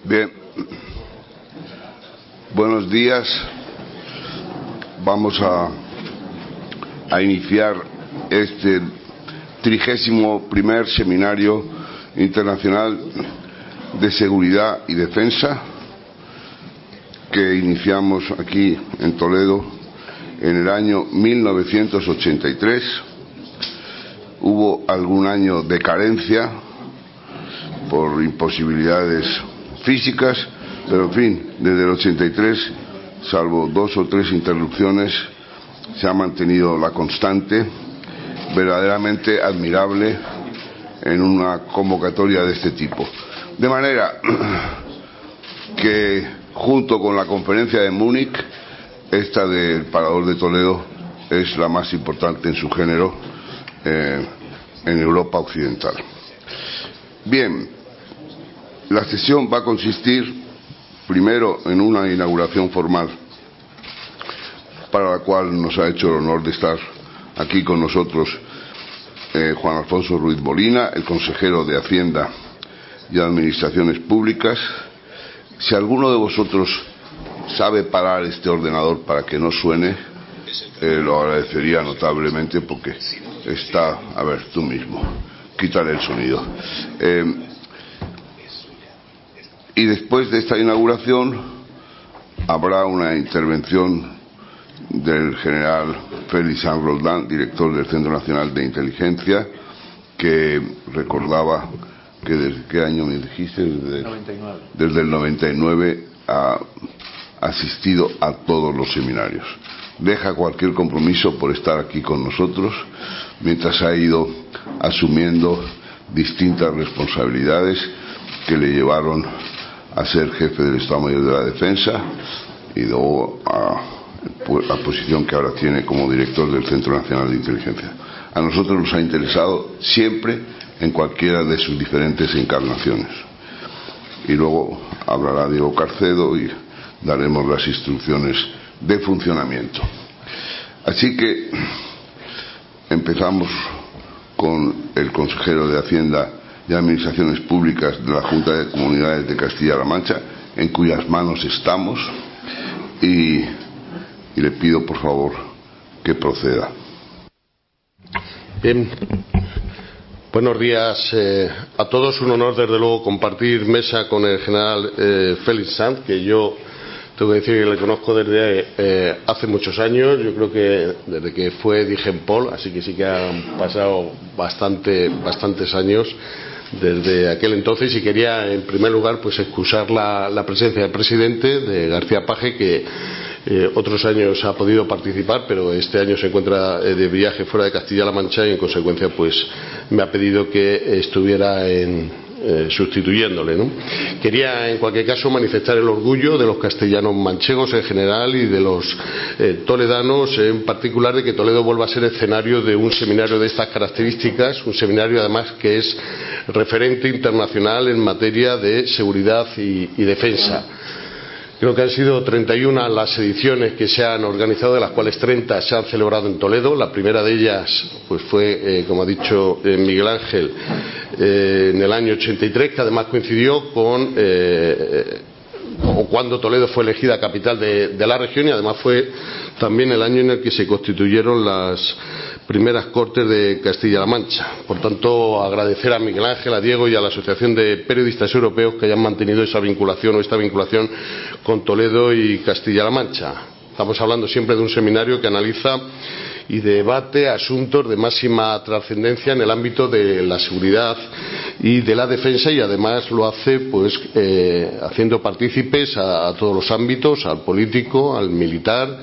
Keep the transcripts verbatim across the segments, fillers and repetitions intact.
Bien, buenos días. Vamos a, a iniciar este trigésimo primer seminario internacional de seguridad y defensa que iniciamos aquí en Toledo en el año mil novecientos ochenta y tres. Hubo algún año de carencia por imposibilidades físicas, pero en fin, desde el ochenta y tres, salvo dos o tres interrupciones, se ha mantenido la constante, verdaderamente admirable en una convocatoria de este tipo. De manera que, junto con la conferencia de Múnich, esta del Parador de Toledo es la más importante en su género eh, en Europa Occidental. Bien, la sesión va a consistir primero en una inauguración formal, para la cual nos ha hecho el honor de estar aquí con nosotros eh, Juan Alfonso Ruiz Molina, el consejero de Hacienda y Administraciones Públicas. Si alguno de vosotros sabe parar este ordenador para que no suene, eh, lo agradecería notablemente, porque está, a ver, tú mismo, quítale el sonido. Eh, y después de esta inauguración habrá una intervención del general Félix Sanz Roldán, director del Centro Nacional de Inteligencia, que recordaba que desde qué año me dijiste, desde, noventa y nueve. Desde el noventa y nueve ha asistido a todos los seminarios. Deja cualquier compromiso por estar aquí con nosotros, mientras ha ido asumiendo distintas responsabilidades que le llevaron a ser jefe del Estado Mayor de la Defensa y luego a la posición que ahora tiene como director del Centro Nacional de Inteligencia. A nosotros nos ha interesado siempre en cualquiera de sus diferentes encarnaciones. Y luego hablará Diego Carcedo y daremos las instrucciones de funcionamiento. Así que empezamos con el consejero de Hacienda y Administraciones Públicas de la Junta de Comunidades de Castilla-La Mancha, en cuyas manos estamos, y, y le pido por favor que proceda. Bien, buenos días eh, a todos. Un honor, desde luego, compartir mesa con el general eh, Félix Sanz, que yo tengo que decir que le conozco desde eh, hace muchos años. Yo creo que desde que fue Digenpol, así que sí que han pasado bastante, bastantes años desde aquel entonces, y quería en primer lugar pues excusar la, la presencia del presidente, de García Paje, que eh, otros años ha podido participar, pero este año se encuentra eh, de viaje fuera de Castilla-La Mancha, y en consecuencia pues me ha pedido que estuviera en Eh, sustituyéndole, ¿no? Quería en cualquier caso manifestar el orgullo de los castellanos manchegos en general y de los eh, toledanos en particular, de que Toledo vuelva a ser escenario de un seminario de estas características, un seminario además que es referente internacional en materia de seguridad y, y defensa. Creo que han sido treinta y una las ediciones que se han organizado, de las cuales treinta se han celebrado en Toledo. La primera de ellas pues fue, eh, como ha dicho eh, Miguel Ángel, eh, en el año ochenta y tres, que además coincidió con eh, o cuando Toledo fue elegida capital de, de la región, y además fue también el año en el que se constituyeron las primeras Cortes de Castilla-La Mancha. Por tanto, agradecer a Miguel Ángel, a Diego y a la Asociación de Periodistas Europeos que hayan mantenido esa vinculación o esta vinculación con Toledo y Castilla-La Mancha. Estamos hablando siempre de un seminario que analiza y debate asuntos de máxima trascendencia en el ámbito de la seguridad y de la defensa, y además lo hace pues eh, haciendo partícipes a, a todos los ámbitos, al político, al militar,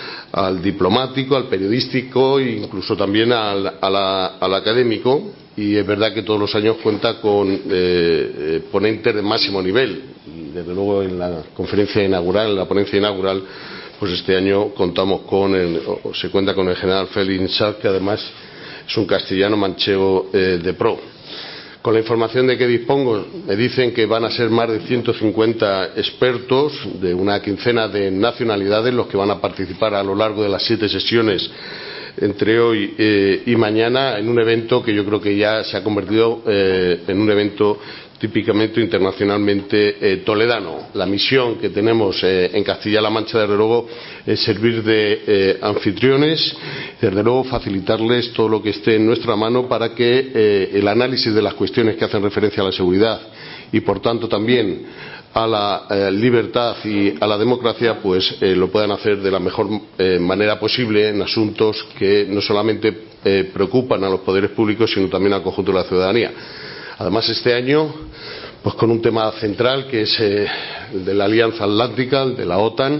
al diplomático, al periodístico e incluso también al, a la, al académico. Y es verdad que todos los años cuenta con eh, eh, ponentes de máximo nivel, y desde luego en la conferencia inaugural, en la ponencia inaugural, pues este año contamos con el, o se cuenta con el general Félix Sanz, que además es un castellano manchego eh, de pro. Con la información de que dispongo, me dicen que van a ser más de ciento cincuenta expertos de una quincena de nacionalidades los que van a participar a lo largo de las siete sesiones entre hoy eh, y mañana, en un evento que yo creo que ya se ha convertido eh, en un evento típicamente internacionalmente eh, toledano. La misión que tenemos eh, en Castilla-La Mancha, desde luego, es servir de eh, anfitriones, desde luego facilitarles todo lo que esté en nuestra mano para que eh, el análisis de las cuestiones que hacen referencia a la seguridad y, por tanto, también a la eh, libertad y a la democracia, pues eh, lo puedan hacer de la mejor eh, manera posible en asuntos que no solamente eh, preocupan a los poderes públicos, sino también al conjunto de la ciudadanía. Además, este año, pues con un tema central que es eh, el de la Alianza Atlántica, el de la OTAN,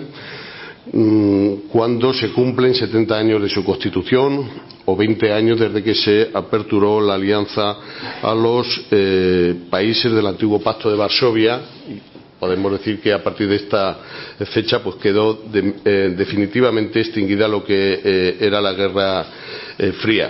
mmm, cuando se cumplen setenta años de su constitución o veinte años desde que se aperturó la alianza a los eh, países del antiguo Pacto de Varsovia. Podemos decir que a partir de esta fecha pues quedó de, eh, definitivamente extinguida lo que eh, era la Guerra eh, Fría.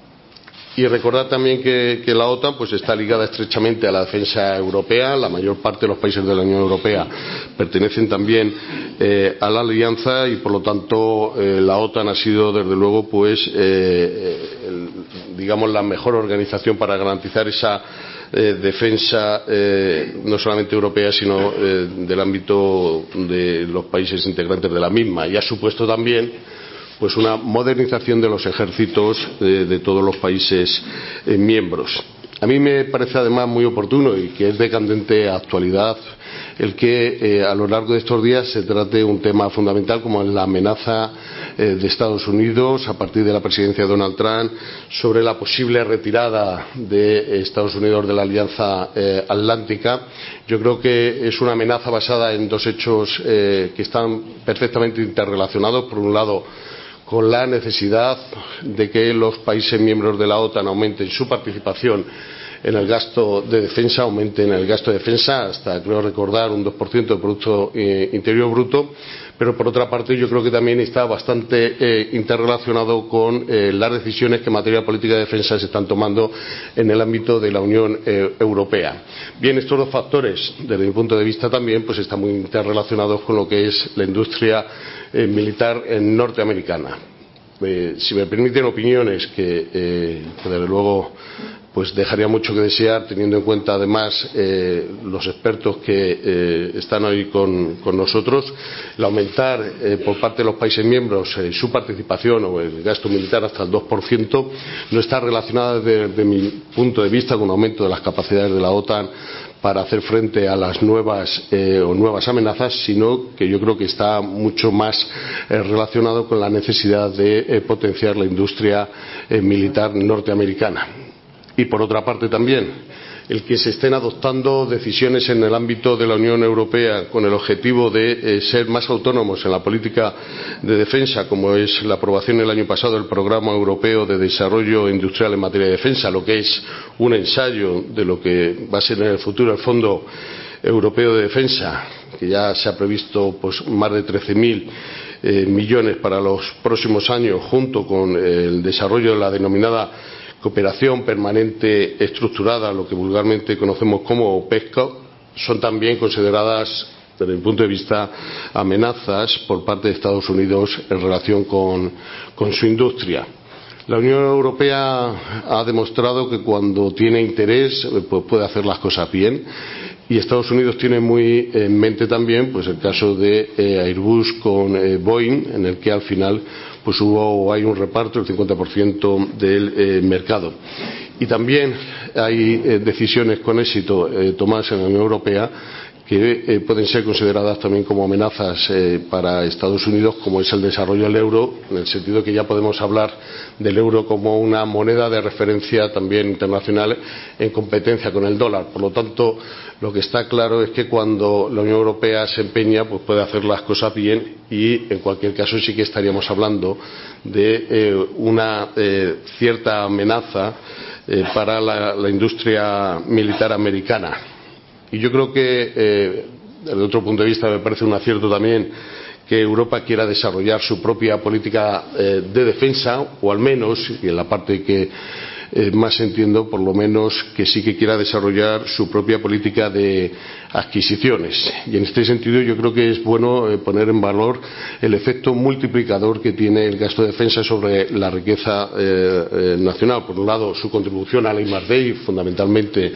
Y recordar también que, que la OTAN pues está ligada estrechamente a la defensa europea. La mayor parte de los países de la Unión Europea pertenecen también eh, a la alianza y, por lo tanto, eh, la OTAN ha sido, desde luego, pues eh, el, digamos, la mejor organización para garantizar esa eh, defensa eh, no solamente europea, sino eh, del ámbito de los países integrantes de la misma. Y ha supuesto también pues una modernización de los ejércitos de, de todos los países eh, miembros. A mí me parece además muy oportuno y que es de candente actualidad el que eh, a lo largo de estos días se trate un tema fundamental como es la amenaza eh, de Estados Unidos a partir de la presidencia de Donald Trump sobre la posible retirada de Estados Unidos de la Alianza eh, Atlántica. Yo creo que es una amenaza basada en dos hechos eh, que están perfectamente interrelacionados. Por un lado, con la necesidad de que los países miembros de la OTAN aumenten su participación en el gasto de defensa, aumenten el gasto de defensa hasta, creo recordar, un dos por ciento del Producto eh, Interior Bruto. Pero, por otra parte, yo creo que también está bastante eh, interrelacionado con eh, las decisiones que en materia de política de defensa se están tomando en el ámbito de la Unión eh, Europea. Bien, estos dos factores, desde mi punto de vista también, pues están muy interrelacionados con lo que es la industria eh, militar eh, norteamericana. Eh, si me permiten opiniones que, eh, que desde luego pues dejaría mucho que desear, teniendo en cuenta además eh, los expertos que eh, están hoy con, con nosotros, el aumentar eh, por parte de los países miembros eh, su participación o el gasto militar hasta el dos por ciento no está relacionada desde, desde mi punto de vista con un aumento de las capacidades de la OTAN para hacer frente a las nuevas eh, o nuevas amenazas, sino que yo creo que está mucho más eh, relacionado con la necesidad de eh, potenciar la industria eh, militar norteamericana. Y, por otra parte, también el que se estén adoptando decisiones en el ámbito de la Unión Europea con el objetivo de eh, ser más autónomos en la política de defensa, como es la aprobación el año pasado del Programa Europeo de Desarrollo Industrial en materia de defensa, lo que es un ensayo de lo que va a ser en el futuro el Fondo Europeo de Defensa, que ya se ha previsto pues más de trece mil eh, millones para los próximos años, junto con el desarrollo de la denominada cooperación permanente estructurada, lo que vulgarmente conocemos como PESCO, son también consideradas, desde mi punto de vista, amenazas por parte de Estados Unidos en relación con, con su industria. La Unión Europea ha demostrado que cuando tiene interés pues puede hacer las cosas bien, y Estados Unidos tiene muy en mente también pues el caso de eh, Airbus con eh, Boeing, en el que al final pues hubo o hay un reparto del cincuenta por ciento del eh, mercado. Y también hay eh, decisiones con éxito eh, tomadas en la Unión Europea que eh, pueden ser consideradas también como amenazas eh, para Estados Unidos, como es el desarrollo del euro, en el sentido que ya podemos hablar del euro como una moneda de referencia también internacional en competencia con el dólar. Por lo tanto, lo que está claro es que cuando la Unión Europea se empeña, pues puede hacer las cosas bien y, en cualquier caso, sí que estaríamos hablando de eh, una eh, cierta amenaza eh, para la, la industria militar americana. Y yo creo que, eh, desde otro punto de vista, me parece un acierto también que Europa quiera desarrollar su propia política eh, de defensa, o al menos, y en la parte que eh, más entiendo, por lo menos que sí que quiera desarrollar su propia política de adquisiciones. Y en este sentido yo creo que es bueno eh, poner en valor el efecto multiplicador que tiene el gasto de defensa sobre la riqueza eh, eh, nacional. Por un lado, su contribución a la I más D, y fundamentalmente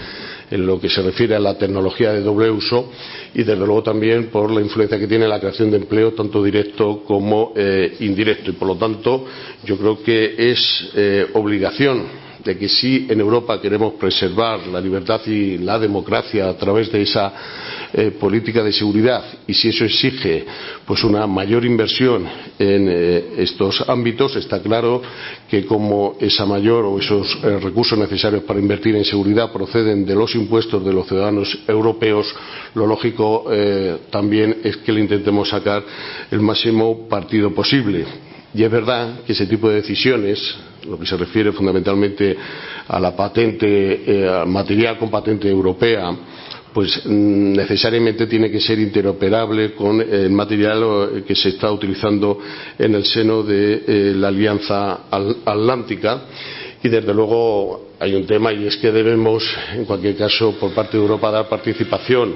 en lo que se refiere a la tecnología de doble uso y, desde luego, también por la influencia que tiene la creación de empleo, tanto directo como eh, indirecto. Y, por lo tanto, yo creo que es eh, obligación de que si en Europa queremos preservar la libertad y la democracia a través de esa eh, política de seguridad, y si eso exige pues una mayor inversión en eh, estos ámbitos, está claro que, como esa mayor o esos eh, recursos necesarios para invertir en seguridad proceden de los impuestos de los ciudadanos europeos, lo lógico eh, también es que le intentemos sacar el máximo partido posible. Y es verdad que ese tipo de decisiones, lo que se refiere fundamentalmente a la patente, eh, al material con patente europea, pues necesariamente tiene que ser interoperable con el material que se está utilizando en el seno de eh, la Alianza Atlántica. Y, desde luego, hay un tema, y es que debemos, en cualquier caso, por parte de Europa, dar participación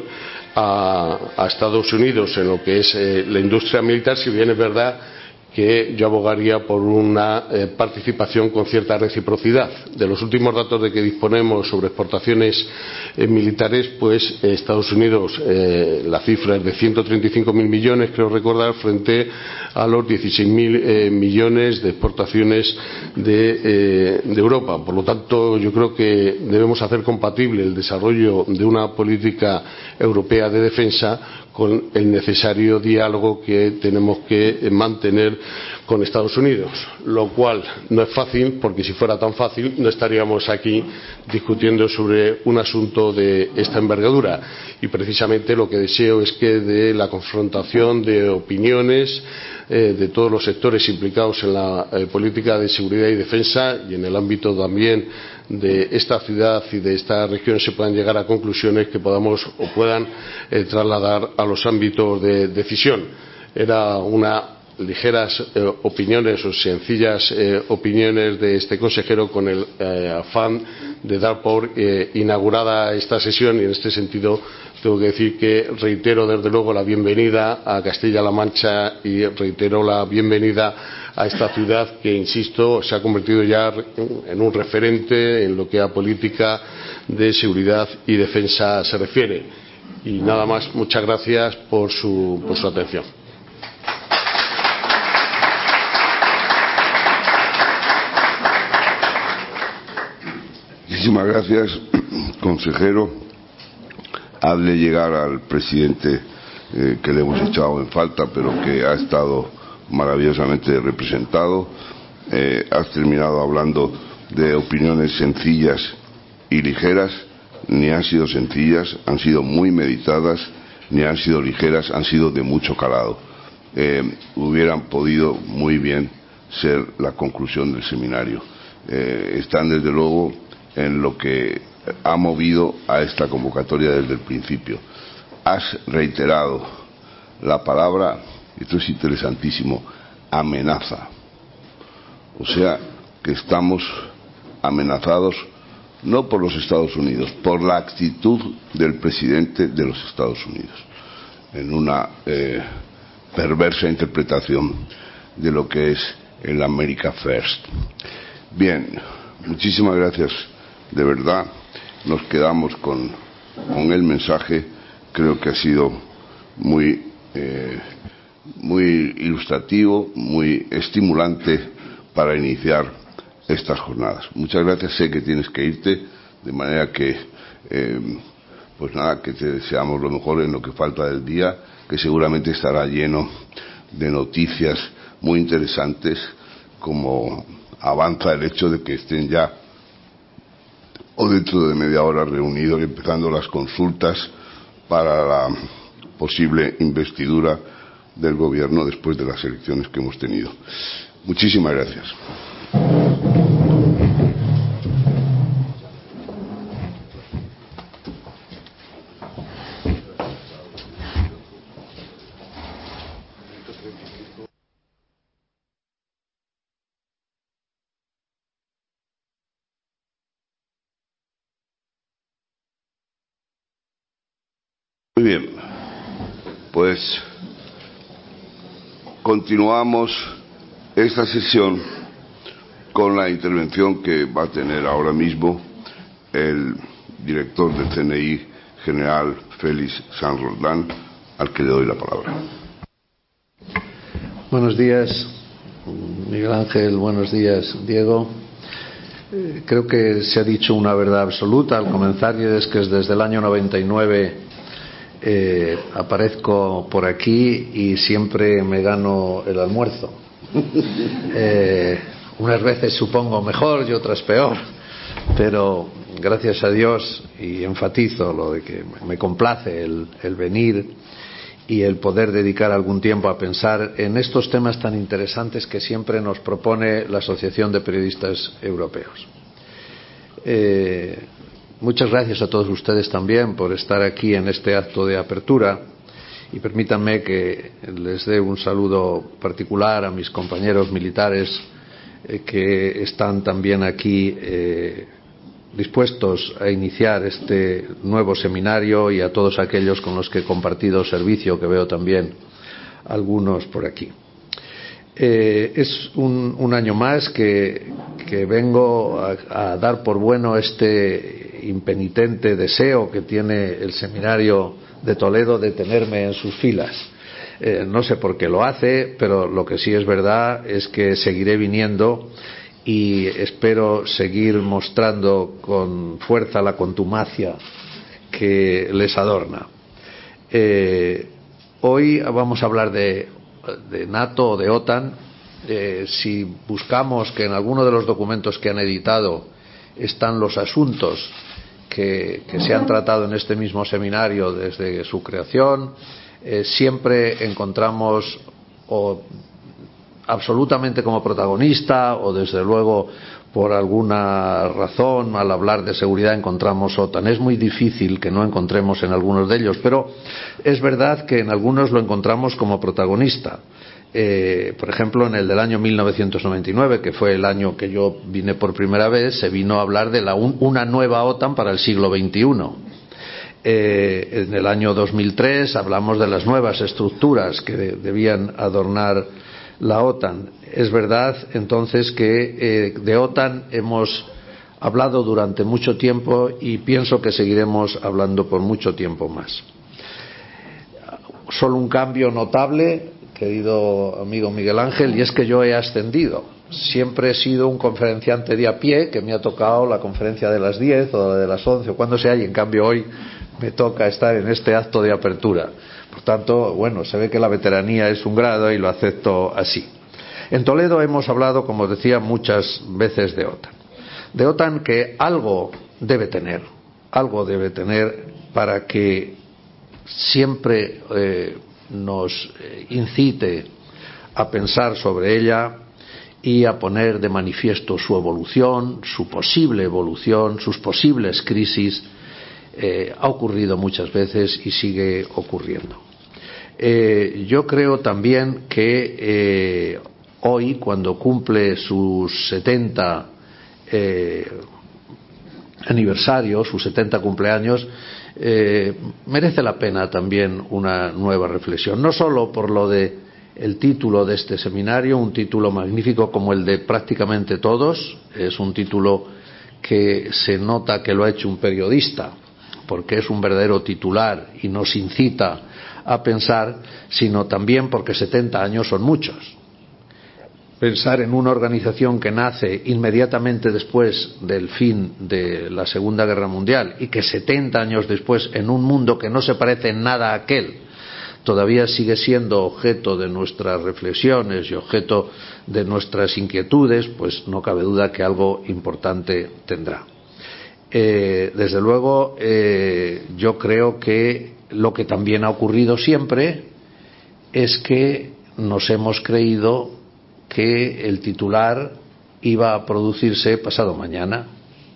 a, a Estados Unidos en lo que es eh, la industria militar, si bien es verdad que yo abogaría por una eh, participación con cierta reciprocidad. De los últimos datos de que disponemos sobre exportaciones eh, militares, pues eh, Estados Unidos, eh, la cifra es de ciento treinta y cinco mil millones, creo recordar, frente a los dieciséis mil eh, millones de exportaciones de, eh, de Europa. Por lo tanto, yo creo que debemos hacer compatible el desarrollo de una política europea de defensa con el necesario diálogo que tenemos que mantener con Estados Unidos, lo cual no es fácil, porque si fuera tan fácil no estaríamos aquí discutiendo sobre un asunto de esta envergadura. Y, precisamente, lo que deseo es que de la confrontación de opiniones eh, de todos los sectores implicados en la eh, política de seguridad y defensa, y en el ámbito también de esta ciudad y de esta región, se puedan llegar a conclusiones que podamos o puedan eh, trasladar a los ámbitos de decisión. Era una ligeras eh, opiniones o sencillas eh, opiniones de este consejero, con el eh, afán de dar por eh, inaugurada esta sesión, y en este sentido tengo que decir que reitero desde luego la bienvenida a Castilla-La Mancha y reitero la bienvenida a esta ciudad que, insisto, se ha convertido ya en un referente en lo que a política de seguridad y defensa se refiere. Y nada más, muchas gracias por su, por su atención. Muchísimas gracias, consejero. Hazle llegar al presidente eh, que le hemos echado en falta, pero que ha estado maravillosamente representado. Eh, has terminado hablando de opiniones sencillas y ligeras. Ni han sido sencillas, han sido muy meditadas, ni han sido ligeras, han sido de mucho calado. Eh, hubieran podido muy bien ser la conclusión del seminario. Eh, están, desde luego, en lo que ha movido a esta convocatoria desde el principio. Has reiterado la palabra, esto es interesantísimo, amenaza. O sea, que estamos amenazados no por los Estados Unidos, por la actitud del presidente de los Estados Unidos, en una eh, perversa interpretación de lo que es el America First. Bien, muchísimas gracias, de verdad. Nos quedamos con, con el mensaje. Creo que ha sido muy, eh, muy ilustrativo, muy estimulante para iniciar estas jornadas. Muchas gracias. Sé que tienes que irte, de manera que, eh, pues nada, que te deseamos lo mejor en lo que falta del día, que seguramente estará lleno de noticias muy interesantes, como avanza el hecho de que estén ya o dentro de media hora reunidos y empezando las consultas para la posible investidura del gobierno después de las elecciones que hemos tenido. Muchísimas gracias. Muy bien, pues continuamos esta sesión con la intervención que va a tener ahora mismo el director del C N I, general Félix Sanz Roldán, al que le doy la palabra. Buenos días, Miguel Ángel. Buenos días, Diego. Eh, creo que se ha dicho una verdad absoluta al comenzar, y es que desde el año noventa y nueve eh, aparezco por aquí y siempre me gano el almuerzo. Eh, unas veces supongo mejor y otras peor, pero gracias a Dios, y enfatizo lo de que me complace el, el venir y el poder dedicar algún tiempo a pensar en estos temas tan interesantes que siempre nos propone la Asociación de Periodistas Europeos. Eh, muchas gracias a todos ustedes también por estar aquí en este acto de apertura, y permítanme que les dé un saludo particular a mis compañeros militares eh, que están también aquí eh, dispuestos a iniciar este nuevo seminario, y a todos aquellos con los que he compartido servicio, que veo también algunos por aquí. Eh, es un, un año más que, que vengo a, a dar por bueno este impenitente deseo que tiene el Seminario de Toledo de tenerme en sus filas. Eh, no sé por qué lo hace, pero lo que sí es verdad es que seguiré viniendo, y espero seguir mostrando con fuerza la contumacia que les adorna. Eh, hoy vamos a hablar de, de NATO o de OTAN. Eh, si buscamos que en alguno de los documentos que han editado están los asuntos que, que se han tratado en este mismo seminario desde su creación, eh, siempre encontramos o absolutamente como protagonista, o desde luego por alguna razón al hablar de seguridad encontramos OTAN. Es muy difícil que no encontremos en algunos de ellos, pero es verdad que en algunos lo encontramos como protagonista. Eh, por ejemplo, en el del año mil novecientos noventa y nueve, que fue el año que yo vine por primera vez, se vino a hablar de la un, una nueva OTAN para el siglo veintiuno. Eh, en el año dos mil tres hablamos de las nuevas estructuras que de, debían adornar la OTAN. Es verdad entonces que eh, de OTAN hemos hablado durante mucho tiempo, y pienso que seguiremos hablando por mucho tiempo más. Solo un cambio notable, querido amigo Miguel Ángel, y es que yo he ascendido. Siempre he sido un conferenciante de a pie, que me ha tocado la conferencia de las diez o la de las once o cuando sea, y en cambio hoy me toca estar en este acto de apertura. Por tanto, bueno, se ve que la veteranía es un grado y lo acepto así. En Toledo hemos hablado, como decía, muchas veces de OTAN. De OTAN que algo debe tener, algo debe tener para que siempre eh, nos incite a pensar sobre ella y a poner de manifiesto su evolución, su posible evolución, sus posibles crisis. Eh, ha ocurrido muchas veces y sigue ocurriendo. Eh, yo creo también que eh, hoy, cuando cumple sus setenta eh, aniversario, sus setenta cumpleaños, eh, merece la pena también una nueva reflexión, no solo por lo de el título de este seminario, un título magnífico como el de prácticamente todos, es un título que se nota que lo ha hecho un periodista, porque es un verdadero titular y nos incita a pensar, sino también porque setenta años son muchos. Pensar en una organización que nace inmediatamente después del fin de la Segunda Guerra Mundial, y que setenta años después, en un mundo que no se parece en nada a aquel, todavía sigue siendo objeto de nuestras reflexiones y objeto de nuestras inquietudes, pues no cabe duda que algo importante tendrá. Eh, desde luego, eh, yo creo que lo que también ha ocurrido siempre es que nos hemos creído que el titular iba a producirse pasado mañana.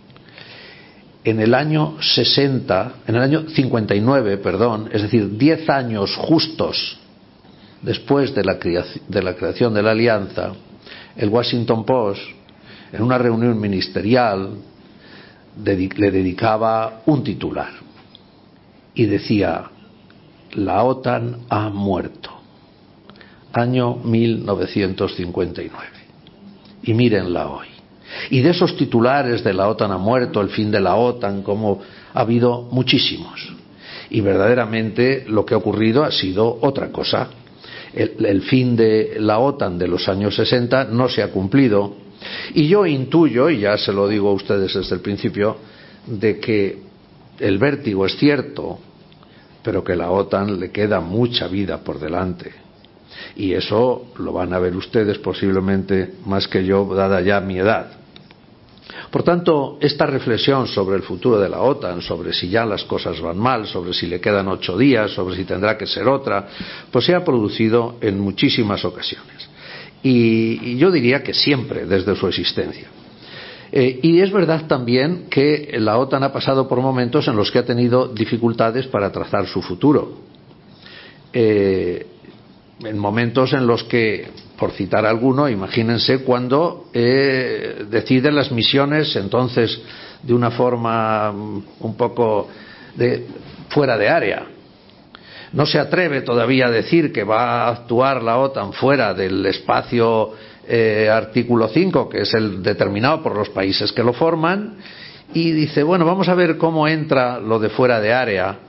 En el año sesenta, en el año cincuenta y nueve, perdón, es decir, diez años justos después de la, creación, de la creación de la Alianza, el Washington Post, en una reunión ministerial, le dedicaba un titular y decía: la OTAN ha muerto, año mil novecientos cincuenta y nueve. Y mírenla hoy. Y de esos titulares de la OTAN ha muerto, el fin de la OTAN, como ha habido muchísimos. Y verdaderamente lo que ha ocurrido ha sido otra cosa. El, el fin de la OTAN de los años sesenta no se ha cumplido. Y yo intuyo, y ya se lo digo a ustedes desde el principio, de que el vértigo es cierto, pero que a la OTAN le queda mucha vida por delante. Y eso lo van a ver ustedes posiblemente más que yo, dada ya mi edad. Por tanto, esta reflexión sobre el futuro de la OTAN, sobre si ya las cosas van mal, sobre si le quedan ocho días, sobre si tendrá que ser otra, pues se ha producido en muchísimas ocasiones. Y, y yo diría que siempre, desde su existencia. Eh, y es verdad también que la OTAN ha pasado por momentos en los que ha tenido dificultades para trazar su futuro. Eh, en momentos en los que, por citar alguno, imagínense cuando eh, deciden las misiones, entonces de una forma un poco de, fuera de área. No se atreve todavía a decir que va a actuar la OTAN fuera del espacio eh, artículo cinco, que es el determinado por los países que lo forman, y dice, bueno, vamos a ver cómo entra lo de fuera de área.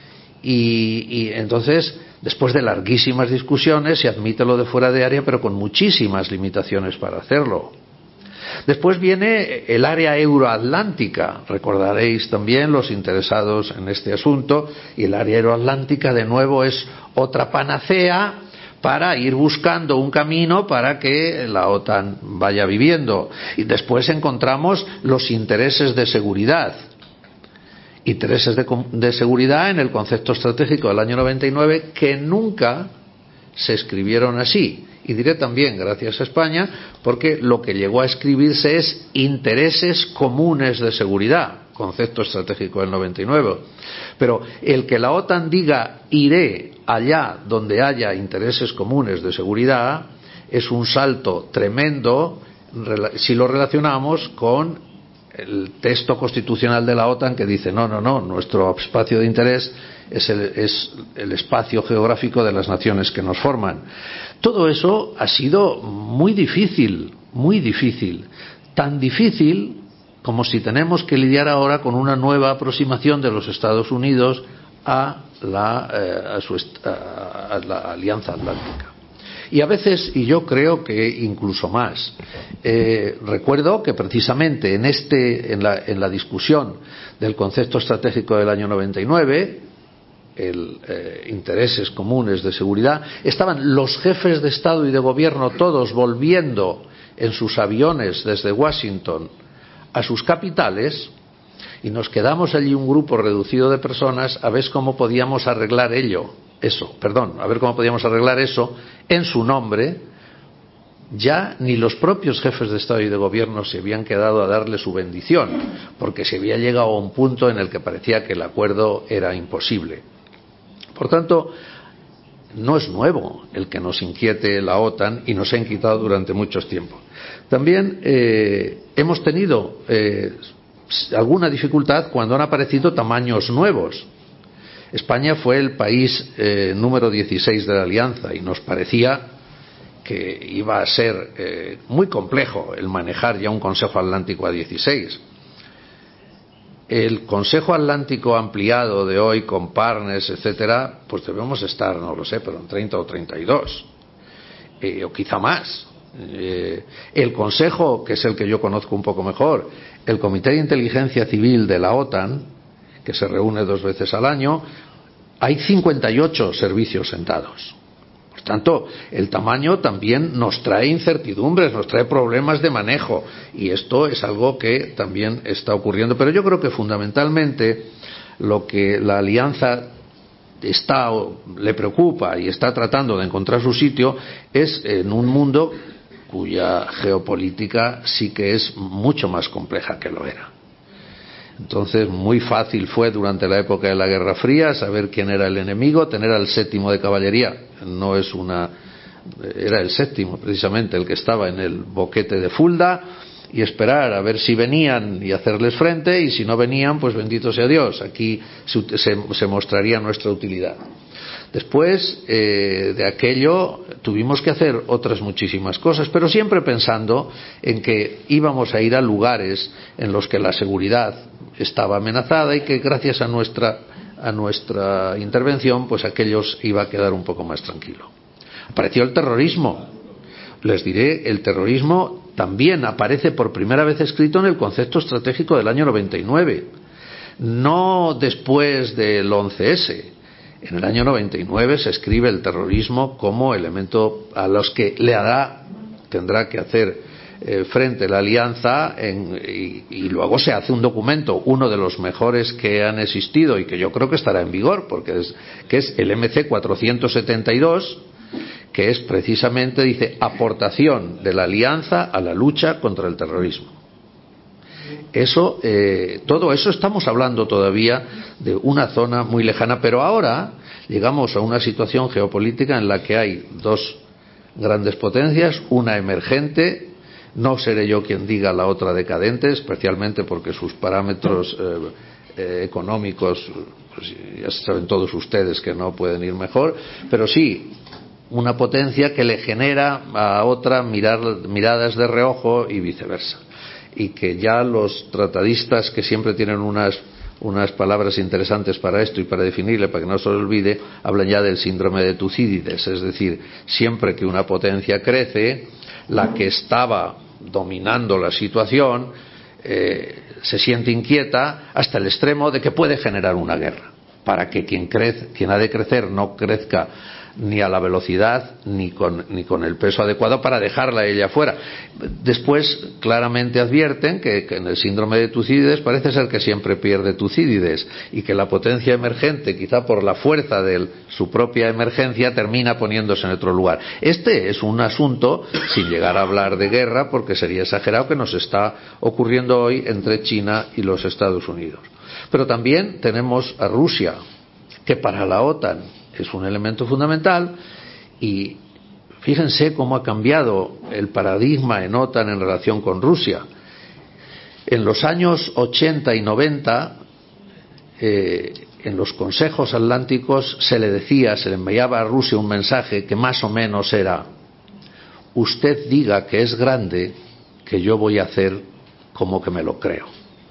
Y, y entonces, después de larguísimas discusiones, se admite lo de fuera de área, pero con muchísimas limitaciones para hacerlo. Después viene el área euroatlántica. Recordaréis también los interesados en este asunto, y el área euroatlántica de nuevo es otra panacea para ir buscando un camino para que la OTAN vaya viviendo. Y después encontramos los intereses de seguridad. Intereses de, de seguridad en el concepto estratégico del año noventa y nueve que nunca se escribieron así. Y diré también gracias a España, porque lo que llegó a escribirse es intereses comunes de seguridad, concepto estratégico del noventa y nueve. Pero el que la OTAN diga iré allá donde haya intereses comunes de seguridad es un salto tremendo si lo relacionamos con el texto constitucional de la OTAN, que dice no, no, no, nuestro espacio de interés es el, es el espacio geográfico de las naciones que nos forman. Todo eso ha sido muy difícil, muy difícil, tan difícil como si tenemos que lidiar ahora con una nueva aproximación de los Estados Unidos a la, eh, a su, a, a la Alianza Atlántica. Y a veces, y yo creo que incluso más, eh, recuerdo que precisamente en, este, en, la, en la discusión del concepto estratégico del año noventa y nueve, el eh, intereses comunes de seguridad, estaban los jefes de Estado y de Gobierno todos volviendo en sus aviones desde Washington a sus capitales, y nos quedamos allí un grupo reducido de personas a ver cómo podíamos arreglar ello. Eso, perdón, a ver cómo podíamos arreglar eso en su nombre. Ya ni los propios jefes de Estado y de Gobierno se habían quedado a darle su bendición, porque se había llegado a un punto en el que parecía que el acuerdo era imposible. Por tanto, no es nuevo el que nos inquiete la OTAN, y nos ha inquietado durante mucho tiempo. También eh, hemos tenido eh, alguna dificultad cuando han aparecido tamaños nuevos. España fue el país eh, número dieciséis de la Alianza, y nos parecía que iba a ser eh, muy complejo el manejar ya un Consejo Atlántico a dieciséis. El Consejo Atlántico ampliado de hoy, con partners, etcétera, pues debemos estar, no lo sé, pero en treinta o treinta y dos, eh, o quizá más. Eh, el Consejo, que es el que yo conozco un poco mejor, el Comité de Inteligencia Civil de la OTAN, que se reúne dos veces al año, hay cincuenta y ocho servicios sentados. Por tanto, el tamaño también nos trae incertidumbres, nos trae problemas de manejo, y esto es algo que también está ocurriendo. Pero yo creo que fundamentalmente lo que la alianza está, le preocupa y está tratando de encontrar su sitio es en un mundo cuya geopolítica sí que es mucho más compleja que lo era. Entonces, muy fácil fue durante la época de la Guerra Fría saber quién era el enemigo, tener al séptimo de caballería. No es una, era el séptimo precisamente el que estaba en el boquete de Fulda, y esperar a ver si venían y hacerles frente, y si no venían, pues bendito sea Dios, aquí se, se, se mostraría nuestra utilidad. Después eh, de aquello tuvimos que hacer otras muchísimas cosas, pero siempre pensando en que íbamos a ir a lugares en los que la seguridad estaba amenazada y que gracias a nuestra, a nuestra intervención pues aquello iba a quedar un poco más tranquilo. Apareció el terrorismo. Les diré, el terrorismo también aparece por primera vez escrito en el concepto estratégico del año noventa y nueve, no después del once ese. En el año noventa y nueve se escribe el terrorismo como elemento a los que le hará, tendrá que hacer eh, frente la alianza en, y, y luego se hace un documento, uno de los mejores que han existido y que yo creo que estará en vigor, porque es, que es el M C cuatrocientos setenta y dos, que es precisamente, dice, aportación de la alianza a la lucha contra el terrorismo. Eso, eh, todo eso estamos hablando todavía de una zona muy lejana, pero ahora llegamos a una situación geopolítica en la que hay dos grandes potencias, una emergente, no seré yo quien diga la otra decadente, especialmente porque sus parámetros eh, eh, económicos, pues ya saben todos ustedes que no pueden ir mejor, pero sí una potencia que le genera a otra mirar, miradas de reojo y viceversa. Y que ya los tratadistas, que siempre tienen unas, unas palabras interesantes para esto y para definirle, para que no se lo olvide, hablan ya del síndrome de Tucídides, es decir, siempre que una potencia crece, la que estaba dominando la situación eh, se siente inquieta hasta el extremo de que puede generar una guerra, para que quien, crece, quien ha de crecer no crezca ni a la velocidad ni con, ni con el peso adecuado para dejarla a ella fuera. Después claramente advierten que, que en el síndrome de Tucídides parece ser que siempre pierde Tucídides y que la potencia emergente, quizá por la fuerza de su propia emergencia, termina poniéndose en otro lugar. Este es un asunto, sin llegar a hablar de guerra, porque sería exagerado, que nos está ocurriendo hoy entre China y los Estados Unidos. Pero también tenemos a Rusia, que para la OTAN es un elemento fundamental, y fíjense cómo ha cambiado el paradigma en OTAN en relación con Rusia. En los años ochenta y noventa, eh, en los consejos atlánticos se le decía, se le enviaba a Rusia un mensaje que más o menos era: usted diga que es grande, que yo voy a hacer como que me lo creo.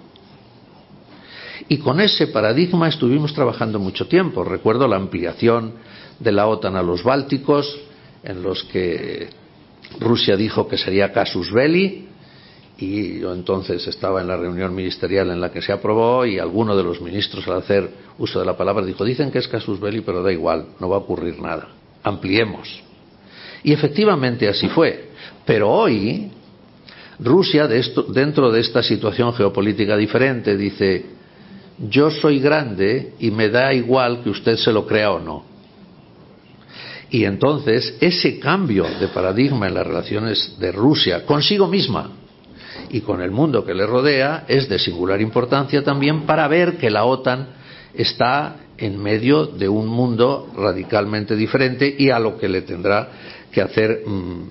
Y con ese paradigma estuvimos trabajando mucho tiempo. Recuerdo la ampliación de la OTAN a los Bálticos, en los que Rusia dijo que sería casus belli, y yo entonces estaba en la reunión ministerial en la que se aprobó, y alguno de los ministros, al hacer uso de la palabra, dijo: dicen que es casus belli, pero da igual, no va a ocurrir nada, ampliemos. Y efectivamente así fue. Pero hoy Rusia, de esto, dentro de esta situación geopolítica diferente, dice: yo soy grande y me da igual que usted se lo crea o no. Y entonces ese cambio de paradigma en las relaciones de Rusia consigo misma y con el mundo que le rodea es de singular importancia también para ver que la OTAN está en medio de un mundo radicalmente diferente y a lo que le tendrá que hacer mmm,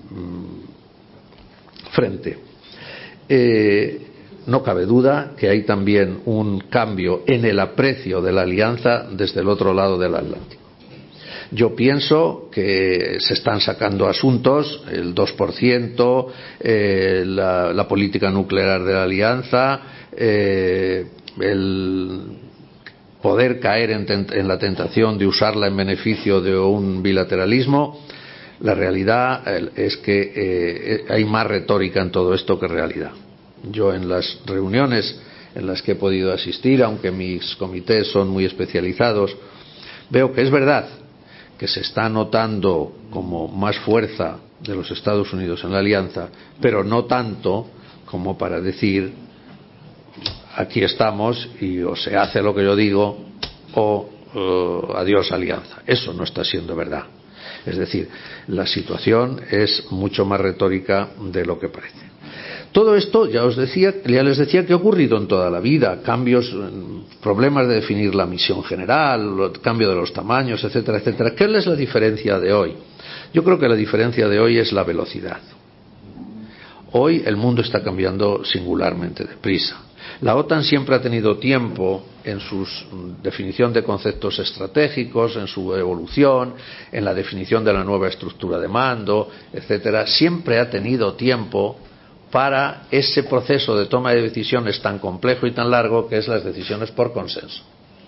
frente. Eh, No cabe duda que hay también un cambio en el aprecio de la alianza desde el otro lado del Atlántico. Yo pienso que se están sacando asuntos, el dos por ciento, eh, la, la política nuclear de la alianza, eh, el poder caer en, en la tentación de usarla en beneficio de un bilateralismo. La realidad es que eh, hay más retórica en todo esto que realidad. Yo, en las reuniones en las que he podido asistir, aunque mis comités son muy especializados, veo que es verdad que se está notando como más fuerza de los Estados Unidos en la alianza, pero no tanto como para decir: aquí estamos y o se hace lo que yo digo o uh, adiós alianza. Eso no está siendo verdad. Es decir, la situación es mucho más retórica de lo que parece. Todo esto, ya os decía, ya les decía que ha ocurrido en toda la vida, cambios, problemas de definir la misión general, cambio de los tamaños, etcétera, etcétera. ¿Qué es la diferencia de hoy? Yo creo que la diferencia de hoy es la velocidad. Hoy el mundo está cambiando singularmente deprisa. La OTAN siempre ha tenido tiempo en su definición de conceptos estratégicos, en su evolución, en la definición de la nueva estructura de mando, etcétera. Siempre ha tenido tiempo para ese proceso de toma de decisiones tan complejo y tan largo que es las decisiones por consenso.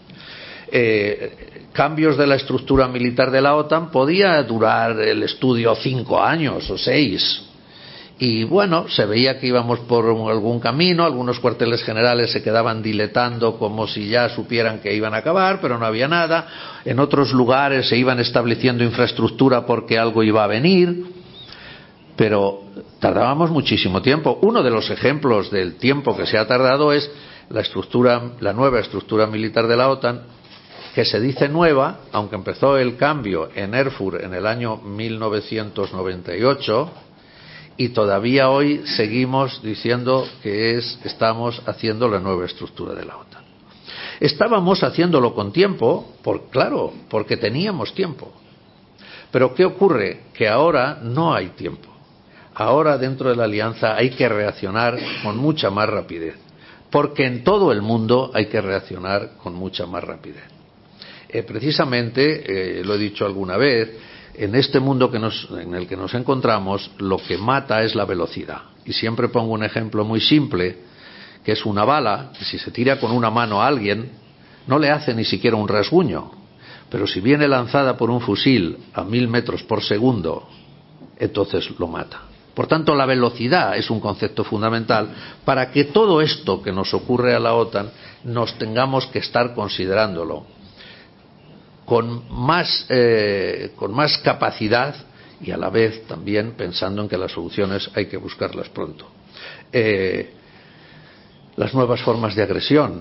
Eh, cambios de la estructura militar de la OTAN podía durar el estudio cinco años o seis. Y bueno, se veía que íbamos por algún camino, algunos cuarteles generales se quedaban diletando como si ya supieran que iban a acabar, pero no había nada. En otros lugares se iban estableciendo infraestructura porque algo iba a venir, pero tardábamos muchísimo tiempo. Uno de los ejemplos del tiempo que se ha tardado es la estructura, la nueva estructura militar de la OTAN, que se dice nueva, aunque empezó el cambio en Erfurt en el año mil novecientos noventa y ocho, y todavía hoy seguimos diciendo que es, estamos haciendo la nueva estructura de la OTAN. Estábamos haciéndolo con tiempo, por, claro, porque teníamos tiempo. Pero ¿qué ocurre? Que ahora no hay tiempo. Ahora dentro de la alianza hay que reaccionar con mucha más rapidez, porque en todo el mundo hay que reaccionar con mucha más rapidez. Eh, precisamente, eh, lo he dicho alguna vez, en este mundo que nos, en el que nos encontramos, lo que mata es la velocidad. Y siempre pongo un ejemplo muy simple, que es una bala, que si se tira con una mano a alguien, no le hace ni siquiera un rasguño. Pero si viene lanzada por un fusil a mil metros por segundo, entonces lo mata. Por tanto, la velocidad es un concepto fundamental para que todo esto que nos ocurre a la OTAN nos tengamos que estar considerándolo con más, eh, con más capacidad y a la vez también pensando en que las soluciones hay que buscarlas pronto. Eh, las nuevas formas de agresión.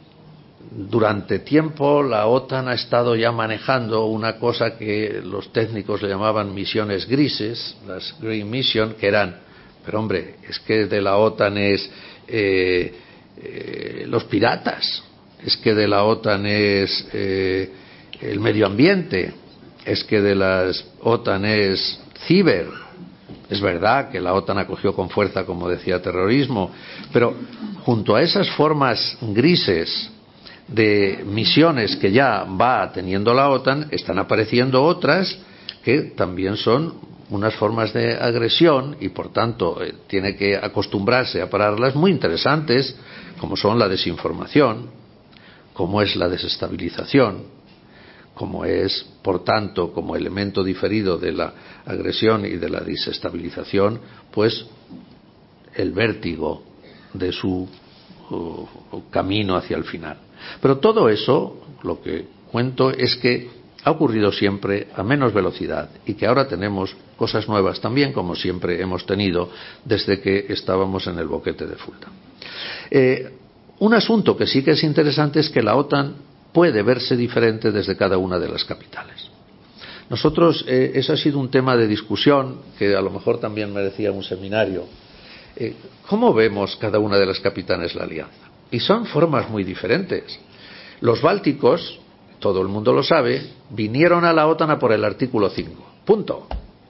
Durante tiempo la OTAN ha estado ya manejando una cosa que los técnicos le llamaban misiones grises, las Green Mission, que eran, pero hombre, es que de la OTAN es eh, eh, los piratas, es que de la OTAN es eh, el medio ambiente, es que de la OTAN es ciber. Es verdad que la OTAN acogió con fuerza, como decía, terrorismo, pero junto a esas formas grises de misiones que ya va teniendo la OTAN, están apareciendo otras que también son unas formas de agresión y por tanto eh, tiene que acostumbrarse a pararlas, muy interesantes, como son la desinformación, como es la desestabilización, como es, por tanto, como elemento diferido de la agresión y de la desestabilización, pues el vértigo de su uh, camino hacia el final. Pero todo eso, lo que cuento es que ha ocurrido siempre a menos velocidad y que ahora tenemos cosas nuevas también, como siempre hemos tenido desde que estábamos en el boquete de Fulda. Eh, un asunto que sí que es interesante es que la OTAN puede verse diferente desde cada una de las capitales. Nosotros, eh, eso ha sido un tema de discusión que a lo mejor también merecía un seminario. Eh, ¿Cómo vemos cada una de las capitales la alianza? Y son formas muy diferentes. Los bálticos, todo el mundo lo sabe, vinieron a la OTAN a por el artículo cinco. Punto.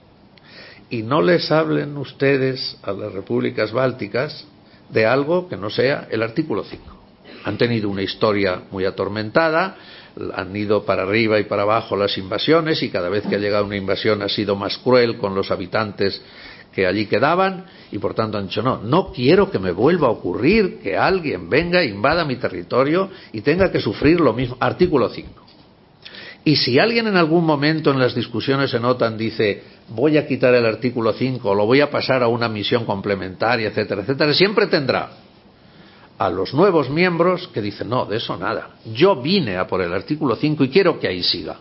Y no les hablen ustedes a las repúblicas bálticas de algo que no sea el artículo cinco. Han tenido una historia muy atormentada, han ido para arriba y para abajo las invasiones y cada vez que ha llegado una invasión ha sido más cruel con los habitantes que allí quedaban y por tanto han dicho no, no quiero que me vuelva a ocurrir que alguien venga e invada mi territorio y tenga que sufrir lo mismo. Artículo cinco. Y si alguien en algún momento en las discusiones en OTAN dice voy a quitar el artículo cinco o lo voy a pasar a una misión complementaria, etcétera, etcétera, siempre tendrá a los nuevos miembros que dicen no, de eso nada, yo vine a por el artículo cinco y quiero que ahí siga.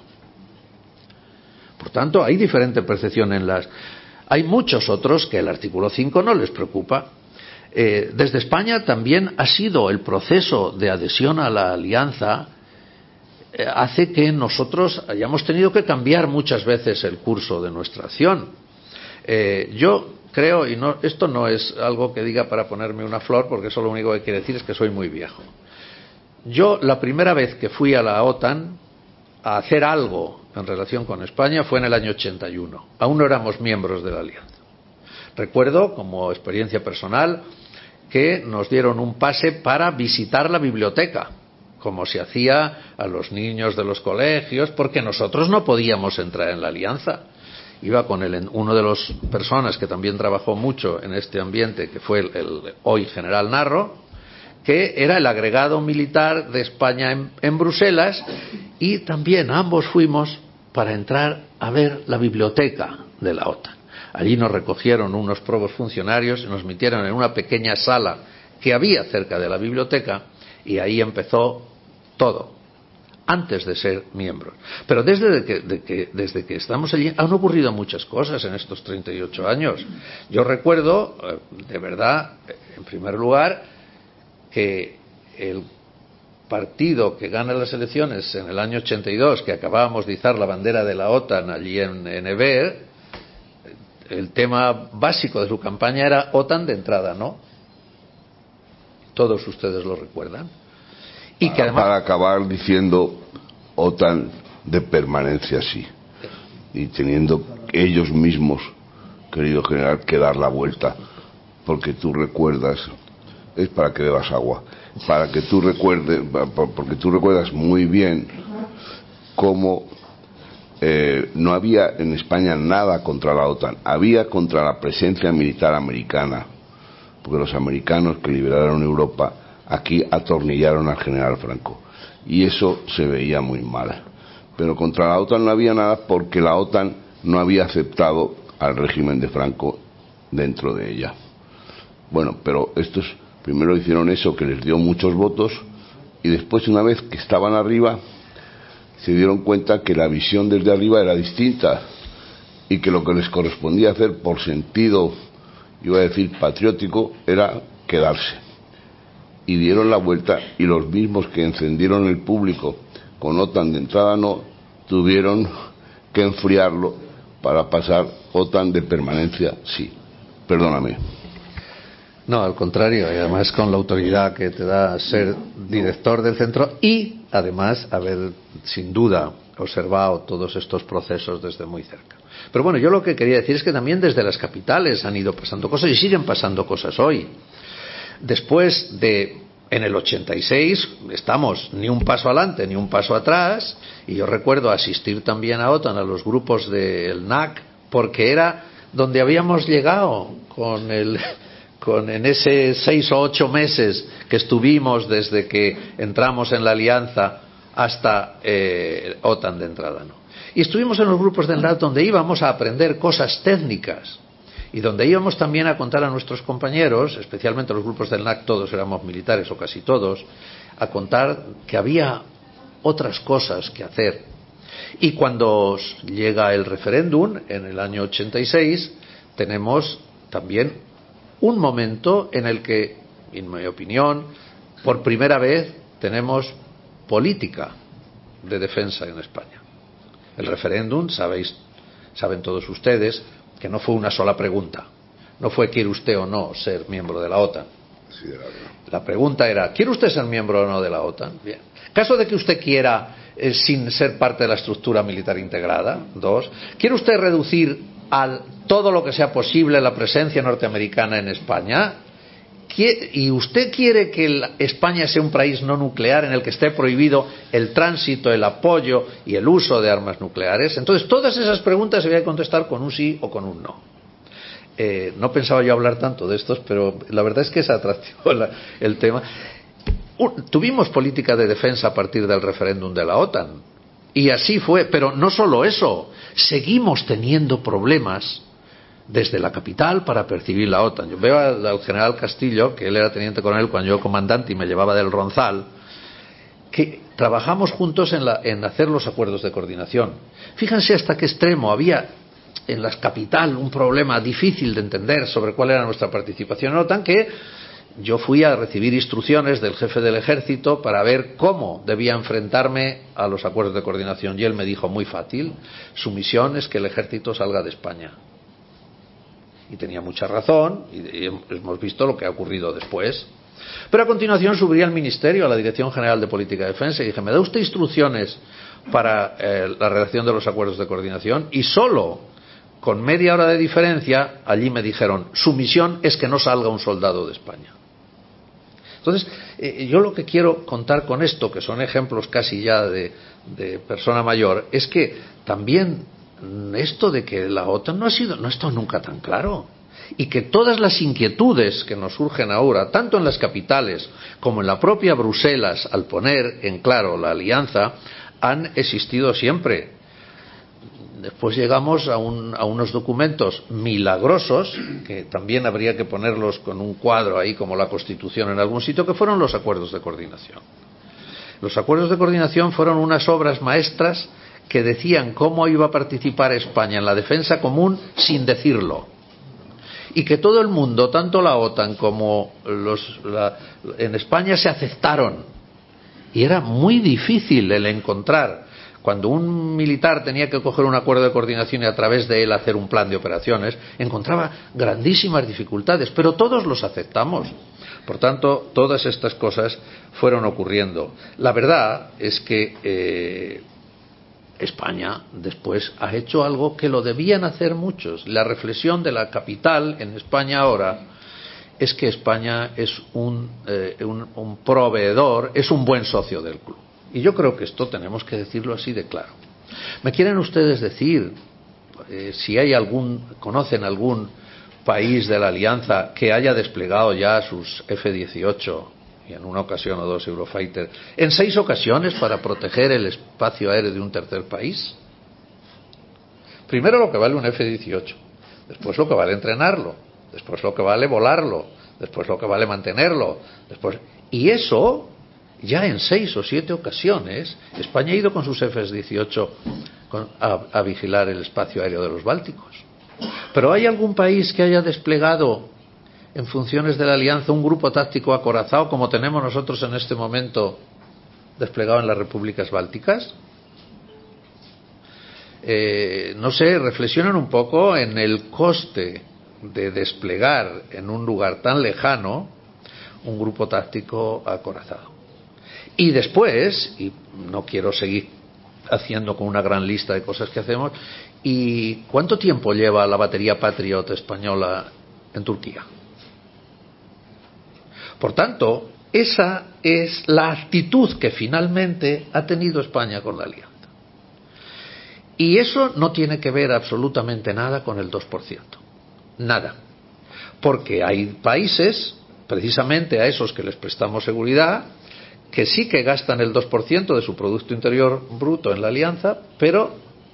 Por tanto, hay diferente percepción en las... Hay muchos otros que el artículo cinco no les preocupa. Eh, desde España también ha sido el proceso de adhesión a la alianza eh, hace que nosotros hayamos tenido que cambiar muchas veces el curso de nuestra acción. Eh, yo creo, y no, esto no es algo que diga para ponerme una flor, porque eso lo único que quiere decir es que soy muy viejo. Yo la primera vez que fui a la OTAN a hacer algo en relación con España fue en el año ochenta y uno. Aún no éramos miembros de la alianza. Recuerdo, como experiencia personal, que nos dieron un pase para visitar la biblioteca, como se hacía a los niños de los colegios, porque nosotros no podíamos entrar en la Alianza. Iba con el, uno de las personas que también trabajó mucho en este ambiente, que fue el, el hoy general Narro, que era el agregado militar de España en, en Bruselas, y también ambos fuimos para entrar a ver la biblioteca de la OTAN. Allí nos recogieron unos probos funcionarios y nos metieron en una pequeña sala que había cerca de la biblioteca, y ahí empezó todo, antes de ser miembros. Pero desde que, de que, desde que estamos allí han ocurrido muchas cosas en estos treinta y ocho años. Yo recuerdo, de verdad, en primer lugar, que el partido que gana las elecciones en el año ochenta y dos, que acabábamos de izar la bandera de la OTAN allí en, en Eber, el tema básico de su campaña era OTAN de entrada, ¿no? Todos ustedes lo recuerdan. Y que además, para acabar diciendo OTAN de permanencia, sí, y teniendo ellos mismos, querido general, que dar la vuelta, porque tú recuerdas, es para que bebas agua, para que tú recuerdes, porque tú recuerdas muy bien cómo eh, no había en España nada contra la OTAN, había contra la presencia militar americana, porque los americanos que liberaron Europa aquí atornillaron al general Franco, y eso se veía muy mal. Pero contra la OTAN no había nada, porque la OTAN no había aceptado al régimen de Franco dentro de ella. Bueno, pero estos primero hicieron eso, que les dio muchos votos, y después, una vez que estaban arriba, se dieron cuenta que la visión desde arriba era distinta, y que lo que les correspondía hacer por sentido, iba a decir patriótico, era quedarse. Y dieron la vuelta, y los mismos que encendieron el público con OTAN de entrada no, tuvieron que enfriarlo para pasar OTAN de permanencia, sí. Perdóname. No, al contrario, y además con la autoridad que te da ser director del centro, y además haber sin duda observado todos estos procesos desde muy cerca. Pero bueno, yo lo que quería decir es que también desde las capitales han ido pasando cosas, y siguen pasando cosas hoy. Después de, en el ochenta y seis, estamos ni un paso adelante ni un paso atrás, y yo recuerdo asistir también a OTAN, a los grupos del N A C, porque era donde habíamos llegado con el, con, en ese seis o ocho meses que estuvimos desde que entramos en la alianza hasta eh, OTAN de entrada, ¿no? Y estuvimos en los grupos del N A C donde íbamos a aprender cosas técnicas, y donde íbamos también a contar a nuestros compañeros, especialmente los grupos del N A C, todos éramos militares o casi todos, a contar que había otras cosas que hacer. Y cuando llega el referéndum en el año ochenta y seis, tenemos también un momento en el que, en mi opinión, por primera vez tenemos política de defensa en España. El referéndum, sabéis, saben todos ustedes, que no fue una sola pregunta. No fue ¿quiere usted o no ser miembro de la OTAN? Sí, la pregunta era ¿quiere usted ser miembro o no de la OTAN? Bien. Caso de que usted quiera, eh, sin ser parte de la estructura militar integrada. Dos. ¿Quiere usted reducir a todo lo que sea posible la presencia norteamericana en España? ¿Y usted quiere que España sea un país no nuclear en el que esté prohibido el tránsito, el apoyo y el uso de armas nucleares? Entonces, todas esas preguntas se había que contestar con un sí o con un no. Eh, no pensaba yo hablar tanto de estos, pero la verdad es que es atractivo la, el tema. Uh, tuvimos política de defensa a partir del referéndum de la OTAN, y así fue, pero no solo eso, seguimos teniendo problemas desde la capital para percibir la OTAN. Yo veo al, al general Castillo, que él era teniente coronel cuando yo era comandante y me llevaba del Ronzal, que trabajamos juntos en, la, en hacer los acuerdos de coordinación. Fíjense hasta qué extremo había en la capital un problema difícil de entender sobre cuál era nuestra participación en la OTAN, que yo fui a recibir instrucciones del jefe del ejército para ver cómo debía enfrentarme a los acuerdos de coordinación, y él me dijo muy fácil: su misión es que el ejército salga de España. Y tenía mucha razón, y hemos visto lo que ha ocurrido después. Pero a continuación subí al Ministerio, a la Dirección General de Política de Defensa, y dije: ¿me da usted instrucciones para eh, la redacción de los acuerdos de coordinación? Y solo con media hora de diferencia, allí me dijeron, su misión es que no salga un soldado de España. Entonces, eh, yo lo que quiero contar con esto, que son ejemplos casi ya de, de persona mayor, es que también esto de que la OTAN no ha sido, no ha estado nunca tan claro. Y que todas las inquietudes que nos surgen ahora, tanto en las capitales como en la propia Bruselas, al poner en claro la alianza, han existido siempre. Después llegamos a, un, a unos documentos milagrosos, que también habría que ponerlos con un cuadro ahí como la Constitución en algún sitio, que fueron los acuerdos de coordinación. Los acuerdos de coordinación fueron unas obras maestras que decían cómo iba a participar España en la defensa común sin decirlo. Y que todo el mundo, tanto la OTAN como los, la, en España, se aceptaron. Y era muy difícil el encontrar, cuando un militar tenía que coger un acuerdo de coordinación y a través de él hacer un plan de operaciones, encontraba grandísimas dificultades, pero todos los aceptamos. Por tanto, todas estas cosas fueron ocurriendo. La verdad es que eh, España después ha hecho algo que lo debían hacer muchos. La reflexión de la capital en España ahora es que España es un, eh, un, un proveedor, es un buen socio del club. Y yo creo que esto tenemos que decirlo así de claro. ¿Me quieren ustedes decir eh, si hay algún, conocen algún país de la Alianza que haya desplegado ya sus F dieciocho y en una ocasión o dos Eurofighter en seis ocasiones para proteger el espacio aéreo de un tercer país? Primero lo que vale un F dieciocho, después lo que vale entrenarlo, después lo que vale volarlo, después lo que vale mantenerlo, después y eso ya en seis o siete ocasiones España ha ido con sus F dieciocho a, a vigilar el espacio aéreo de los Bálticos. Pero ¿hay algún país que haya desplegado en funciones de la Alianza un grupo táctico acorazado como tenemos nosotros en este momento desplegado en las repúblicas bálticas? Eh, no sé, reflexionen un poco en el coste de desplegar en un lugar tan lejano un grupo táctico acorazado. Y después, y no quiero seguir haciendo con una gran lista de cosas que hacemos, ¿y cuánto tiempo lleva la batería Patriot española en Turquía? Por tanto, esa es la actitud que finalmente ha tenido España con la Alianza. Y eso no tiene que ver absolutamente nada con el dos por ciento. Nada. Porque hay países, precisamente a esos que les prestamos seguridad, que sí que gastan el dos por ciento de su Producto Interior Bruto en la Alianza, pero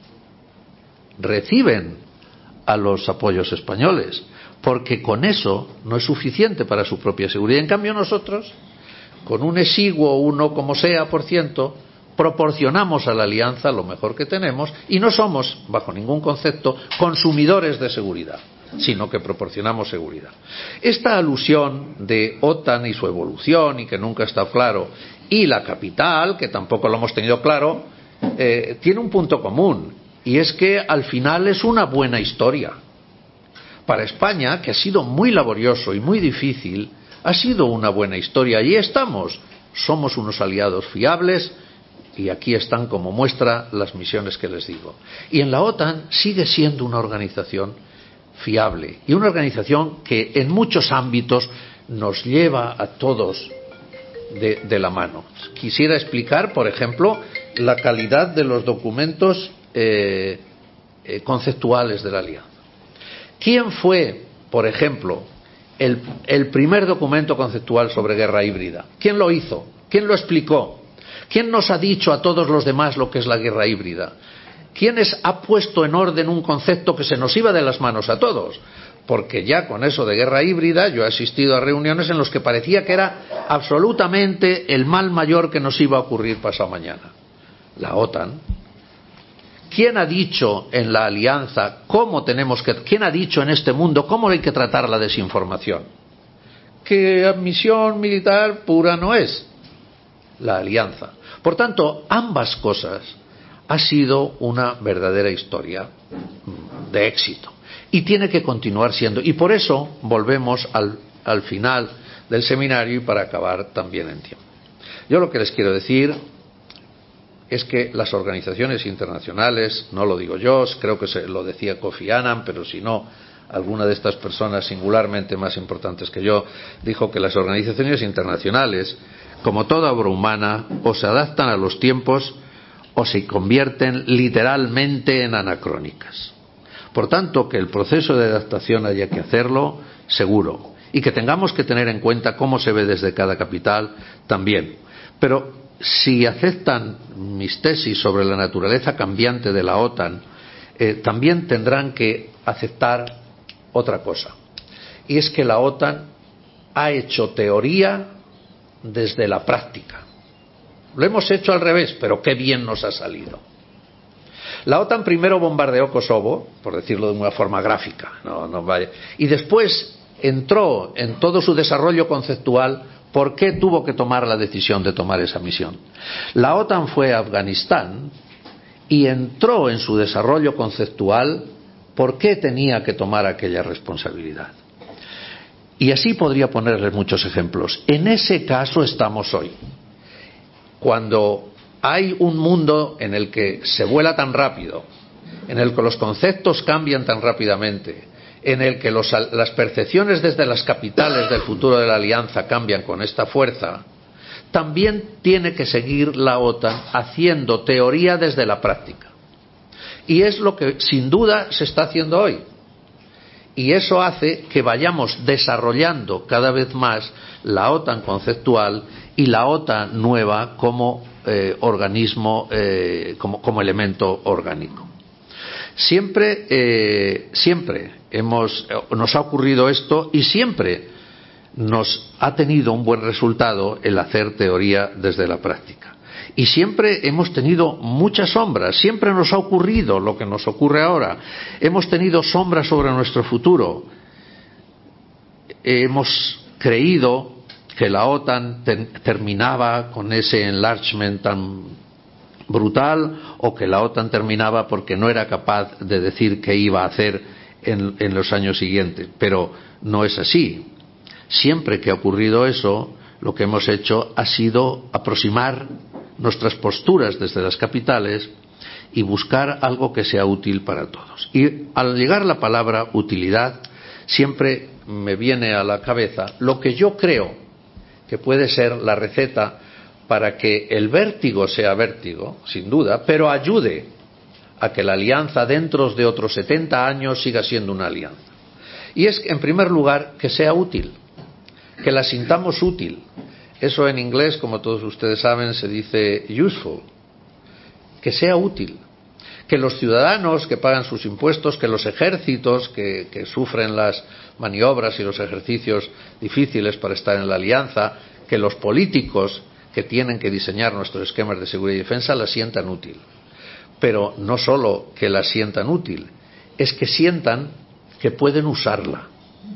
reciben a los apoyos españoles, porque con eso no es suficiente para su propia seguridad. En cambio nosotros, con un exiguo uno como sea por ciento, proporcionamos a la Alianza lo mejor que tenemos y no somos, bajo ningún concepto, consumidores de seguridad, sino que proporcionamos seguridad. Esta alusión de OTAN y su evolución, y que nunca ha estado claro, y la capital, que tampoco lo hemos tenido claro, eh, tiene un punto común, y es que al final es una buena historia. Para España, que ha sido muy laborioso y muy difícil, ha sido una buena historia. Y estamos, somos unos aliados fiables, y aquí están como muestra las misiones que les digo. Y en la OTAN sigue siendo una organización fiable y una organización que en muchos ámbitos nos lleva a todos de, de la mano. Quisiera explicar, por ejemplo, la calidad de los documentos eh, eh, conceptuales de la Alianza. ¿Quién fue, por ejemplo, el, el primer documento conceptual sobre guerra híbrida? ¿Quién lo hizo? ¿Quién lo explicó? ¿Quién nos ha dicho a todos los demás lo que es la guerra híbrida? ¿Quién ha puesto en orden un concepto que se nos iba de las manos a todos? Porque ya con eso de guerra híbrida yo he asistido a reuniones en las que parecía que era absolutamente el mal mayor que nos iba a ocurrir pasado mañana. La OTAN. ¿Quién ha dicho en la alianza cómo tenemos que, quién ha dicho en este mundo cómo hay que tratar la desinformación? Que misión militar pura no es la alianza. Por tanto, ambas cosas ha sido una verdadera historia de éxito y tiene que continuar siendo. Y por eso volvemos al, al final del seminario y para acabar también en tiempo. Yo lo que les quiero decir es que las organizaciones internacionales, no lo digo yo, creo que se lo decía Kofi Annan, pero si no, alguna de estas personas singularmente más importantes que yo, dijo que las organizaciones internacionales, como toda obra humana, o se adaptan a los tiempos o se convierten literalmente en anacrónicas. Por tanto, que el proceso de adaptación haya que hacerlo, seguro, y que tengamos que tener en cuenta cómo se ve desde cada capital, también. Pero si aceptan mis tesis sobre la naturaleza cambiante de la OTAN, eh, también tendrán que aceptar otra cosa, y es que la OTAN ha hecho teoría desde la práctica. Lo hemos hecho al revés, pero qué bien nos ha salido. La OTAN primero bombardeó Kosovo, por decirlo de una forma gráfica, no, no vaya, y después entró en todo su desarrollo conceptual por qué tuvo que tomar la decisión de tomar esa misión. La OTAN fue a Afganistán y entró en su desarrollo conceptual por qué tenía que tomar aquella responsabilidad. Y así podría ponerles muchos ejemplos. En ese caso estamos hoy. Cuando hay un mundo en el que se vuela tan rápido, en el que los conceptos cambian tan rápidamente, en el que los, las percepciones desde las capitales del futuro de la alianza cambian con esta fuerza, también tiene que seguir la OTAN haciendo teoría desde la práctica. Y es lo que sin duda se está haciendo hoy. Y eso hace que vayamos desarrollando cada vez más la OTAN conceptual y la OTAN nueva como eh, organismo, eh, como, como elemento orgánico. Siempre, eh, siempre hemos, nos ha ocurrido esto y siempre nos ha tenido un buen resultado el hacer teoría desde la práctica. Y siempre hemos tenido muchas sombras, siempre nos ha ocurrido lo que nos ocurre ahora. Hemos tenido sombras sobre nuestro futuro. Hemos creído que la OTAN ter- terminaba con ese enlargement tan brutal, o que la OTAN terminaba porque no era capaz de decir qué iba a hacer en, en los años siguientes. Pero no es así. Siempre que ha ocurrido eso, lo que hemos hecho ha sido aproximar nuestras posturas desde las capitales y buscar algo que sea útil para todos. Y al llegar la palabra utilidad, siempre me viene a la cabeza lo que yo creo que puede ser la receta para que el vértigo sea vértigo, sin duda, pero ayude a que la alianza dentro de otros setenta años siga siendo una alianza. Y es, en primer lugar, que sea útil, que la sintamos útil. Eso en inglés, como todos ustedes saben, se dice useful, que sea útil, que los ciudadanos que pagan sus impuestos, que los ejércitos que, que sufren las maniobras y los ejercicios difíciles para estar en la alianza, que los políticos que tienen que diseñar nuestros esquemas de seguridad y defensa la sientan útil. Pero no solo que la sientan útil, es que sientan que pueden usarla.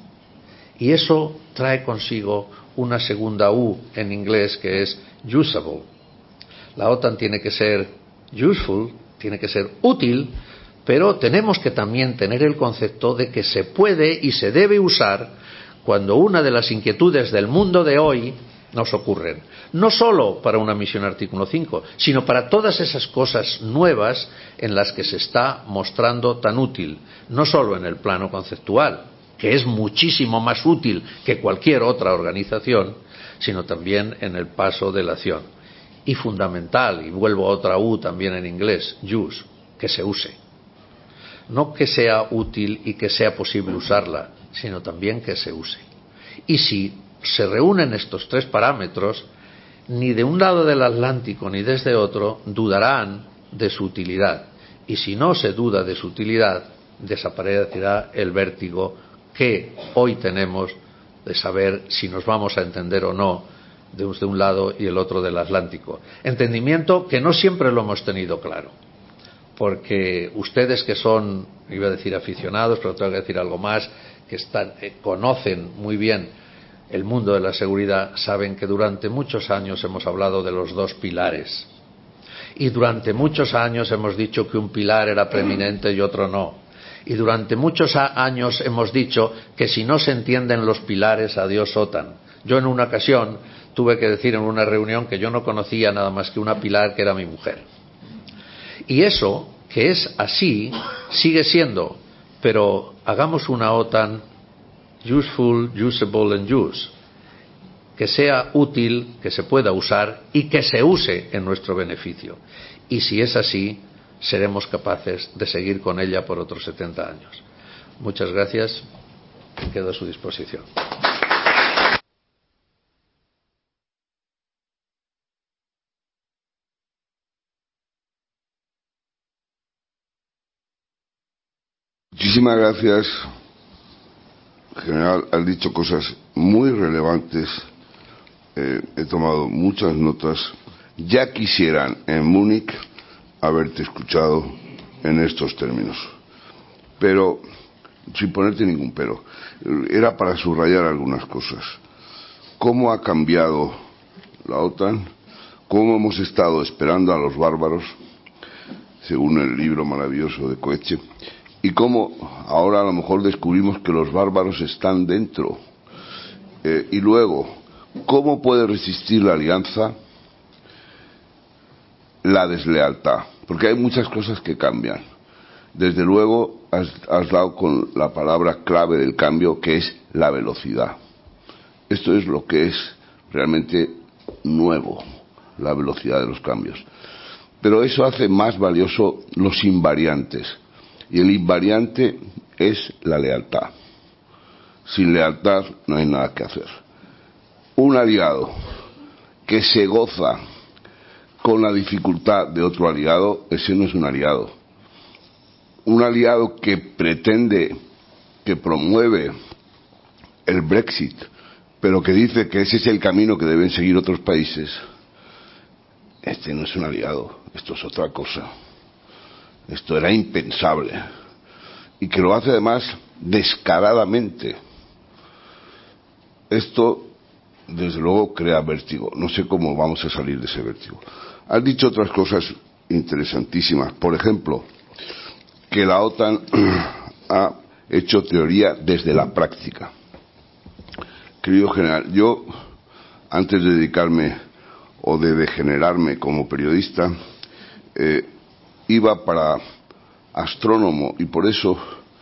Y eso trae consigo una segunda U en inglés, que es usable. La OTAN tiene que ser useful, tiene que ser útil, pero tenemos que también tener el concepto de que se puede y se debe usar cuando una de las inquietudes del mundo de hoy nos ocurren. No solo para una misión artículo cinco, sino para todas esas cosas nuevas en las que se está mostrando tan útil, no solo en el plano conceptual, que es muchísimo más útil que cualquier otra organización, sino también en el paso de la acción. Y fundamental, y vuelvo a otra U también en inglés, use, que se use. No que sea útil y que sea posible usarla, sino también que se use. Y si se reúnen estos tres parámetros, ni de un lado del Atlántico ni desde otro dudarán de su utilidad. Y si no se duda de su utilidad, desaparecerá el vértigo que hoy tenemos de saber si nos vamos a entender o no de un lado y el otro del Atlántico. Entendimiento que no siempre lo hemos tenido claro, porque ustedes que son, iba a decir aficionados, pero tengo que decir algo más, que están, eh, conocen muy bien el mundo de la seguridad, saben que durante muchos años hemos hablado de los dos pilares. Y durante muchos años hemos dicho que un pilar era preeminente y otro no. Y durante muchos años hemos dicho que si no se entienden los pilares, adiós OTAN. Yo en una ocasión tuve que decir en una reunión que yo no conocía nada más que una pilar, que era mi mujer. Y eso, que es así, sigue siendo, pero hagamos una OTAN useful, usable and use, que sea útil, que se pueda usar y que se use en nuestro beneficio. Y si es así, seremos capaces de seguir con ella por otros setenta años. Muchas gracias. Quedo a su disposición. Muchísimas gracias, general. Has dicho cosas muy relevantes. Eh, he tomado muchas notas. Ya quisieran en Múnich haberte escuchado en estos términos. Pero, sin ponerte ningún pero, era para subrayar algunas cosas. ¿Cómo ha cambiado la OTAN? ¿Cómo hemos estado esperando a los bárbaros, según el libro maravilloso de Coetzee? Y cómo ahora a lo mejor descubrimos que los bárbaros están dentro. Eh, y luego, ¿cómo puede resistir la alianza la deslealtad? Porque hay muchas cosas que cambian. Desde luego, has, has dado con la palabra clave del cambio, que es la velocidad. Esto es lo que es realmente nuevo, la velocidad de los cambios. Pero eso hace más valioso los invariantes. Y el invariante es la lealtad. Sin lealtad no hay nada que hacer. Un aliado que se goza con la dificultad de otro aliado, ese no es un aliado. Un aliado que pretende, que promueve el Brexit, pero que dice que ese es el camino que deben seguir otros países, este no es un aliado, esto es otra cosa. Esto era impensable. Y que lo hace además descaradamente. Esto, desde luego, crea vértigo. No sé cómo vamos a salir de ese vértigo. Has dicho otras cosas interesantísimas. Por ejemplo, que la OTAN ha hecho teoría desde la práctica. Querido general, yo, antes de dedicarme o de degenerarme como periodista, eh, iba para astrónomo y por eso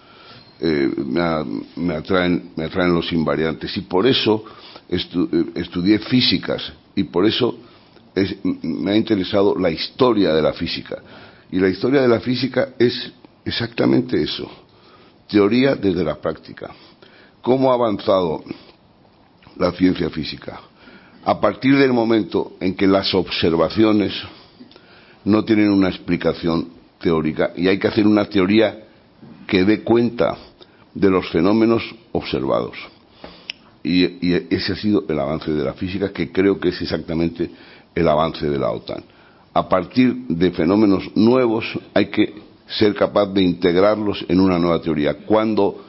eh, me, a, me, atraen, me atraen los invariantes y por eso estu, eh, estudié físicas y por eso es, me ha interesado la historia de la física. Y la historia de la física es exactamente eso, teoría desde la práctica. ¿Cómo ha avanzado la ciencia física? A partir del momento en que las observaciones no tienen una explicación teórica y hay que hacer una teoría que dé cuenta de los fenómenos observados. Y, y ese ha sido el avance de la física, que creo que es exactamente el avance de la OTAN. A partir de fenómenos nuevos hay que ser capaz de integrarlos en una nueva teoría. Cuando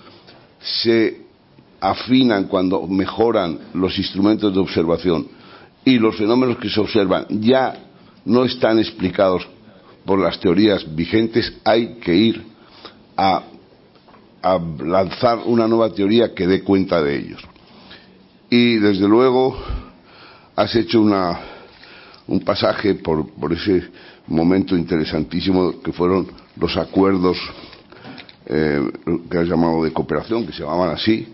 se afinan, cuando mejoran los instrumentos de observación y los fenómenos que se observan ya no están explicados por las teorías vigentes, hay que ir a, a lanzar una nueva teoría que dé cuenta de ellos. Y desde luego has hecho una, un pasaje por, por ese momento interesantísimo que fueron los acuerdos eh, que has llamado de cooperación, que se llamaban así,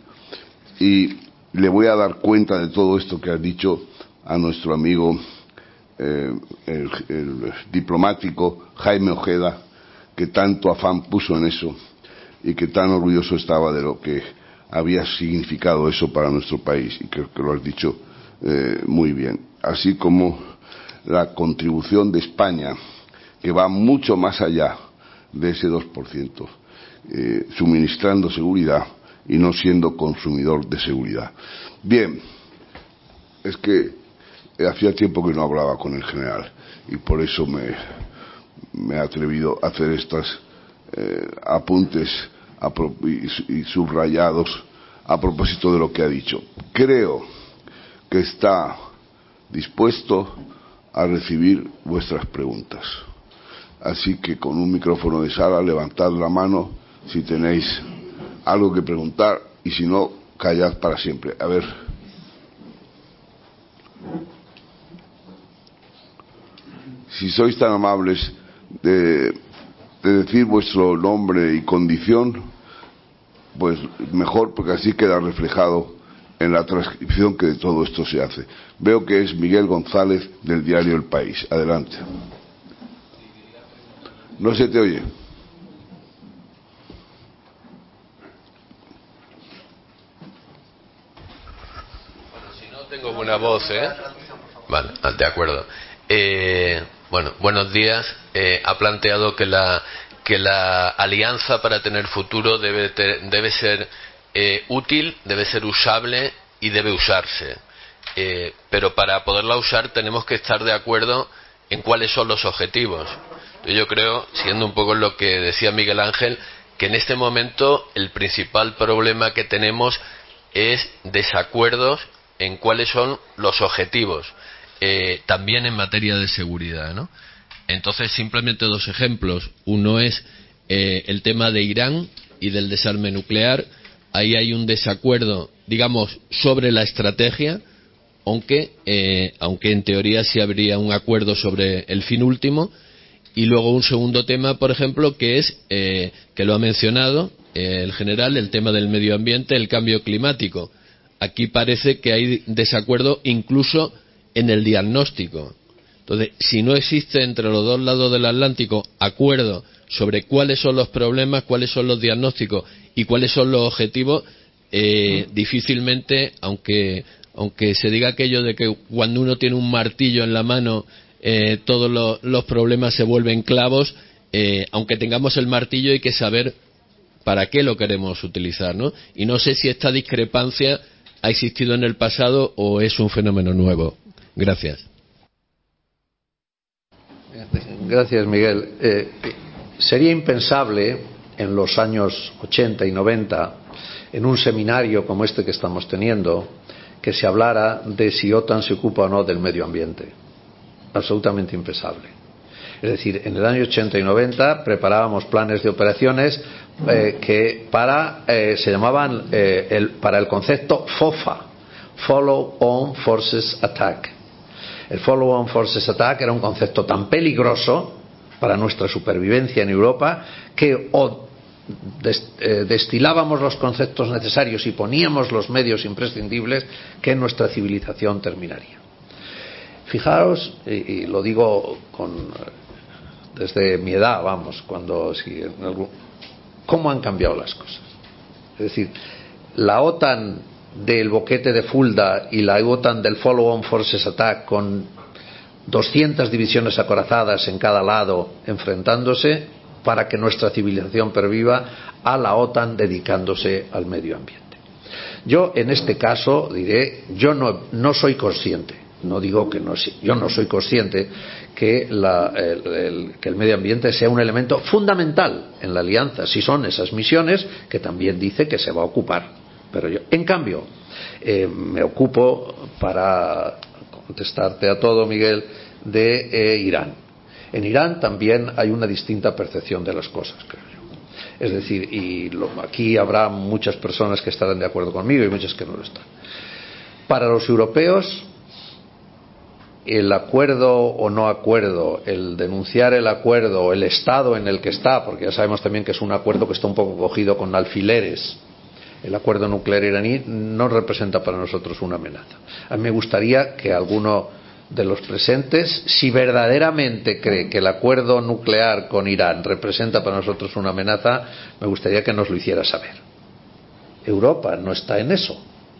y le voy a dar cuenta de todo esto que has dicho a nuestro amigo eh, el, el diplomático Jaime Ojeda, que tanto afán puso en eso y que tan orgulloso estaba de lo que había significado eso para nuestro país, y creo que lo has dicho eh, muy bien. Así como la contribución de España, que va mucho más allá de ese dos por ciento, eh, suministrando seguridad y no siendo consumidor de seguridad. Bien, es que hacía tiempo que no hablaba con el general y por eso me, me he atrevido a hacer estos eh, apuntes a pro, y, y subrayados a propósito de lo que ha dicho. Creo que está dispuesto a recibir vuestras preguntas. Así que con un micrófono de sala, levantad la mano si tenéis algo que preguntar y si no, callad para siempre. A ver. Si sois tan amables de, de decir vuestro nombre y condición, pues mejor, porque así queda reflejado en la transcripción que de todo esto se hace. Veo que es Miguel González, del diario El País. Adelante. No se te oye. Bueno, si no tengo buena voz, ¿eh? Vale, de acuerdo. Eh, bueno, buenos días. Eh, ha planteado que la que la alianza para tener futuro debe ter, debe ser eh, útil, debe ser usable y debe usarse. Eh, pero para poderla usar tenemos que estar de acuerdo en cuáles son los objetivos. Yo creo, siendo un poco lo que decía Miguel Ángel, que en este momento el principal problema que tenemos es desacuerdos en cuáles son los objetivos, eh, también en materia de seguridad, ¿no? Entonces, simplemente dos ejemplos. Uno es eh, el tema de Irán y del desarme nuclear. Ahí hay un desacuerdo, digamos, sobre la estrategia, aunque, eh, aunque en teoría sí habría un acuerdo sobre el fin último. Y luego un segundo tema, por ejemplo, que es, eh, que lo ha mencionado eh, el general, el tema del medio ambiente, el cambio climático. Aquí parece que hay desacuerdo incluso en el diagnóstico. Entonces, si no existe entre los dos lados del Atlántico acuerdo sobre cuáles son los problemas, cuáles son los diagnósticos y cuáles son los objetivos, eh, difícilmente, aunque, aunque se diga aquello de que cuando uno tiene un martillo en la mano eh, todos lo, los problemas se vuelven clavos, eh, aunque tengamos el martillo hay que saber para qué lo queremos utilizar, ¿no? Y no sé si esta discrepancia ha existido en el pasado o es un fenómeno nuevo. Gracias. Gracias, Miguel. Eh, sería impensable en los años ochenta y noventa, en un seminario como este que estamos teniendo, que se hablara de si OTAN se ocupa o no del medio ambiente. Absolutamente impensable. Es decir, en el año ochenta y noventa preparábamos planes de operaciones eh, que para eh, se llamaban eh, el, para el concepto FOFA, Follow On Forces Attack. El Follow On Forces Attack era un concepto tan peligroso para nuestra supervivencia en Europa que o des, eh, destilábamos los conceptos necesarios y poníamos los medios imprescindibles que nuestra civilización terminaría. Fijaos, y, y lo digo con, desde mi edad, vamos, cuando si en algún, cómo han cambiado las cosas. Es decir, la OTAN del boquete de Fulda y la OTAN del Follow On Forces Attack con doscientas divisiones acorazadas en cada lado enfrentándose para que nuestra civilización perviva, a la OTAN dedicándose al medio ambiente. Yo en este caso diré, yo no, no soy consciente, no digo que no, yo no soy consciente que, la, el, el, que el medio ambiente sea un elemento fundamental en la alianza, si son esas misiones que también dice que se va a ocupar. Pero yo, en cambio, eh, me ocupo, para contestarte a todo, Miguel, de eh, Irán. En Irán también hay una distinta percepción de las cosas, creo yo. Es decir, y lo, aquí habrá muchas personas que estarán de acuerdo conmigo y muchas que no lo están. Para los europeos, el acuerdo o no acuerdo, el denunciar el acuerdo, el estado en el que está, porque ya sabemos también que es un acuerdo que está un poco cogido con alfileres. El acuerdo nuclear iraní no representa para nosotros una amenaza. A mí me gustaría que alguno de los presentes, si verdaderamente cree que el acuerdo nuclear con Irán representa para nosotros una amenaza, me gustaría que nos lo hiciera saber. Europa no está en eso.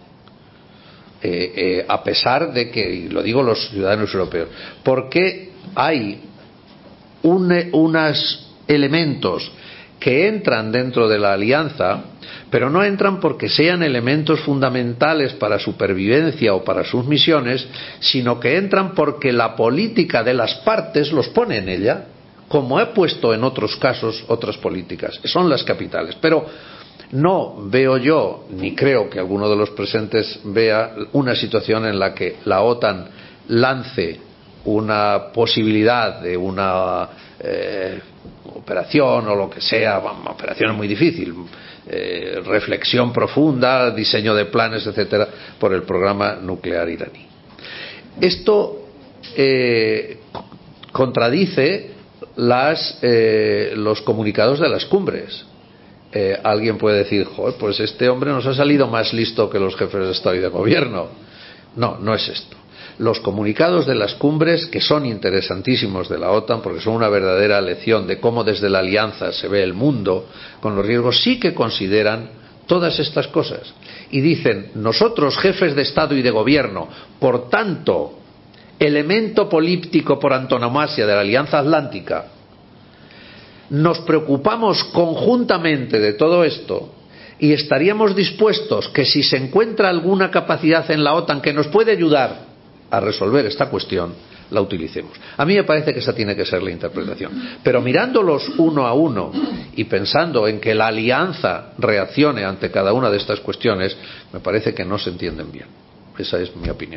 Eh, eh, a pesar de que, y lo digo los ciudadanos europeos, porque hay un, unos elementos que entran dentro de la alianza, pero no entran porque sean elementos fundamentales para supervivencia o para sus misiones, sino que entran porque la política de las partes los pone en ella, como he puesto en otros casos otras políticas, son las capitales. Pero no veo yo, ni creo que alguno de los presentes vea, una situación en la que la OTAN lance una posibilidad de una eh, operación o lo que sea, una operación muy difícil, eh, reflexión profunda, diseño de planes, etcétera, por el programa nuclear iraní. Esto eh, contradice las, eh, los comunicados de las cumbres. Eh, alguien puede decir, joder, pues este hombre nos ha salido más listo que los jefes de Estado y de Gobierno. No, no es esto. Los comunicados de las cumbres, que son interesantísimos de la OTAN, porque son una verdadera lección de cómo desde la alianza se ve el mundo con los riesgos, sí que consideran todas estas cosas. Y dicen, nosotros, jefes de Estado y de Gobierno, por tanto, elemento político por antonomasia de la Alianza Atlántica, nos preocupamos conjuntamente de todo esto y estaríamos dispuestos que si se encuentra alguna capacidad en la OTAN que nos puede ayudar a resolver esta cuestión, la utilicemos. A mí me parece que esa tiene que ser la interpretación. Pero mirándolos uno a uno y pensando en que la alianza reaccione ante cada una de estas cuestiones, me parece que no se entienden bien. Esa es mi opinión.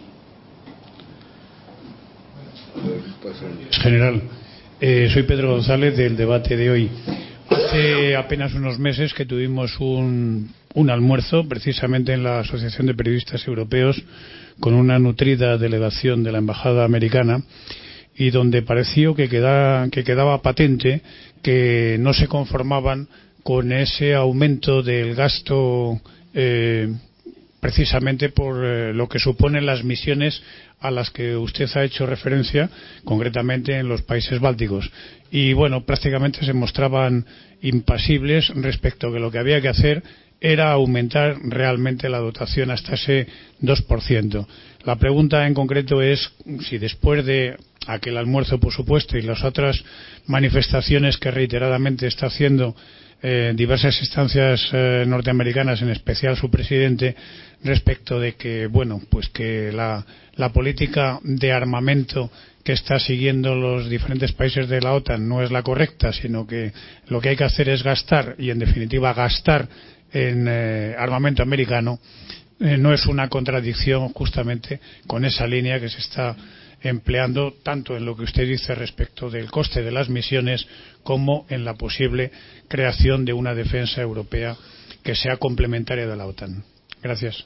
General, eh, soy Pedro González del debate de hoy. Hace apenas unos meses que tuvimos un, un almuerzo precisamente en la Asociación de Periodistas Europeos con una nutrida delegación de la Embajada Americana y donde pareció que, queda, que quedaba patente que no se conformaban con ese aumento del gasto eh, precisamente por eh, lo que suponen las misiones a las que usted ha hecho referencia, concretamente en los países bálticos. Y bueno, prácticamente se mostraban impasibles respecto a que lo que había que hacer era aumentar realmente la dotación hasta ese dos por ciento. La pregunta en concreto es si después de aquel almuerzo, por supuesto, y las otras manifestaciones que reiteradamente está haciendo eh, diversas instancias eh, norteamericanas, en especial su presidente, respecto de que, bueno, pues que la, la política de armamento que está siguiendo los diferentes países de la OTAN no es la correcta, sino que lo que hay que hacer es gastar y, en definitiva, gastar en eh, armamento americano, eh, no es una contradicción justamente con esa línea que se está empleando tanto en lo que usted dice respecto del coste de las misiones como en la posible creación de una defensa europea que sea complementaria de la OTAN. Gracias.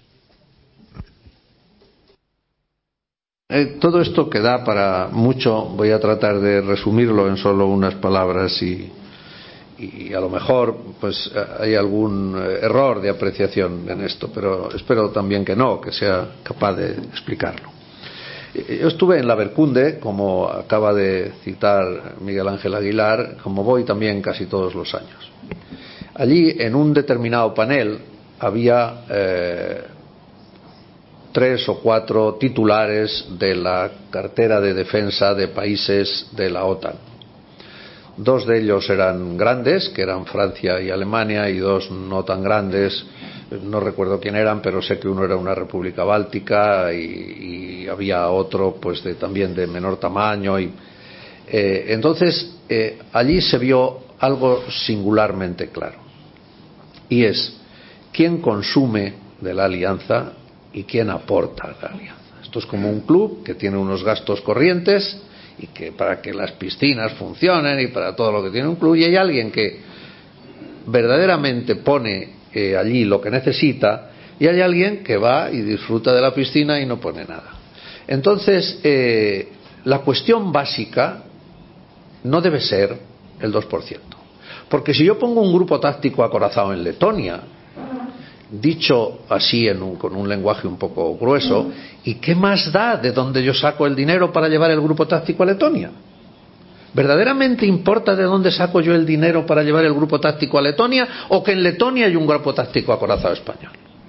Eh, todo esto que da para mucho, voy a tratar de resumirlo en solo unas palabras y, y a lo mejor pues hay algún error de apreciación en esto, pero espero también que no, que sea capaz de explicarlo. Yo estuve en la Berkunde, como acaba de citar Miguel Ángel Aguilar, como voy también casi todos los años. Allí, en un determinado panel, había eh, tres o cuatro titulares de la cartera de defensa de países de la OTAN. Dos de ellos eran grandes, que eran Francia y Alemania, y dos no tan grandes, no recuerdo quién eran, pero sé que uno era una república báltica y, y había otro pues de, también de menor tamaño. Y, eh, entonces, eh, allí se vio algo singularmente claro, y es quién consume de la alianza y quién aporta a la alianza. Esto es como un club que tiene unos gastos corrientes y que para que las piscinas funcionen y para todo lo que tiene un club, y hay alguien que verdaderamente pone eh, allí lo que necesita, y hay alguien que va y disfruta de la piscina y no pone nada. Entonces, eh, la cuestión básica no debe ser el dos por ciento, porque si yo pongo un grupo táctico acorazado en Letonia, dicho así en un, con un lenguaje un poco grueso, ¿y qué más da de dónde yo saco el dinero para llevar el grupo táctico a Letonia? ¿Verdaderamente importa de dónde saco yo el dinero para llevar el grupo táctico a Letonia, o que en Letonia hay un grupo táctico acorazado español?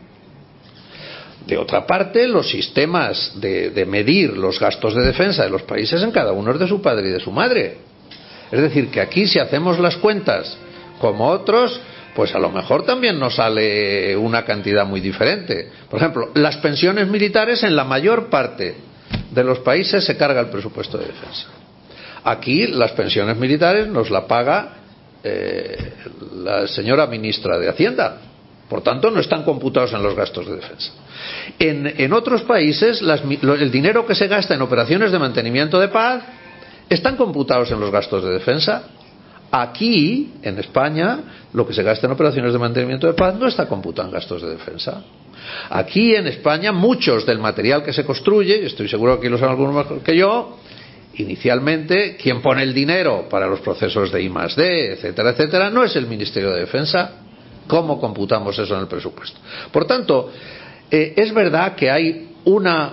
De otra parte, los sistemas de, de medir los gastos de defensa de los países en cada uno es de su padre y de su madre. Es decir, que aquí, si hacemos las cuentas como otros, pues a lo mejor también nos sale una cantidad muy diferente. Por ejemplo, las pensiones militares en la mayor parte de los países se carga el presupuesto de defensa. Aquí las pensiones militares nos la paga eh, la señora ministra de Hacienda. Por tanto, no están computados en los gastos de defensa. En, en otros países, las, el dinero que se gasta en operaciones de mantenimiento de paz están computados en los gastos de defensa. Aquí, en España, lo que se gasta en operaciones de mantenimiento de paz no está computado en gastos de defensa. Aquí, en España, muchos del material que se construye, y estoy seguro que aquí lo saben algunos mejor que yo, inicialmente quien pone el dinero para los procesos de I más D, etcétera, etcétera, no es el Ministerio de Defensa. ¿Cómo computamos eso en el presupuesto? Por tanto, eh, es verdad que hay una,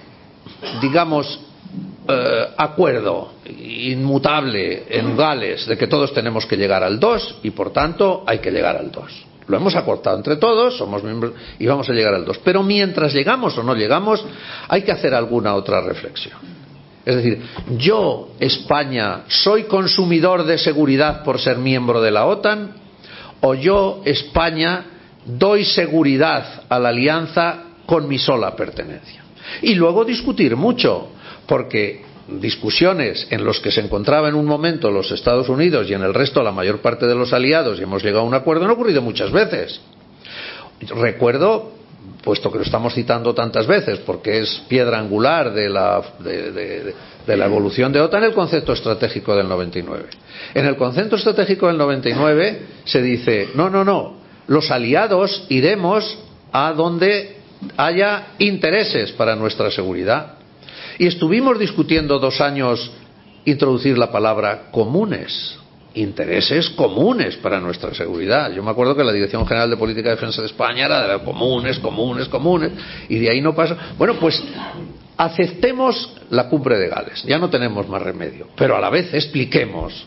digamos, eh, acuerdo inmutable en Gales de que todos tenemos que llegar al dos y por tanto hay que llegar al dos. Lo hemos acordado entre todos, somos miembros y vamos a llegar al dos. Pero mientras llegamos o no llegamos, hay que hacer alguna otra reflexión. Es decir, yo, España, ¿soy consumidor de seguridad por ser miembro de la OTAN? ¿O yo, España, doy seguridad a la alianza con mi sola pertenencia? Y luego discutir mucho, porque discusiones en los que se encontraba en un momento los Estados Unidos y en el resto la mayor parte de los aliados y hemos llegado a un acuerdo, han ocurrido muchas veces. Recuerdo, puesto que lo estamos citando tantas veces porque es piedra angular de la, de, de, de la evolución de OTAN, el concepto estratégico del noventa y nueve. En el concepto estratégico del noventa y nueve se dice, no, no, no, los aliados iremos a donde haya intereses para nuestra seguridad. Y estuvimos discutiendo dos años introducir la palabra comunes, intereses comunes para nuestra seguridad. Yo me acuerdo que la Dirección General de Política de Defensa de España era de comunes, comunes, comunes, y de ahí no pasa. Bueno, pues aceptemos la cumbre de Gales, ya no tenemos más remedio, pero a la vez expliquemos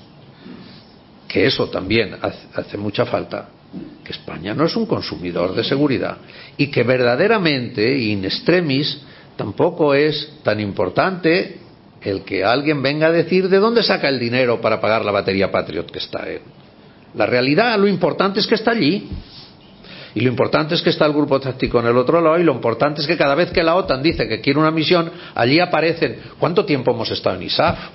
que eso también hace mucha falta, que España no es un consumidor de seguridad y que verdaderamente, in extremis, tampoco es tan importante el que alguien venga a decir de dónde saca el dinero para pagar la batería Patriot que está en. La realidad, lo importante es que está allí. Y lo importante es que está el grupo táctico en el otro lado, y lo importante es que cada vez que la OTAN dice que quiere una misión, allí aparecen. ¿Cuánto tiempo hemos estado en I S A F?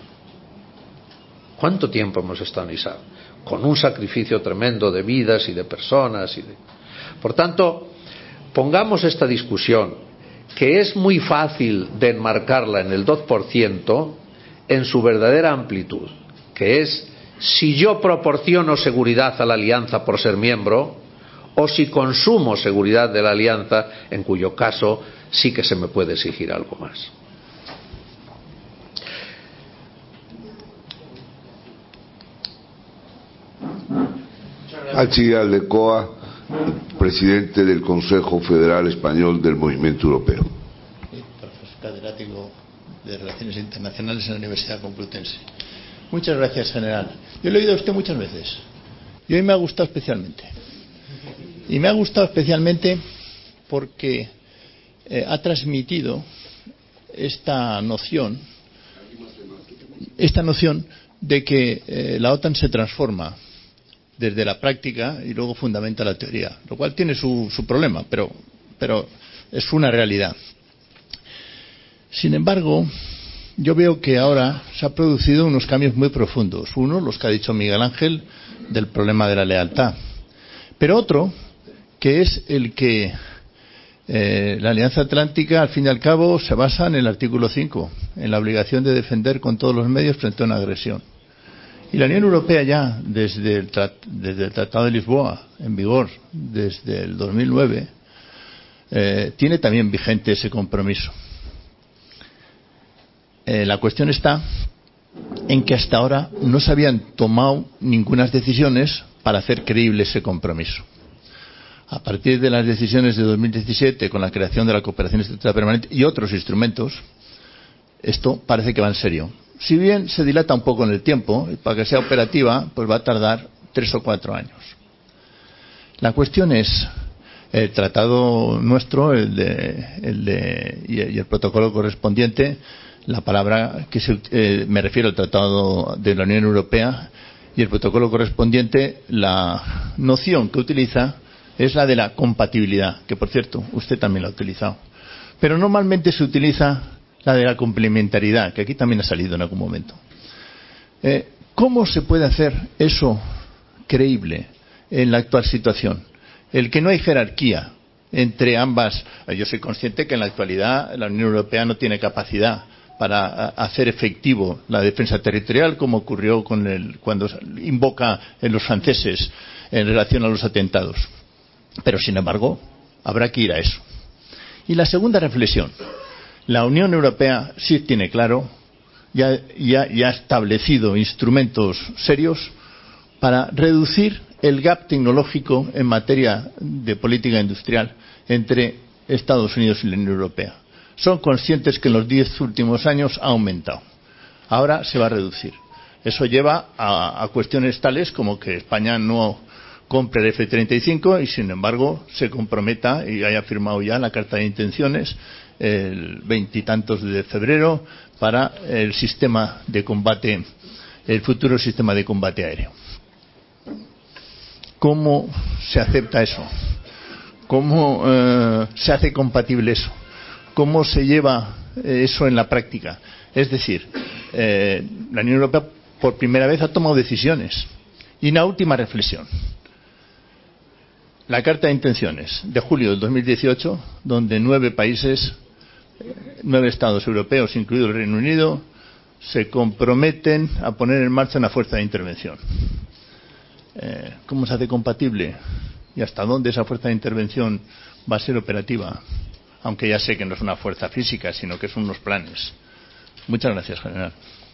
¿Cuánto tiempo hemos estado en I S A F? Con un sacrificio tremendo de vidas y de personas. Y de... Por tanto, pongamos esta discusión, que es muy fácil de enmarcarla en el dos por ciento, en su verdadera amplitud, que es si yo proporciono seguridad a la alianza por ser miembro o si consumo seguridad de la alianza, en cuyo caso sí que se me puede exigir algo más. Archi Aldecoa, presidente del Consejo Federal Español del Movimiento Europeo. Profesor catedrático de Relaciones Internacionales en la Universidad Complutense. Muchas gracias, general. Yo lo he oído a usted muchas veces y hoy me ha gustado especialmente. Y me ha gustado especialmente porque eh, ha transmitido esta noción, esta noción de que eh, la OTAN se transforma desde la práctica y luego fundamenta la teoría, lo cual tiene su, su problema, pero, pero es una realidad. Sin embargo, yo veo que ahora se han producido unos cambios muy profundos. Uno, los que ha dicho Miguel Ángel, del problema de la lealtad. Pero otro, que es el que eh, la Alianza Atlántica, al fin y al cabo, se basa en el artículo cinco, en la obligación de defender con todos los medios frente a una agresión. Y la Unión Europea ya, desde el, trat, desde el Tratado de Lisboa, en vigor desde el dos mil nueve, eh, tiene también vigente ese compromiso. Eh, la cuestión está en que hasta ahora no se habían tomado ninguna decisiones para hacer creíble ese compromiso. A partir de las decisiones de dos mil diecisiete, con la creación de la cooperación estructurada permanente y otros instrumentos, esto parece que va en serio. Si bien se dilata un poco en el tiempo, para que sea operativa, pues va a tardar tres o cuatro años. La cuestión es, el tratado nuestro, el de, el de, y el protocolo correspondiente, la palabra que se, eh, me refiero al Tratado de la Unión Europea y el protocolo correspondiente, la noción que utiliza es la de la compatibilidad, que por cierto, usted también la ha utilizado. Pero normalmente se utiliza la de la complementariedad, que aquí también ha salido en algún momento. Eh, ¿Cómo se puede hacer eso creíble en la actual situación? El que no hay jerarquía entre ambas. Yo soy consciente que en la actualidad la Unión Europea no tiene capacidad para hacer efectivo la defensa territorial, como ocurrió con el, cuando invoca en los franceses en relación a los atentados. Pero, sin embargo, habrá que ir a eso. Y la segunda reflexión. La Unión Europea sí tiene claro ya, ya, ya ha establecido instrumentos serios para reducir el gap tecnológico en materia de política industrial entre Estados Unidos y la Unión Europea. Son conscientes que en los diez últimos años ha aumentado. Ahora se va a reducir. Eso lleva a, a cuestiones tales como que España no compre el F treinta y cinco y, sin embargo, se comprometa y haya firmado ya la carta de intenciones el veintitantos de febrero para el sistema de combate, el futuro sistema de combate aéreo. ¿Cómo se acepta eso? ¿Cómo eh, se hace compatible eso? ¿Cómo se lleva eso en la práctica? Es decir, eh, la Unión Europea por primera vez ha tomado decisiones. Y una última reflexión. La Carta de Intenciones de julio del dos mil dieciocho, donde nueve países, nueve Estados europeos, incluido el Reino Unido, se comprometen a poner en marcha una fuerza de intervención. Eh, ¿Cómo se hace compatible? ¿Y hasta dónde esa fuerza de intervención va a ser operativa? Aunque ya sé que no es una fuerza física, sino que son unos planes. Muchas gracias, general.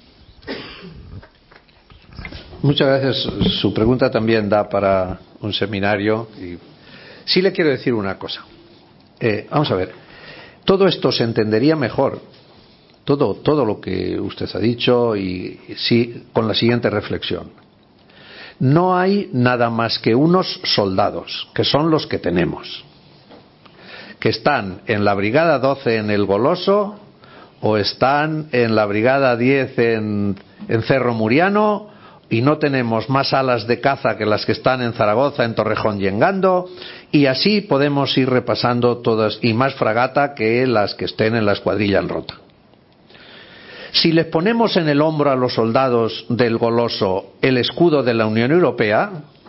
Muchas gracias. Su pregunta también da para un seminario. Y sí le quiero decir una cosa. Eh, vamos a ver. Todo esto se entendería mejor, todo, todo lo que usted ha dicho, y sí, con la siguiente reflexión. No hay nada más que unos soldados, que son los que tenemos, que están en la Brigada doce en el Goloso, o están en la Brigada diez en, en Cerro Muriano, y no tenemos más alas de caza que las que están en Zaragoza, en Torrejón y en Gando, y así podemos ir repasando todas, y más fragata que las que estén en la escuadrilla en Rota. Si les ponemos en el hombro a los soldados del Goloso el escudo de la Unión Europea,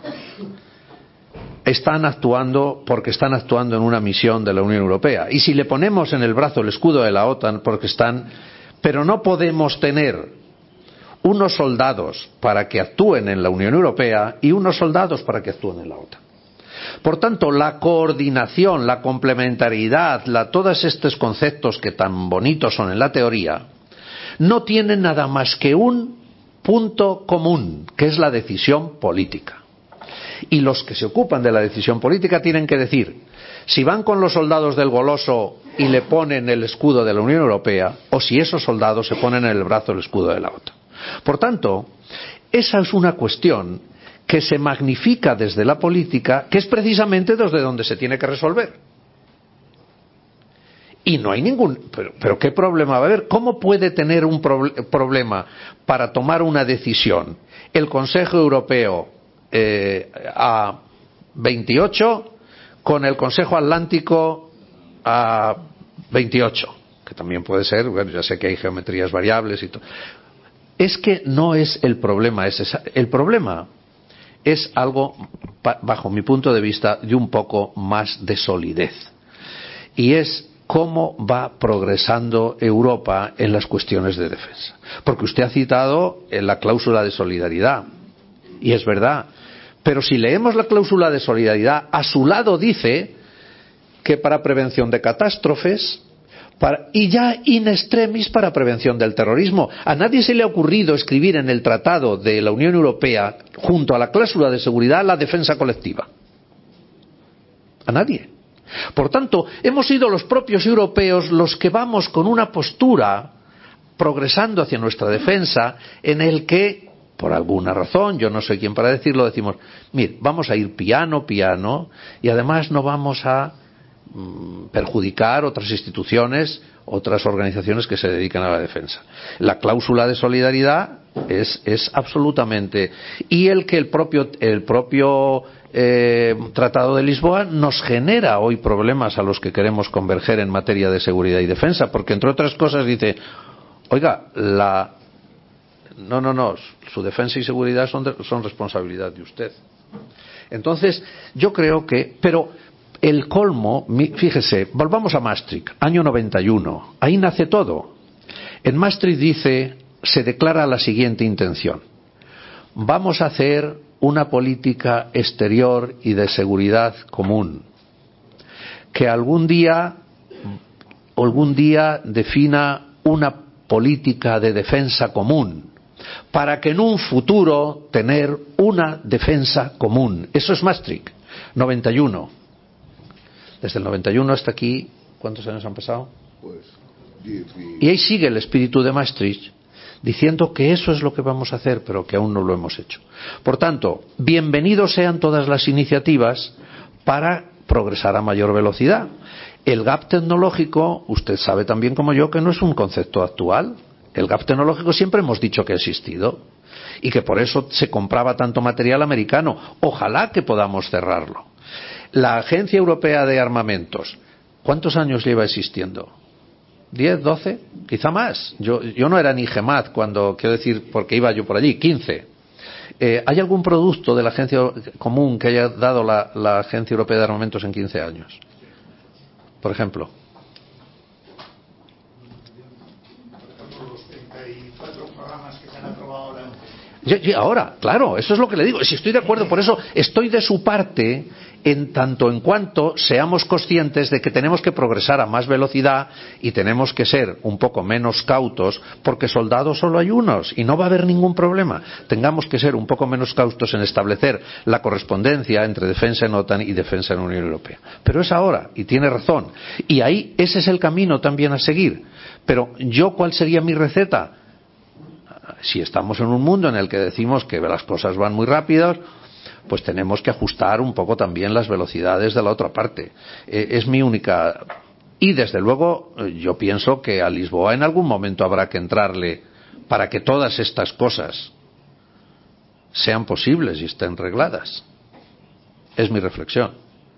están actuando porque están actuando en una misión de la Unión Europea. Y si le ponemos en el brazo el escudo de la OTAN, porque están... Pero no podemos tener unos soldados para que actúen en la Unión Europea y unos soldados para que actúen en la OTAN. Por tanto, la coordinación, la complementariedad, la, todos estos conceptos que tan bonitos son en la teoría, no tienen nada más que un punto común, que es la decisión política. Y los que se ocupan de la decisión política tienen que decir si van con los soldados del Goloso y le ponen el escudo de la Unión Europea, o si esos soldados se ponen en el brazo el escudo de la OTAN. Por tanto, esa es una cuestión que se magnifica desde la política, que es precisamente desde donde se tiene que resolver. Y no hay ningún... Pero, pero ¿qué problema va a haber? ¿Cómo puede tener un pro, problema para tomar una decisión el Consejo Europeo eh, a veintiocho con el Consejo Atlántico a veintiocho? Que también puede ser, bueno, ya sé que hay geometrías variables y todo. Es que no es el problema ese. El problema es algo, bajo mi punto de vista, de un poco más de solidez. Y es cómo va progresando Europa en las cuestiones de defensa. Porque usted ha citado la cláusula de solidaridad. Y es verdad. Pero si leemos la cláusula de solidaridad, a su lado dice que para prevención de catástrofes, Para, y ya in extremis para prevención del terrorismo. A nadie se le ha ocurrido escribir en el Tratado de la Unión Europea, junto a la cláusula de seguridad, la defensa colectiva. A nadie. Por tanto, hemos sido los propios europeos los que vamos con una postura progresando hacia nuestra defensa, en el que, por alguna razón, yo no soy quien para decirlo, decimos, mire, vamos a ir piano, piano, y además no vamos a perjudicar otras instituciones, otras organizaciones que se dedican a la defensa. La cláusula de solidaridad es, es absolutamente... Y el que el propio, el propio eh, Tratado de Lisboa nos genera hoy problemas a los que queremos converger en materia de seguridad y defensa, porque entre otras cosas dice, oiga, la... No, no, no, su defensa y seguridad son, de, son responsabilidad de usted. Entonces, yo creo que... Pero el colmo, fíjese, volvamos a Maastricht, año noventa y uno, ahí nace todo. En Maastricht dice, se declara la siguiente intención: vamos a hacer una política exterior y de seguridad común, que algún día, algún día defina una política de defensa común, para que en un futuro tener una defensa común. Eso es Maastricht, noventa y uno. Desde el noventa y uno hasta aquí, ¿cuántos años han pasado? Pues diez y... y ahí sigue el espíritu de Maastricht, diciendo que eso es lo que vamos a hacer, pero que aún no lo hemos hecho. Por tanto, bienvenidos sean todas las iniciativas para progresar a mayor velocidad. El gap tecnológico, usted sabe también como yo que no es un concepto actual. El gap tecnológico siempre hemos dicho que ha existido y que por eso se compraba tanto material americano. Ojalá que podamos cerrarlo. La Agencia Europea de Armamentos, ¿cuántos años lleva existiendo? ¿diez, doce? Quizá más. Yo, yo no era ni GEMAT cuando, quiero decir, porque iba yo por allí, quince. Eh, ¿Hay algún producto de la agencia común que haya dado la, la Agencia Europea de Armamentos en quince años? Por ejemplo. Y, y ahora, claro, eso es lo que le digo. Si estoy de acuerdo, por eso estoy de su parte en tanto en cuanto seamos conscientes de que tenemos que progresar a más velocidad y tenemos que ser un poco menos cautos, porque soldados solo hay unos y no va a haber ningún problema. Tengamos que ser un poco menos cautos en establecer la correspondencia entre defensa en OTAN y defensa en la Unión Europea. Pero es ahora, y tiene razón. Y ahí ese es el camino también a seguir. Pero yo, ¿cuál sería mi receta? Si estamos en un mundo en el que decimos que las cosas van muy rápidas, pues tenemos que ajustar un poco también las velocidades de la otra parte. Eh, es mi única... Y desde luego yo pienso que a Lisboa en algún momento habrá que entrarle para que todas estas cosas sean posibles y estén regladas. Es mi reflexión.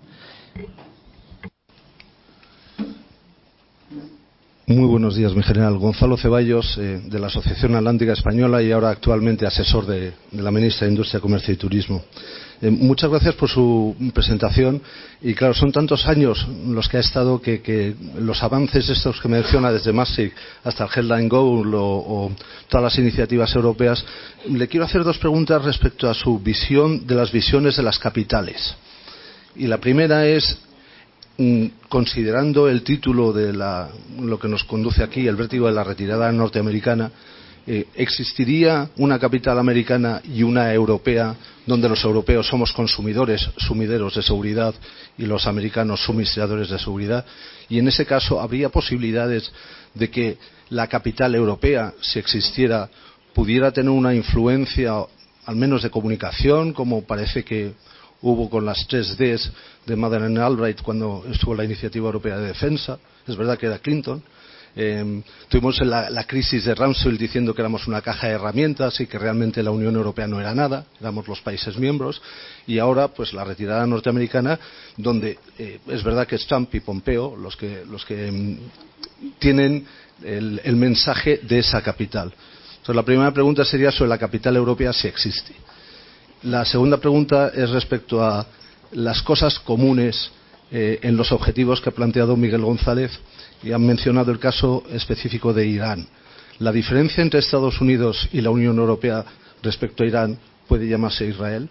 Muy buenos días, mi general. Gonzalo Ceballos, eh, de la Asociación Atlántica Española y ahora actualmente asesor de, de la ministra de Industria, Comercio y Turismo. Eh, muchas gracias por su presentación y claro, son tantos años los que ha estado que, que los avances estos que menciona desde Maastricht hasta el Headline Goal o, o todas las iniciativas europeas. Le quiero hacer dos preguntas respecto a su visión de las visiones de las capitales. Y la primera es, considerando el título de la, lo que nos conduce aquí, el vértigo de la retirada norteamericana, eh, ¿existiría una capital americana y una europea donde los europeos somos consumidores, sumideros de seguridad y los americanos suministradores de seguridad? Y en ese caso, ¿habría posibilidades de que la capital europea, si existiera, pudiera tener una influencia, al menos de comunicación, como parece que hubo con las tres Ds de Madeleine Albright cuando estuvo la Iniciativa Europea de Defensa? Es verdad que era Clinton. Eh, tuvimos la, la crisis de Rumsfeld diciendo que éramos una caja de herramientas y que realmente la Unión Europea no era nada, éramos los países miembros. Y ahora, pues la retirada norteamericana, donde eh, es verdad que es Trump y Pompeo los que, los que eh, tienen el, el mensaje de esa capital. Entonces, la primera pregunta sería sobre la capital europea, si existe. La segunda pregunta es respecto a las cosas comunes eh, en los objetivos que ha planteado Miguel González y han mencionado el caso específico de Irán. ¿La diferencia entre Estados Unidos y la Unión Europea respecto a Irán puede llamarse Israel?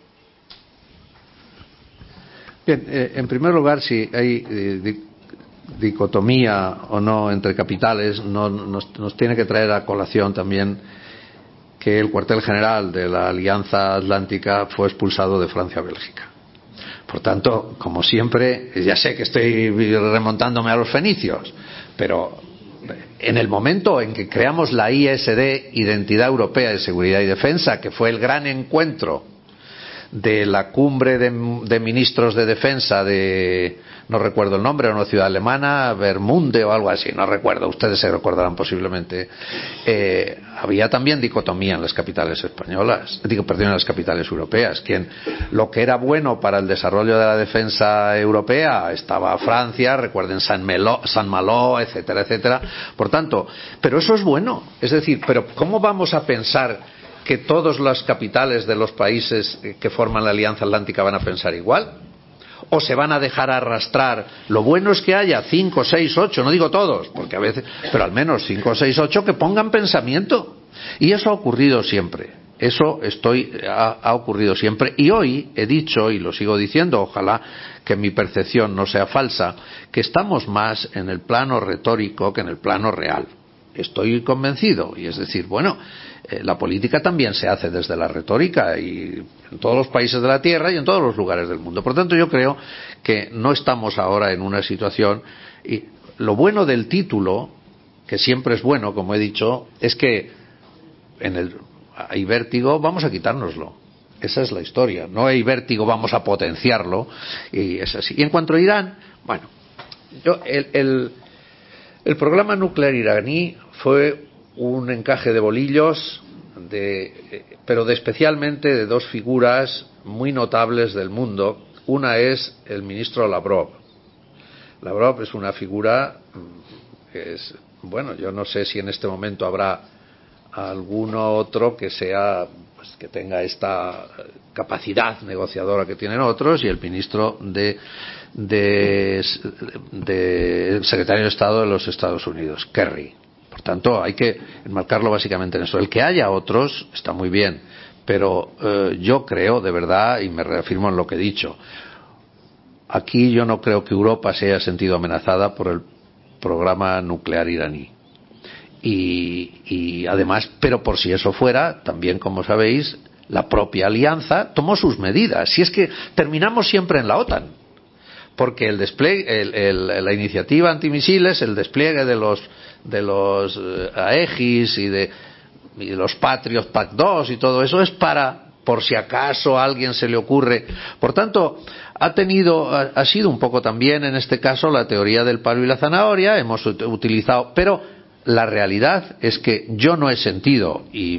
Bien, eh, en primer lugar, si hay eh, dicotomía o no entre capitales, no, nos, nos tiene que traer a colación también que el cuartel general de la Alianza Atlántica fue expulsado de Francia a Bélgica. Por tanto, como siempre, ya sé que estoy remontándome a los fenicios, pero en el momento en que creamos la I S D, Identidad Europea de Seguridad y Defensa, que fue el gran encuentro de la cumbre de, de ministros de defensa de, no recuerdo el nombre, era una ciudad alemana, Vermunde o algo así, no recuerdo, ustedes se recordarán posiblemente, eh, había también dicotomía en las capitales españolas, digo, perdón, en las capitales europeas, quien lo que era bueno para el desarrollo de la defensa europea estaba Francia, recuerden San Malo, San Malo, etcétera, etcétera, por tanto, pero eso es bueno, es decir, pero ¿cómo vamos a pensar que todas las capitales de los países que forman la Alianza Atlántica van a pensar igual? ¿O se van a dejar arrastrar? Lo bueno es que haya cinco, seis, ocho, no digo todos, porque a veces, pero al menos cinco, seis, ocho que pongan pensamiento. Y eso ha ocurrido siempre. Eso estoy, ha, ha ocurrido siempre. Y hoy he dicho, y lo sigo diciendo, ojalá que mi percepción no sea falsa, que estamos más en el plano retórico que en el plano real. estoy convencido. Y es decir, bueno, eh, la política también se hace desde la retórica y en todos los países de la Tierra y en todos los lugares del mundo. Por tanto, yo creo que no estamos ahora en una situación. Y lo bueno del título, que siempre es bueno, como he dicho, es que en el hay vértigo, vamos a quitárnoslo. Esa es la historia. No hay vértigo, vamos a potenciarlo. Y es así. Y en cuanto a Irán, bueno, yo el, el, el programa nuclear iraní fue un encaje de bolillos, de, pero de especialmente de dos figuras muy notables del mundo. Una es el ministro Lavrov. Lavrov es una figura que es, bueno, yo no sé si en este momento habrá alguno otro que sea, pues, que tenga esta capacidad negociadora que tienen otros, y el ministro de, de, de el secretario de Estado de los Estados Unidos, Kerry. Por tanto, hay que enmarcarlo básicamente en eso. El que haya otros está muy bien, pero eh, yo creo, de verdad, y me reafirmo en lo que he dicho, aquí yo no creo que Europa se haya sentido amenazada por el programa nuclear iraní. Y, y además, pero por si eso fuera, también, como sabéis, la propia alianza tomó sus medidas. Si es que terminamos siempre en la OTAN, porque el despliegue, el, el, la iniciativa antimisiles, el despliegue de los de los eh, Aegis y de, y de los Patriot Pac dos y todo eso es para, por si acaso a alguien se le ocurre. Por tanto, ha tenido, ha, ha sido un poco también en este caso la teoría del palo y la zanahoria. Hemos utilizado, pero la realidad es que yo no he sentido, y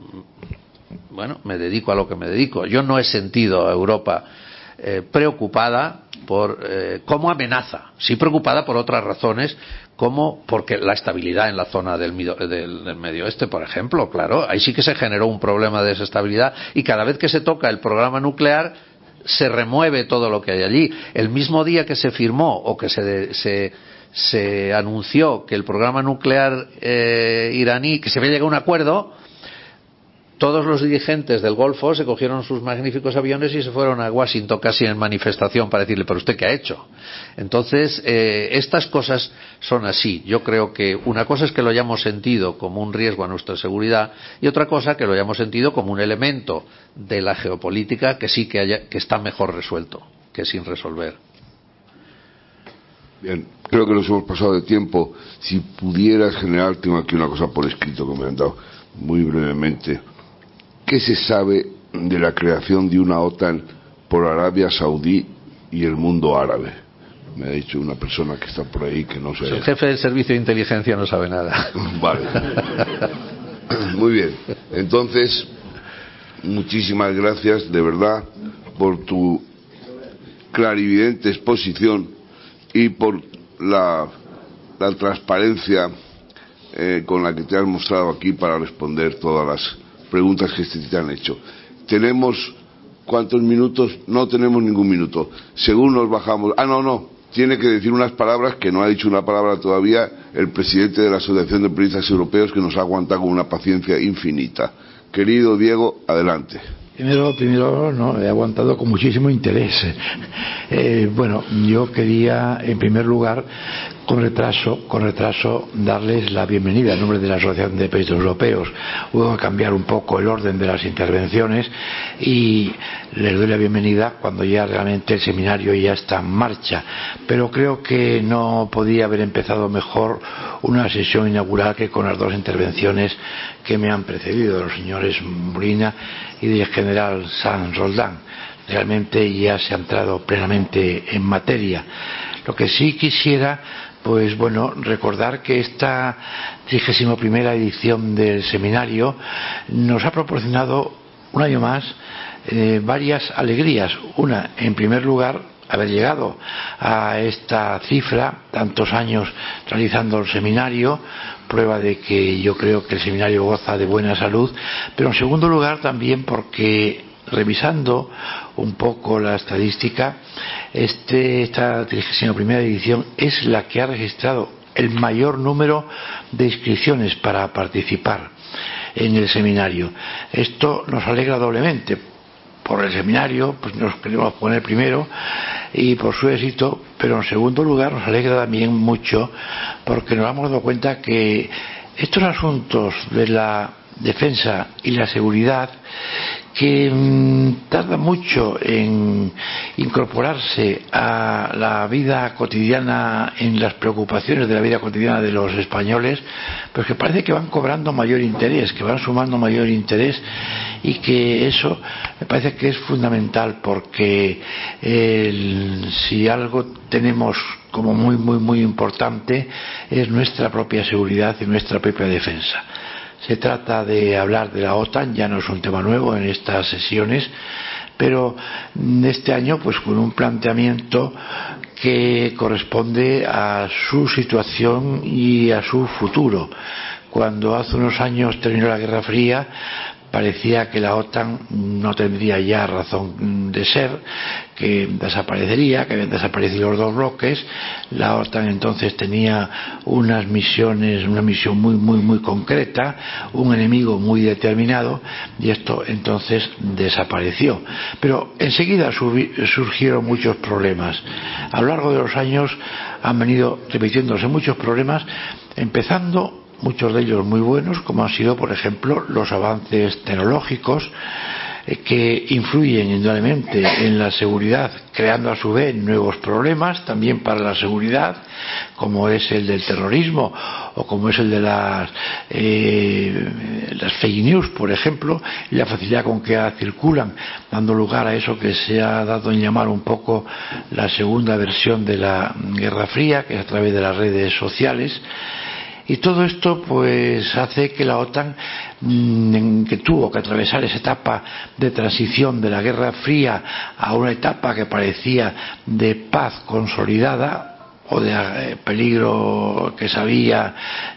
bueno, me dedico a lo que me dedico, yo no he sentido a Europa eh, preocupada por eh, como amenaza, sí preocupada por otras razones, como porque la estabilidad en la zona del, del, del Medio Oeste, por ejemplo, claro, ahí sí que se generó un problema de desestabilidad, y cada vez que se toca el programa nuclear se remueve todo lo que hay allí. El mismo día que se firmó o que se, se se anunció que el programa nuclear eh, iraní, que se había llegado a un acuerdo, todos los dirigentes del Golfo se cogieron sus magníficos aviones y se fueron a Washington casi en manifestación para decirle, pero usted qué ha hecho. Entonces eh, estas cosas son así. Yo creo que una cosa es que lo hayamos sentido como un riesgo a nuestra seguridad, y otra cosa que lo hayamos sentido como un elemento de la geopolítica que sí que, haya, que está mejor resuelto que sin resolver. Bien, creo que nos hemos pasado de tiempo. Si pudieras, general, tengo aquí una cosa por escrito que me han dado muy brevemente. ¿Qué se sabe de la creación de una OTAN por Arabia Saudí y el mundo árabe? Me ha dicho una persona que está por ahí que no sé. El jefe del servicio de inteligencia no sabe nada. Vale. Muy bien. Entonces, muchísimas gracias, de verdad, por tu clarividente exposición y por la, la transparencia eh, con la que te has mostrado aquí para responder todas las preguntas que te han hecho. Tenemos, ¿cuántos minutos? No tenemos ningún minuto. Según nos bajamos, ah, no, no, tiene que decir unas palabras, que no ha dicho una palabra todavía, el presidente de la Asociación de Periodistas Europeos, que nos ha aguantado con una paciencia infinita. Querido Diego, adelante. Primero, primero no, he aguantado con muchísimo interés. Eh, bueno, yo quería, en primer lugar, con retraso, con retraso, darles la bienvenida en nombre de la Asociación de Periodistas Europeos. Hubo que cambiar un poco el orden de las intervenciones y les doy la bienvenida cuando ya realmente el seminario ya está en marcha. Pero creo que no podía haber empezado mejor una sesión inaugural que con las dos intervenciones que me han precedido, de los señores Molina y del general Sanz Roldán. Realmente ya se ha entrado plenamente en materia. Lo que sí quisiera, pues bueno, recordar que esta trigésima primera edición del seminario nos ha proporcionado un año más eh, varias alegrías. Una, en primer lugar, haber llegado a esta cifra, tantos años realizando el seminario, prueba de que yo creo que el seminario goza de buena salud, pero en segundo lugar también porque, revisando un poco la estadística, este, esta trigésima primera edición es la que ha registrado el mayor número de inscripciones para participar en el seminario. Esto nos alegra doblemente. Por el seminario, pues nos queremos poner primero y por su éxito, pero en segundo lugar nos alegra también mucho porque nos hemos dado cuenta que estos asuntos de la defensa y la seguridad, que mmm, tarda mucho en incorporarse a la vida cotidiana, en las preocupaciones de la vida cotidiana de los españoles, pues que parece que van cobrando mayor interés, que van sumando mayor interés, y que eso me parece que es fundamental, porque el, si algo tenemos como muy muy muy importante es nuestra propia seguridad y nuestra propia defensa. Se trata de hablar de la OTAN, ya no es un tema nuevo en estas sesiones, pero este año pues con un planteamiento que corresponde a su situación y a su futuro. Cuando hace unos años terminó la Guerra Fría, parecía que la OTAN no tendría ya razón de ser, que desaparecería, que habían desaparecido los dos bloques. La OTAN entonces tenía unas misiones, una misión muy muy muy concreta, un enemigo muy determinado, y esto entonces desapareció. Pero enseguida surgieron muchos problemas. A lo largo de los años han venido repitiéndose muchos problemas, empezando muchos de ellos muy buenos, como han sido, por ejemplo, los avances tecnológicos, eh, que influyen indudablemente en la seguridad, creando a su vez nuevos problemas también para la seguridad, como es el del terrorismo o como es el de las, eh, las fake news, por ejemplo, y la facilidad con que circulan, dando lugar a eso que se ha dado en llamar un poco la segunda versión de la Guerra Fría, que es a través de las redes sociales. Y todo esto pues hace que la OTAN, mmm, que tuvo que atravesar esa etapa de transición de la Guerra Fría a una etapa que parecía de paz consolidada, o de eh, peligro que se había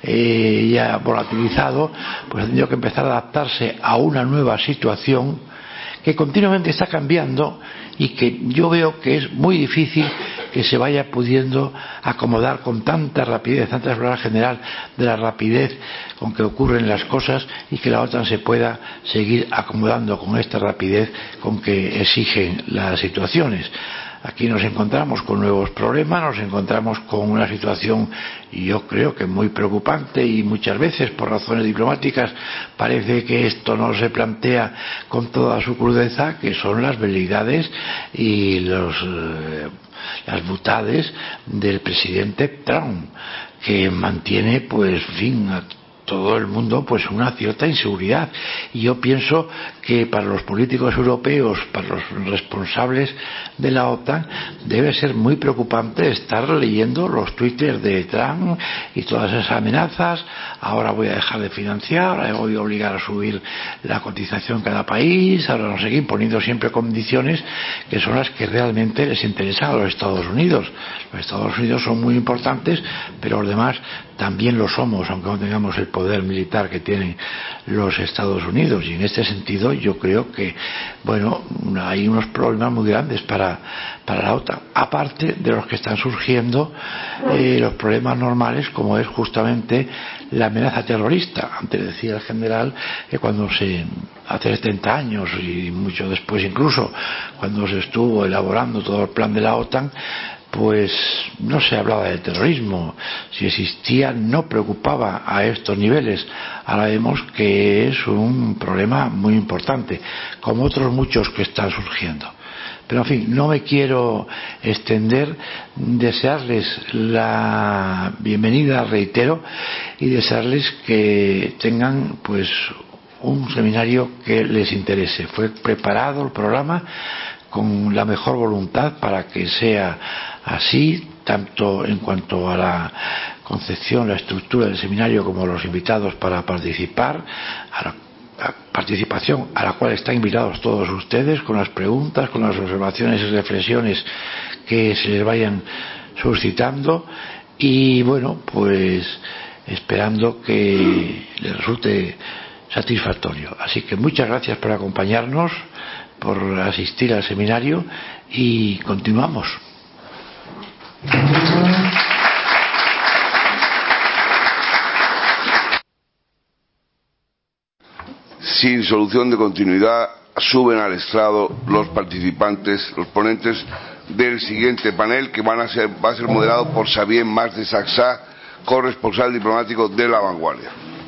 eh, ya volatilizado, pues ha tenido que empezar a adaptarse a una nueva situación que continuamente está cambiando y que yo veo que es muy difícil que se vaya pudiendo acomodar con tanta rapidez, tanta exploración general de la rapidez con que ocurren las cosas, y que la OTAN se pueda seguir acomodando con esta rapidez con que exigen las situaciones. Aquí nos encontramos con nuevos problemas, nos encontramos con una situación, yo creo que muy preocupante, y muchas veces por razones diplomáticas parece que esto no se plantea con toda su crudeza, que son las veleidades y los, eh, las butades del presidente Trump, que mantiene, pues, en fin, a todo el mundo pues una cierta inseguridad. Y yo pienso que para los políticos europeos, para los responsables de la OTAN, debe ser muy preocupante estar leyendo los twitters de Trump y todas esas amenazas: ahora voy a dejar de financiar, ahora voy a obligar a subir la cotización en cada país, ahora no sé qué, imponiendo siempre condiciones que son las que realmente les interesan a los Estados Unidos. Los Estados Unidos son muy importantes, pero los demás también lo somos, aunque no tengamos el poder militar que tienen los Estados Unidos. Y en este sentido yo creo que, bueno, hay unos problemas muy grandes para, para la OTAN, aparte de los que están surgiendo, eh, los problemas normales, como es justamente la amenaza terrorista. Antes decía el general que cuando se, hace setenta años y mucho después incluso, cuando se estuvo elaborando todo el plan de la OTAN, pues no se hablaba de terrorismo. Si existía, no preocupaba a estos niveles. Ahora vemos que es un problema muy importante, como otros muchos que están surgiendo. Pero en fin, no me quiero extender, desearles la bienvenida, reitero, y desearles que tengan pues un seminario que les interese. Fue preparado el programa con la mejor voluntad para que sea así, tanto en cuanto a la concepción, la estructura del seminario, como los invitados para participar, a la, la participación a la cual están invitados todos ustedes, con las preguntas, con las observaciones y reflexiones que se les vayan suscitando, y bueno, pues esperando que les resulte satisfactorio. Así que muchas gracias por acompañarnos, por asistir al seminario, y continuamos. Sin solución de continuidad, suben al estrado los participantes, los ponentes del siguiente panel, que van a ser, va a ser moderado por Xavier Mas de Saxá, corresponsal diplomático de La Vanguardia.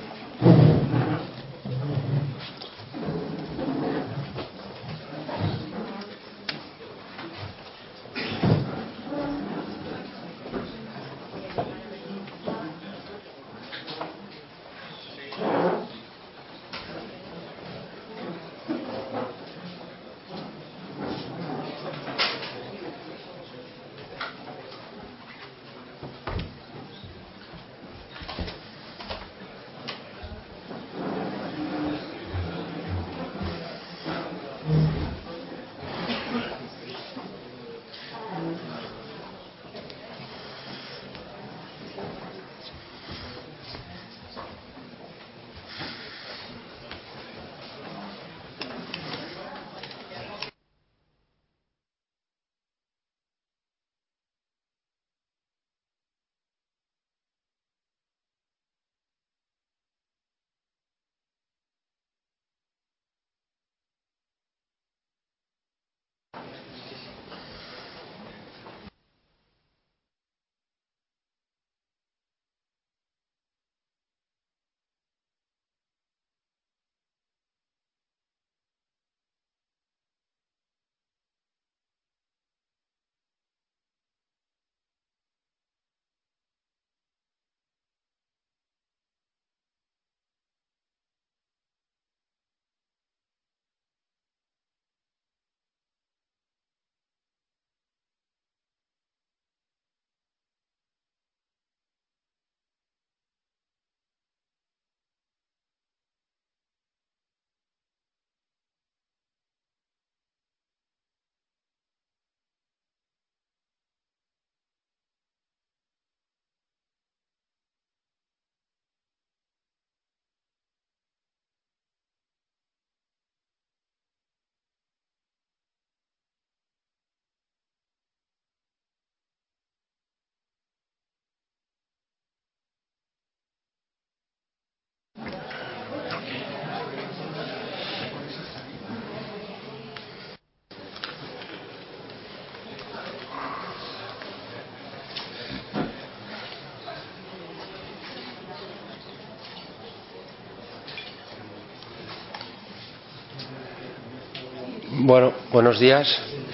Bueno, buenos días.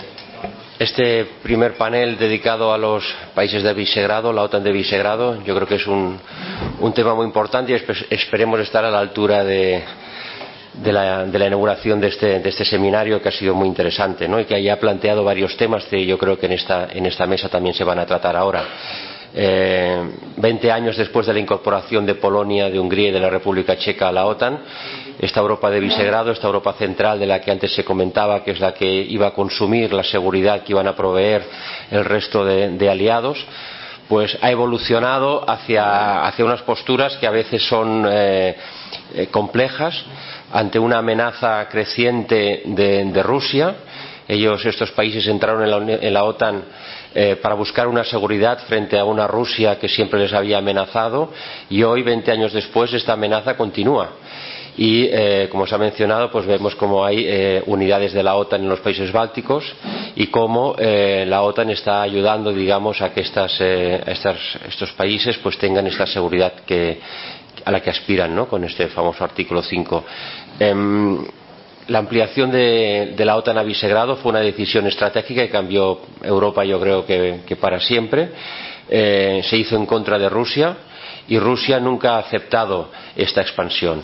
Este primer panel dedicado a los países de Visegrado, la OTAN de Visegrado, yo creo que es un, un tema muy importante y esperemos estar a la altura de, de, la, de la inauguración de este, de este seminario, que ha sido muy interesante, ¿no? Y que haya planteado varios temas que yo creo que en esta, en esta mesa también se van a tratar ahora. Eh, veinte años después de la incorporación de Polonia, de Hungría y de la República Checa a la OTAN, esta Europa de Visegrado, esta Europa central de la que antes se comentaba, que es la que iba a consumir la seguridad que iban a proveer el resto de, de aliados, pues ha evolucionado hacia, hacia unas posturas que a veces son eh, eh, complejas ante una amenaza creciente de, de Rusia. Ellos, estos países, entraron en la, en la OTAN eh, para buscar una seguridad frente a una Rusia que siempre les había amenazado, y hoy, veinte años después, esta amenaza continúa. Y, eh, como se ha mencionado, pues vemos cómo hay eh, unidades de la OTAN en los países bálticos y cómo eh, la OTAN está ayudando, digamos, a que estas, eh, estas, estos países pues tengan esta seguridad que, a la que aspiran, ¿no? Con este famoso artículo cinco. Eh, La ampliación de, de la OTAN a Visegrado fue una decisión estratégica que cambió Europa, yo creo que, que para siempre. Eh, se hizo en contra de Rusia y Rusia nunca ha aceptado esta expansión.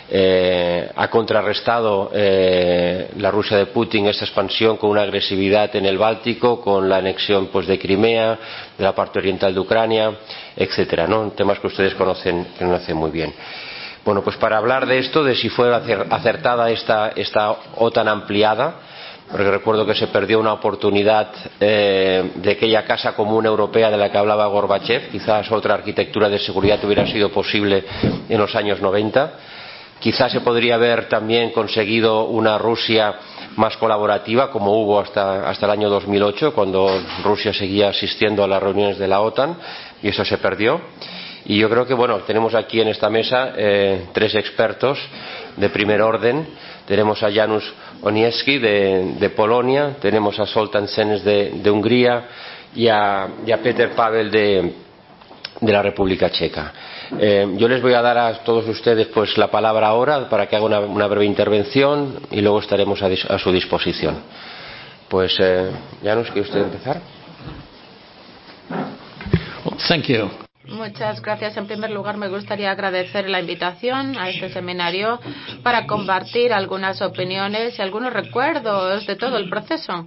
Eh, ha contrarrestado eh, la Rusia de Putin esta expansión con una agresividad en el Báltico, con la anexión pues, de Crimea, de la parte oriental de Ucrania, etcétera, ¿no? Temas que ustedes conocen, que conocen muy bien. Bueno, pues para hablar de esto, de si fue acertada esta, esta OTAN ampliada, porque recuerdo que se perdió una oportunidad eh, de aquella casa común europea de la que hablaba Gorbachev, quizás otra arquitectura de seguridad hubiera sido posible en los años noventa. Quizás se podría haber también conseguido una Rusia más colaborativa, como hubo hasta, hasta el año dos mil ocho, cuando Rusia seguía asistiendo a las reuniones de la OTAN, y eso se perdió. Y yo creo que, bueno, tenemos aquí en esta mesa eh, tres expertos de primer orden. Tenemos a Janusz Oniewski de, de Polonia, tenemos a Zoltán Senes de, de Hungría y a, y a Peter Pavel de, de la República Checa. Eh, yo les voy a dar a todos ustedes pues la palabra ahora para que haga una, una breve intervención y luego estaremos a, dis, a su disposición. Pues, eh, Janusz, ¿quiere usted empezar? Thank you. Muchas gracias. En primer lugar, me gustaría agradecer la invitación a este seminario para compartir algunas opiniones y algunos recuerdos de todo el proceso.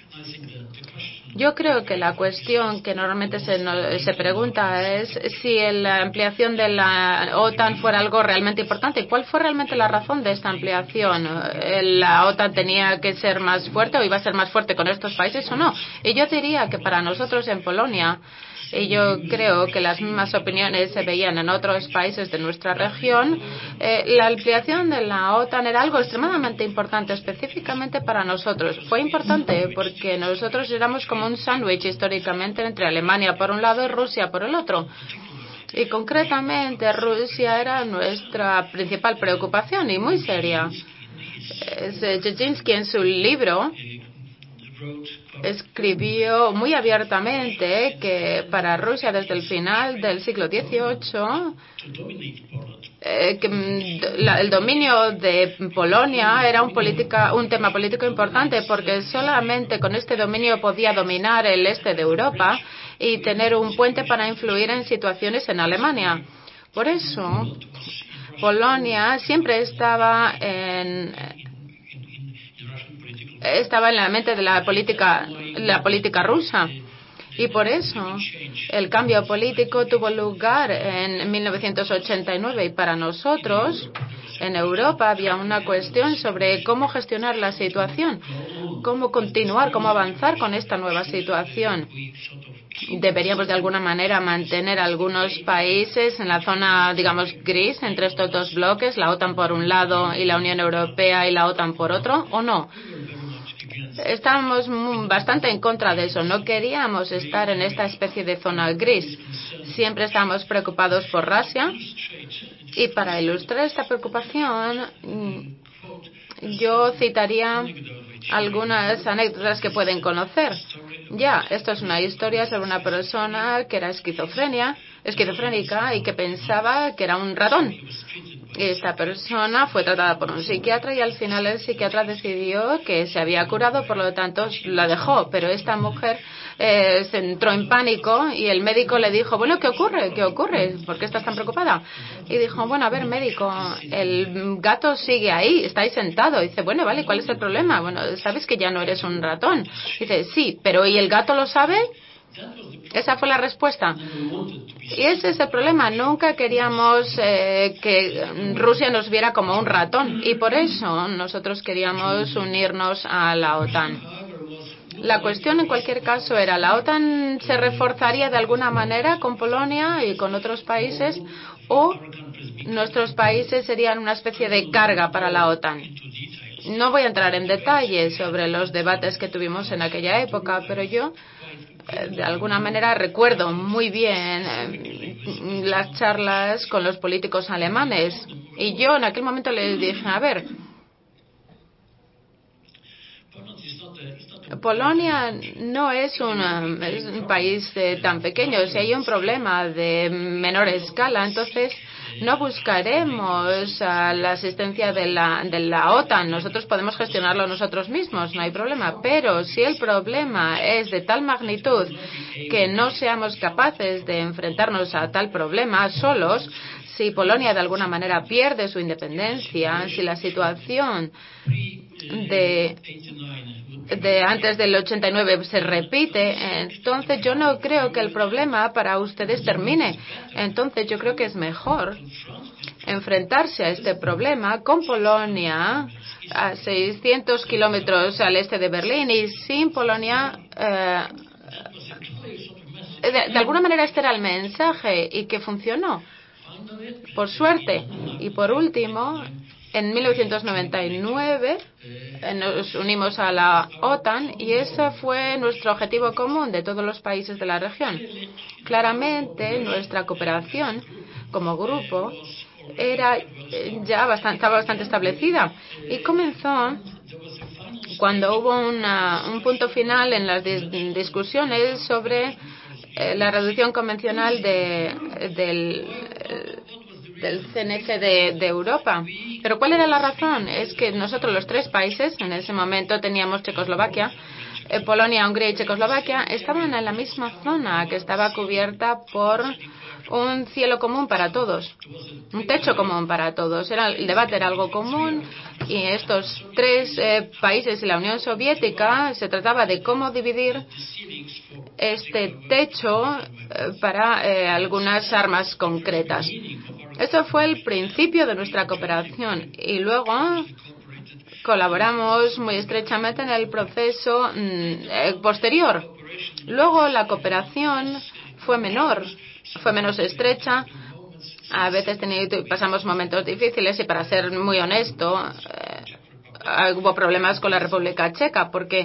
Yo creo que la cuestión que normalmente se, nos, se pregunta es si la ampliación de la OTAN fuera algo realmente importante. ¿Cuál fue realmente la razón de esta ampliación? ¿La OTAN tenía que ser más fuerte o iba a ser más fuerte con estos países o no? Y yo diría que para nosotros en Polonia, y yo creo que las mismas opiniones se veían en otros países de nuestra región, eh, la ampliación de la OTAN era algo extremadamente importante, específicamente para nosotros. Fue importante porque nosotros éramos como un sándwich históricamente entre Alemania por un lado y Rusia por el otro. Y concretamente Rusia era nuestra principal preocupación y muy seria. Dzerzhinsky en su libro escribió muy abiertamente que para Rusia desde el final del siglo dieciocho eh, que la, el dominio de Polonia era un, politica, un tema político importante porque solamente con este dominio podía dominar el este de Europa y tener un puente para influir en situaciones en Alemania. Por eso Polonia siempre estaba en estaba en la mente de la política, la política rusa. Y por eso el cambio político tuvo lugar en mil novecientos ochenta y nueve. Y para nosotros, en Europa, había una cuestión sobre cómo gestionar la situación, cómo continuar, cómo avanzar con esta nueva situación. Deberíamos de alguna manera mantener algunos países en la zona, digamos, gris entre estos dos bloques, la OTAN por un lado y la Unión Europea y la OTAN por otro, ¿o no? Estábamos bastante en contra de eso. No queríamos estar en esta especie de zona gris. Siempre estábamos preocupados por Rusia. Y para ilustrar esta preocupación, yo citaría algunas anécdotas que pueden conocer. Ya, esto es una historia sobre una persona que era esquizofrenia, esquizofrénica y que pensaba que era un ratón. Esta persona fue tratada por un psiquiatra y al final el psiquiatra decidió que se había curado, por lo tanto la dejó. Pero esta mujer eh, se entró en pánico y el médico le dijo, bueno, ¿qué ocurre? ¿Qué ocurre? ¿Por qué estás tan preocupada? Y dijo, bueno, a ver, médico, el gato sigue ahí, está ahí sentado. Y dice, bueno, vale, ¿cuál es el problema? Bueno, ¿sabes que ya no eres un ratón? Y dice, sí, pero ¿y el gato lo sabe? Esa fue la respuesta. Y ese es el problema. Nunca queríamos eh, que Rusia nos viera como un ratón. Y por eso nosotros queríamos unirnos a la OTAN. La cuestión en cualquier caso era, ¿la OTAN se reforzaría de alguna manera con Polonia y con otros países? ¿O nuestros países serían una especie de carga para la OTAN? No voy a entrar en detalles sobre los debates que tuvimos en aquella época, pero yo de alguna manera recuerdo muy bien eh, las charlas con los políticos alemanes y yo en aquel momento les dije, a ver, Polonia no es, una, es un país eh, tan pequeño. Si hay un problema de menor escala, entonces no buscaremos a la asistencia de la, de la OTAN. Nosotros podemos gestionarlo nosotros mismos, no hay problema. Pero si el problema es de tal magnitud que no seamos capaces de enfrentarnos a tal problema solos, si Polonia de alguna manera pierde su independencia, si la situación de, de antes del ochenta y nueve se repite, entonces yo no creo que el problema para ustedes termine. Entonces yo creo que es mejor enfrentarse a este problema con Polonia a seiscientos kilómetros al este de Berlín y sin Polonia. Eh, de, de alguna manera este era el mensaje y que funcionó, por suerte. Y por último, en mil novecientos noventa y nueve nos unimos a la OTAN y ese fue nuestro objetivo común de todos los países de la región. Claramente nuestra cooperación como grupo era ya bastante, estaba bastante establecida y comenzó cuando hubo una, un punto final en las dis discusiones sobre eh, la reducción convencional de, del, del C N F de, de Europa. Pero ¿cuál era la razón? Es que nosotros los tres países, en ese momento teníamos Checoslovaquia, eh, Polonia, Hungría y Checoslovaquia, estaban en la misma zona que estaba cubierta por un cielo común para todos, un techo común para todos. Era, el debate era algo común y estos tres eh, países y la Unión Soviética se trataba de cómo dividir este techo eh, para eh, algunas armas concretas. Eso fue el principio de nuestra cooperación y luego colaboramos muy estrechamente en el proceso mm, eh, posterior. Luego la cooperación fue menor, fue menos estrecha. A veces tenido, pasamos momentos difíciles y, para ser muy honesto, eh, hubo problemas con la República Checa porque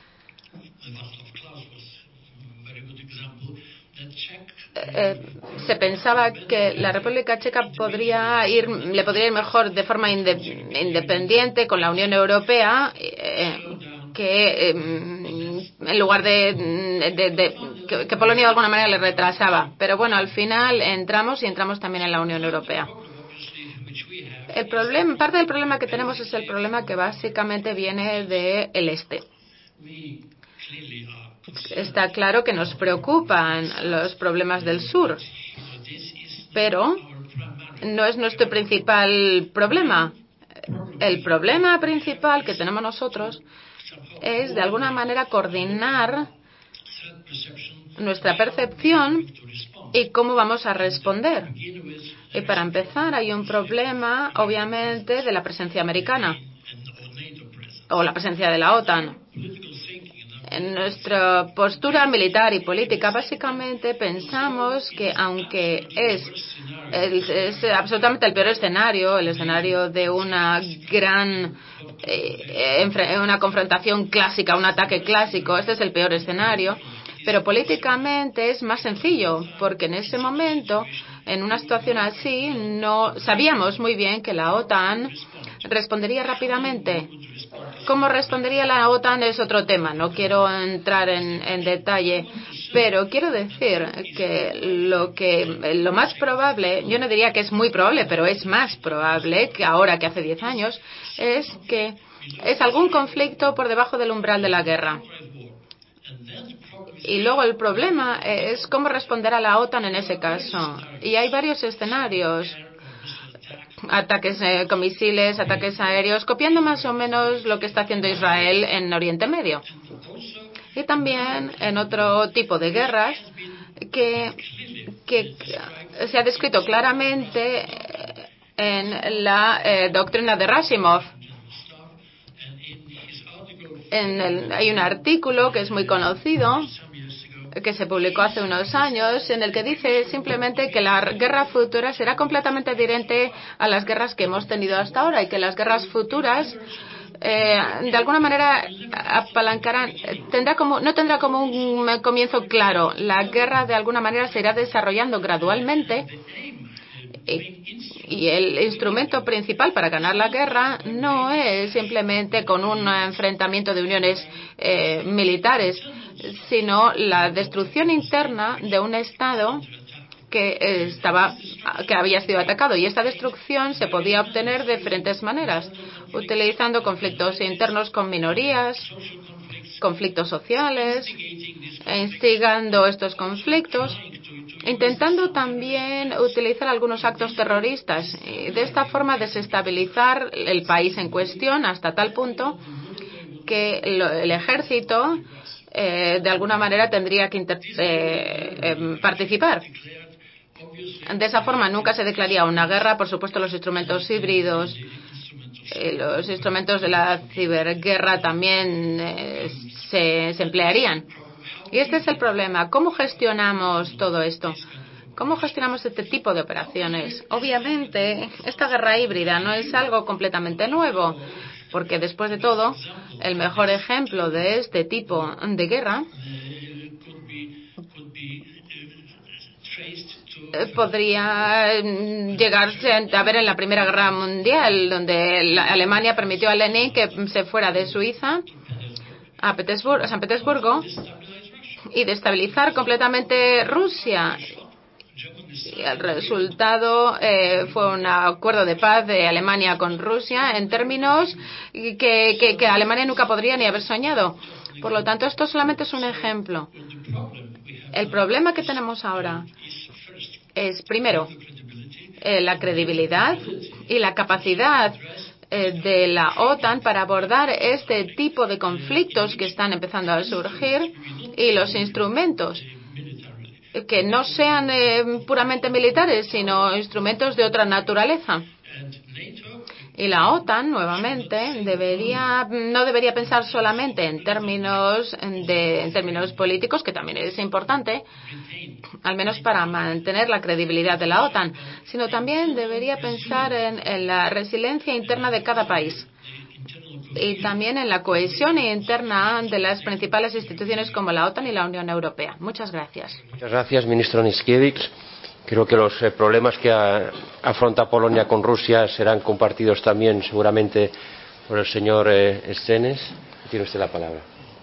Eh, se pensaba que la República Checa podría ir, le podría ir mejor de forma inde, independiente con la Unión Europea eh, que eh, en lugar de, de, de que, que Polonia de alguna manera le retrasaba. Pero bueno, al final entramos y entramos también en la Unión Europea. El problema, parte del problema que tenemos es el problema que básicamente viene del este. Está claro que nos preocupan los problemas del sur, pero no es nuestro principal problema. El problema principal que tenemos nosotros es, de alguna manera, coordinar nuestra percepción y cómo vamos a responder. Y para empezar, hay un problema, obviamente, de la presencia americana o la presencia de la OTAN. En nuestra postura militar y política, básicamente pensamos que, aunque es, es, es absolutamente el peor escenario, el escenario de una gran eh, una confrontación clásica, un ataque clásico, este es el peor escenario, pero políticamente es más sencillo, porque en ese momento, en una situación así, no sabíamos muy bien que la OTAN respondería rápidamente. ¿Cómo respondería la OTAN? Es otro tema, no quiero entrar en, en detalle, pero quiero decir que lo que lo más probable, yo no diría que es muy probable, pero es más probable que ahora que hace diez años, es que es algún conflicto por debajo del umbral de la guerra. Y luego el problema es cómo responderá la OTAN en ese caso. Y hay varios escenarios. Ataques eh, con misiles, ataques aéreos, copiando más o menos lo que está haciendo Israel en Oriente Medio. Y también en otro tipo de guerras que, que se ha descrito claramente en la eh, doctrina de Rasimov. En el, hay un artículo que es muy conocido, que se publicó hace unos años, en el que dice simplemente que la guerra futura será completamente diferente a las guerras que hemos tenido hasta ahora y que las guerras futuras eh, de alguna manera apalancarán, tendrá como, no tendrá como un comienzo claro. La guerra de alguna manera se irá desarrollando gradualmente y, y el instrumento principal para ganar la guerra no es simplemente con un enfrentamiento de uniones eh, militares, sino la destrucción interna de un Estado que eh, estaba que había sido atacado, y esta destrucción se podía obtener de diferentes maneras, utilizando conflictos internos con minorías, conflictos sociales, instigando estos conflictos, intentando también utilizar algunos actos terroristas y de esta forma desestabilizar el país en cuestión hasta tal punto que el ejército eh, de alguna manera tendría que inter eh, eh, participar. De esa forma nunca se declararía una guerra. Por supuesto, los instrumentos híbridos, eh, los instrumentos de la ciberguerra también eh, se, se emplearían. Y este es el problema. ¿Cómo gestionamos todo esto? ¿Cómo gestionamos este tipo de operaciones? Obviamente, esta guerra híbrida no es algo completamente nuevo, porque después de todo, el mejor ejemplo de este tipo de guerra podría llegarse a ver en la Primera Guerra Mundial, donde Alemania permitió a Lenin que se fuera de Suiza a, Petersburgo, a San Petersburgo y destabilizar completamente Rusia. Y el resultado eh, fue un acuerdo de paz de Alemania con Rusia en términos que, que, que Alemania nunca podría ni haber soñado. Por lo tanto, esto solamente es un ejemplo. El problema que tenemos ahora es, primero, eh, la credibilidad y la capacidad eh, de la OTAN para abordar este tipo de conflictos que están empezando a surgir y los instrumentos que no sean eh, puramente militares, sino instrumentos de otra naturaleza. Y la OTAN, nuevamente, debería, no debería pensar solamente en términos, de, en términos políticos, que también es importante, al menos para mantener la credibilidad de la OTAN, sino también debería pensar en, en la resiliencia interna de cada país y también en la cohesión interna de las principales instituciones como la OTAN y la Unión Europea. Muchas gracias. Muchas gracias, ministro Nikiewicz. Creo que los eh, problemas que a, afronta Polonia con Rusia serán compartidos también seguramente por el señor eh, Escenes. Tiene usted la palabra.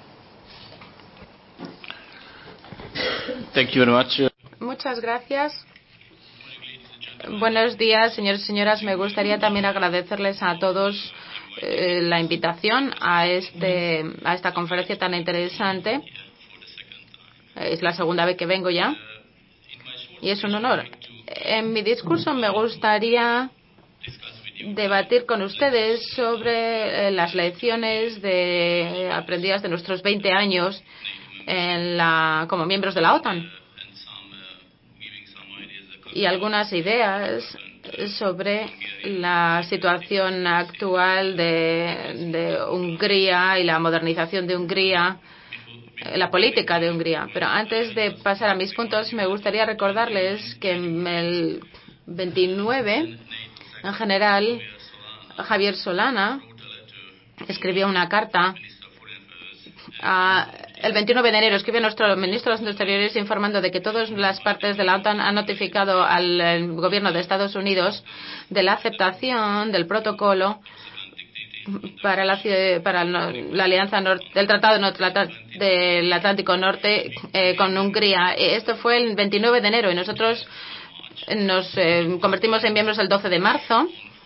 Thank you very much. Muchas gracias. Buenos días, señores y señoras. Me gustaría también agradecerles a todos eh, la invitación a, este, a esta conferencia tan interesante. Es la segunda vez que vengo ya. Y es un honor. En mi discurso me gustaría debatir con ustedes sobre eh, las lecciones de, aprendidas de nuestros veinte años en la, como miembros de la OTAN y algunas ideas sobre la situación actual de, de Hungría y la modernización de Hungría, la política de Hungría. Pero antes de pasar a mis puntos, me gustaría recordarles que en el veintinueve, en general, Javier Solana escribió una carta a, el veintinueve de enero, escribió nuestro ministro de Asuntos Exteriores informando de que todas las partes de la OTAN han notificado al gobierno de Estados Unidos de la aceptación del protocolo para la, para la alianza norte, del Tratado del Atlántico Norte eh, con Hungría. Esto fue el veintinueve de enero y nosotros nos eh, convertimos en miembros el doce de marzo.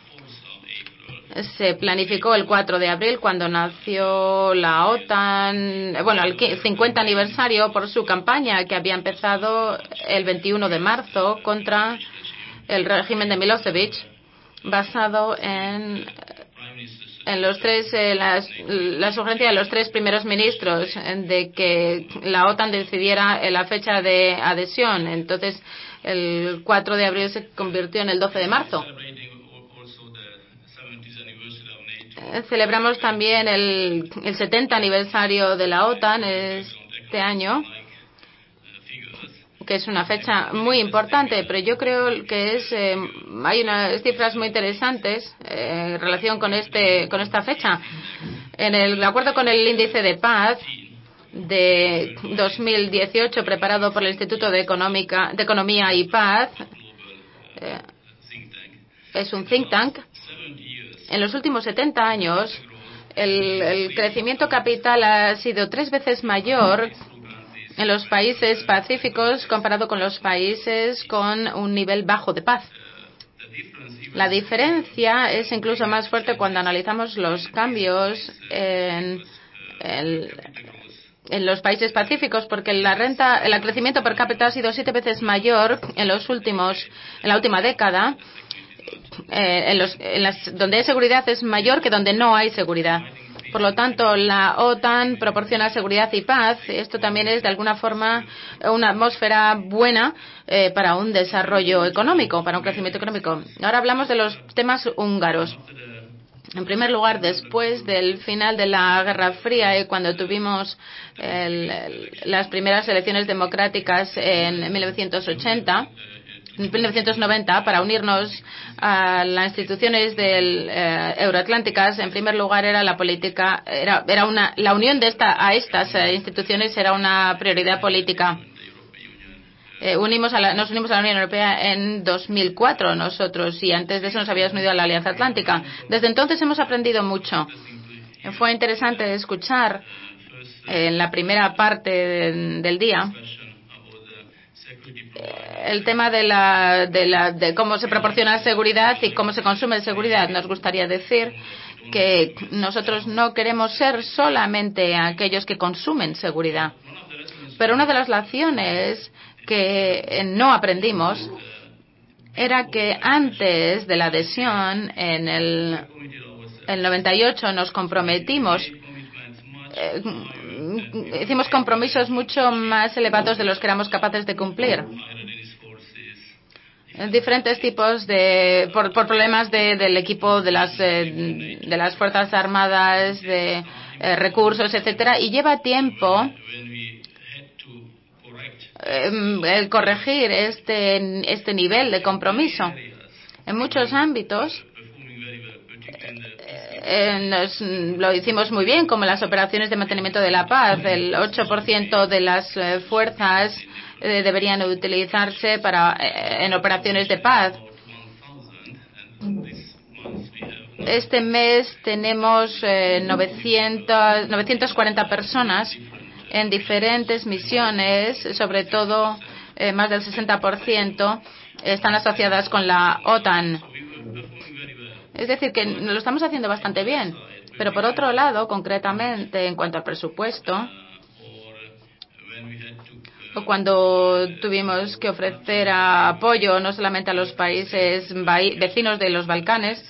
Se planificó el cuatro de abril cuando nació la OTAN, bueno, el cincuenta aniversario por su campaña que había empezado el veintiuno de marzo contra el régimen de Milosevic, basado en en los tres eh, las, la sugerencia de los tres primeros ministros de que la OTAN decidiera la fecha de adhesión. Entonces, el cuatro de abril se convirtió en el doce de marzo. Celebramos también el, el setenta aniversario de la OTAN este año, que es una fecha muy importante, pero yo creo que es eh, hay unas cifras muy interesantes eh, en relación con este con esta fecha. En el de acuerdo con el índice de paz de dos mil dieciocho preparado por el Instituto de Económica de Economía y Paz, eh, es un think tank. En los últimos setenta años el, el crecimiento capital ha sido tres veces mayor en los países pacíficos comparado con los países con un nivel bajo de paz. La diferencia es incluso más fuerte cuando analizamos los cambios en, en, en los países pacíficos, porque la renta, el crecimiento per cápita ha sido siete veces mayor en los últimos, en la última década, eh, en los, en las, donde hay seguridad es mayor que donde no hay seguridad. Por lo tanto, la OTAN proporciona seguridad y paz. Esto también es, de alguna forma, una atmósfera buena eh, para un desarrollo económico, para un crecimiento económico. Ahora hablamos de los temas húngaros. En primer lugar, después del final de la Guerra Fría y cuando tuvimos el, el, las primeras elecciones democráticas en mil novecientos ochenta, en mil novecientos noventa, para unirnos a las instituciones del eh, euroatlánticas, en primer lugar era la política, era, era una, la unión de esta, a estas eh, instituciones era una prioridad política. Eh, unimos a la, nos unimos a la Unión Europea en dos mil cuatro nosotros y antes de eso nos habíamos unido a la Alianza Atlántica. Desde entonces hemos aprendido mucho. Fue interesante escuchar en la primera parte de, del día el tema de, la, de, la, de cómo se proporciona seguridad y cómo se consume seguridad. Nos gustaría decir que nosotros no queremos ser solamente aquellos que consumen seguridad. Pero una de las lecciones que no aprendimos era que antes de la adhesión, en el, el noventa y ocho, nos comprometimos, eh, hicimos compromisos mucho más elevados de los que éramos capaces de cumplir. Diferentes tipos de por, por problemas de, del equipo de las eh, de las fuerzas armadas, de eh, recursos, etcétera, y lleva tiempo eh, el corregir este este nivel de compromiso. En muchos ámbitos eh, nos, lo hicimos muy bien, como las operaciones de mantenimiento de la paz. El ocho por ciento de las eh, fuerzas deberían utilizarse para en operaciones de paz. Este mes tenemos eh, novecientas, novecientas cuarenta personas en diferentes misiones, sobre todo eh, más del sesenta por ciento están asociadas con la OTAN. Es decir, que lo estamos haciendo bastante bien. Pero por otro lado, concretamente en cuanto al presupuesto, o cuando tuvimos que ofrecer apoyo no solamente a los países vecinos de los Balcanes,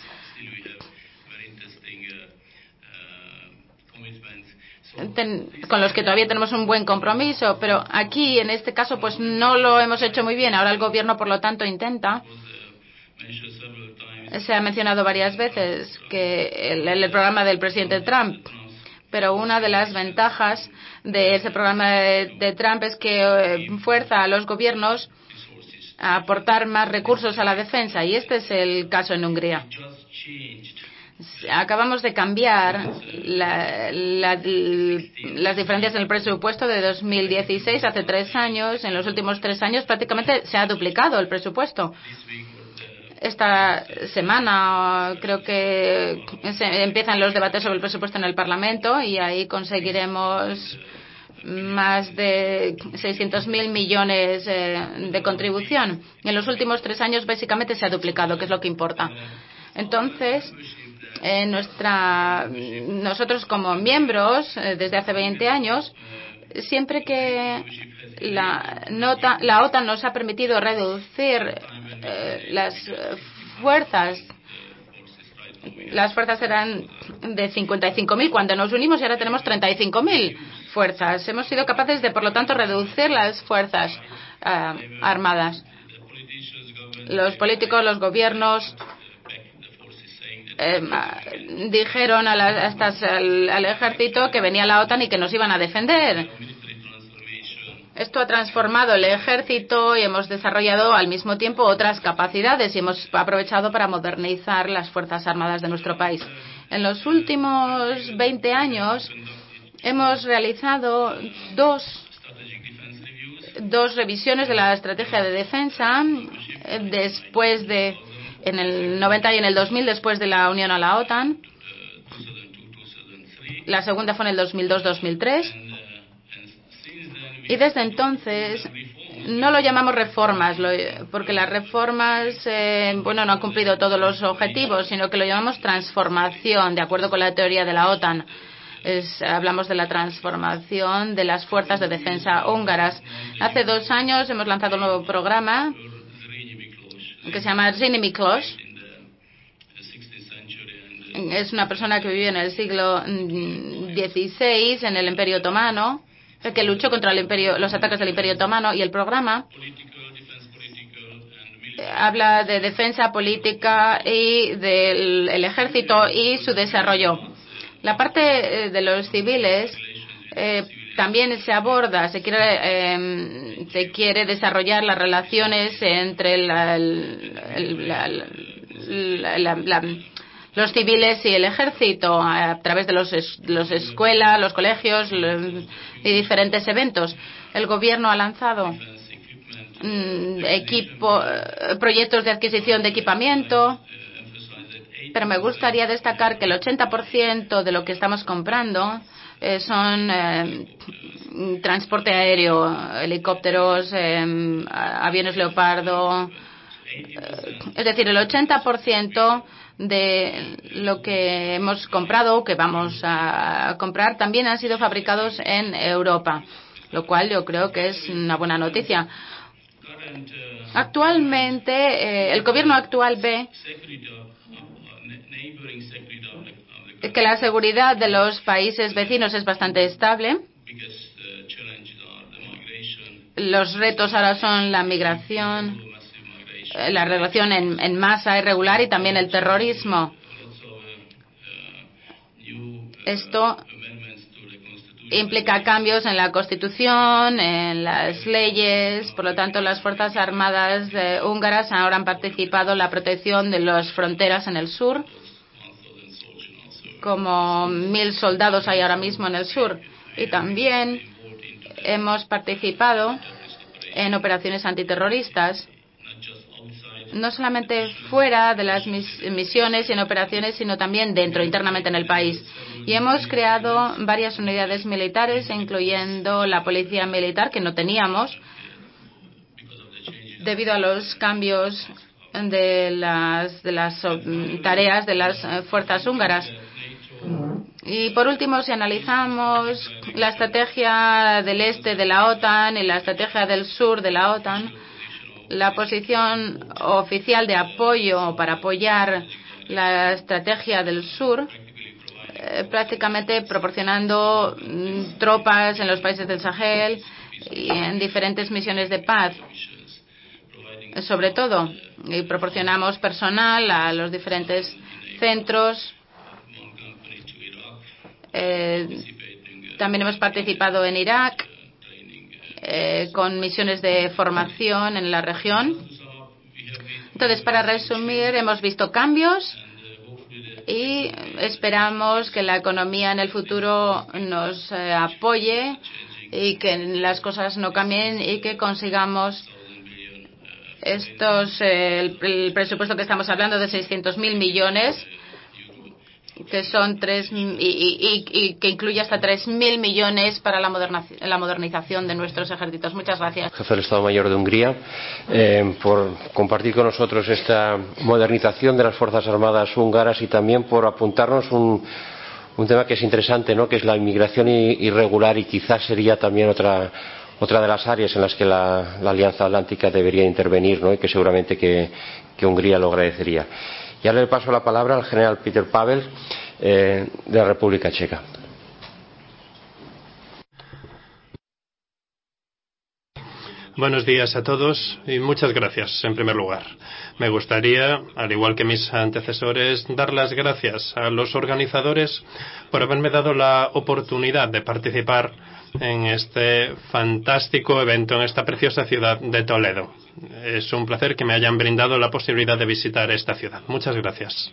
ten, con los que todavía tenemos un buen compromiso, pero aquí en este caso pues no lo hemos hecho muy bien. Ahora el gobierno, por lo tanto, intenta. Se ha mencionado varias veces que el, el programa del presidente Trump, pero una de las ventajas de ese programa de, de Trump es que eh, fuerza a los gobiernos a aportar más recursos a la defensa, y este es el caso en Hungría. Acabamos de cambiar la, la, las diferencias en el presupuesto de dos mil dieciséis, hace tres años. En los últimos tres años prácticamente se ha duplicado el presupuesto. Esta semana creo que se empiezan los debates sobre el presupuesto en el Parlamento y ahí conseguiremos más de seiscientos mil millones eh, de contribución. En los últimos tres años básicamente se ha duplicado, que es lo que importa. Entonces, eh, nuestra, nosotros como miembros, eh, desde hace veinte años, siempre que la, nota, la OTAN nos ha permitido reducir eh, las fuerzas, las fuerzas eran de cincuenta y cinco mil cuando nos unimos y ahora tenemos treinta y cinco mil fuerzas. Hemos sido capaces de, por lo tanto, reducir las fuerzas eh, armadas. Los políticos, los gobiernos eh, dijeron a, la, a estas, al, al ejército que venía la OTAN y que nos iban a defender. Esto ha transformado el ejército y hemos desarrollado al mismo tiempo otras capacidades y hemos aprovechado para modernizar las fuerzas armadas de nuestro país. En los últimos veinte años hemos realizado dos, dos revisiones de la estrategia de defensa después de, en el noventa y en el dos mil, después de la unión a la OTAN. La segunda fue en el dos mil dos dos mil tres. Y desde entonces no lo llamamos reformas, lo, porque las reformas eh, bueno, no han cumplido todos los objetivos, sino que lo llamamos transformación, de acuerdo con la teoría de la OTAN. Es, hablamos de la transformación de las fuerzas de defensa húngaras. Hace dos años hemos lanzado un nuevo programa que se llama Zsini Miklós. Es una persona que vivió en el siglo dieciséis en el Imperio Otomano, que luchó contra el imperio, los ataques del Imperio Otomano, y el programa habla de defensa política y del el ejército y su desarrollo. La parte de los civiles eh, también se aborda, se quiere, eh, se quiere desarrollar las relaciones entre la, la, la, la, la los civiles y el ejército a través de los, los escuelas, los colegios los, y diferentes eventos. El gobierno ha lanzado mm, equipo, proyectos de adquisición de equipamiento, pero me gustaría destacar que el ochenta por ciento de lo que estamos comprando eh, son eh, transporte aéreo, helicópteros, eh, aviones Leopardo. Eh, es decir, el ochenta por ciento de lo que hemos comprado o que vamos a comprar también han sido fabricados en Europa, lo cual yo creo que es una buena noticia. Actualmente, eh, el gobierno actual ve que la seguridad de los países vecinos es bastante estable. Los retos ahora son la migración, la relación en, en masa irregular y también el terrorismo. Esto implica cambios en la Constitución, en las leyes. Por lo tanto, las Fuerzas Armadas eh, húngaras ahora han participado en la protección de las fronteras en el sur. Como mil soldados hay ahora mismo en el sur. Y también hemos participado en operaciones antiterroristas, no solamente fuera de las mis misiones y en operaciones, sino también dentro, internamente en el país. Y hemos creado varias unidades militares, incluyendo la policía militar, que no teníamos, debido a los cambios de las, de las tareas de las fuerzas húngaras. Y por último, si analizamos la estrategia del este de la OTAN y la estrategia del sur de la OTAN, la posición oficial de apoyo para apoyar la estrategia del sur, eh, prácticamente proporcionando mm, tropas en los países del Sahel y en diferentes misiones de paz. Sobre todo, y proporcionamos personal a los diferentes centros. Eh, también hemos participado en Irak eh, con misiones de formación en la región. Entonces, para resumir, hemos visto cambios y esperamos que la economía en el futuro nos eh, apoye y que las cosas no cambien y que consigamos estos eh, el, el presupuesto que estamos hablando de seiscientos mil millones, que son tres y, y, y que incluye hasta tres mil millones para la, la modernización de nuestros ejércitos. Muchas gracias. Jefe del Estado Mayor de Hungría, eh, por compartir con nosotros esta modernización de las Fuerzas Armadas húngaras y también por apuntarnos un, un tema que es interesante, ¿no?, que es la inmigración irregular, y quizás sería también otra otra de las áreas en las que la, la Alianza Atlántica debería intervenir, ¿no?, y que seguramente que, que Hungría lo agradecería. Y ahora le paso la palabra al general Peter Pavel, eh, de la República Checa. Buenos días a todos y muchas gracias, en primer lugar. Me gustaría, al igual que mis antecesores, dar las gracias a los organizadores por haberme dado la oportunidad de participar en este fantástico evento en esta preciosa ciudad de Toledo. Es un placer que me hayan brindado la posibilidad de visitar esta ciudad. Muchas gracias.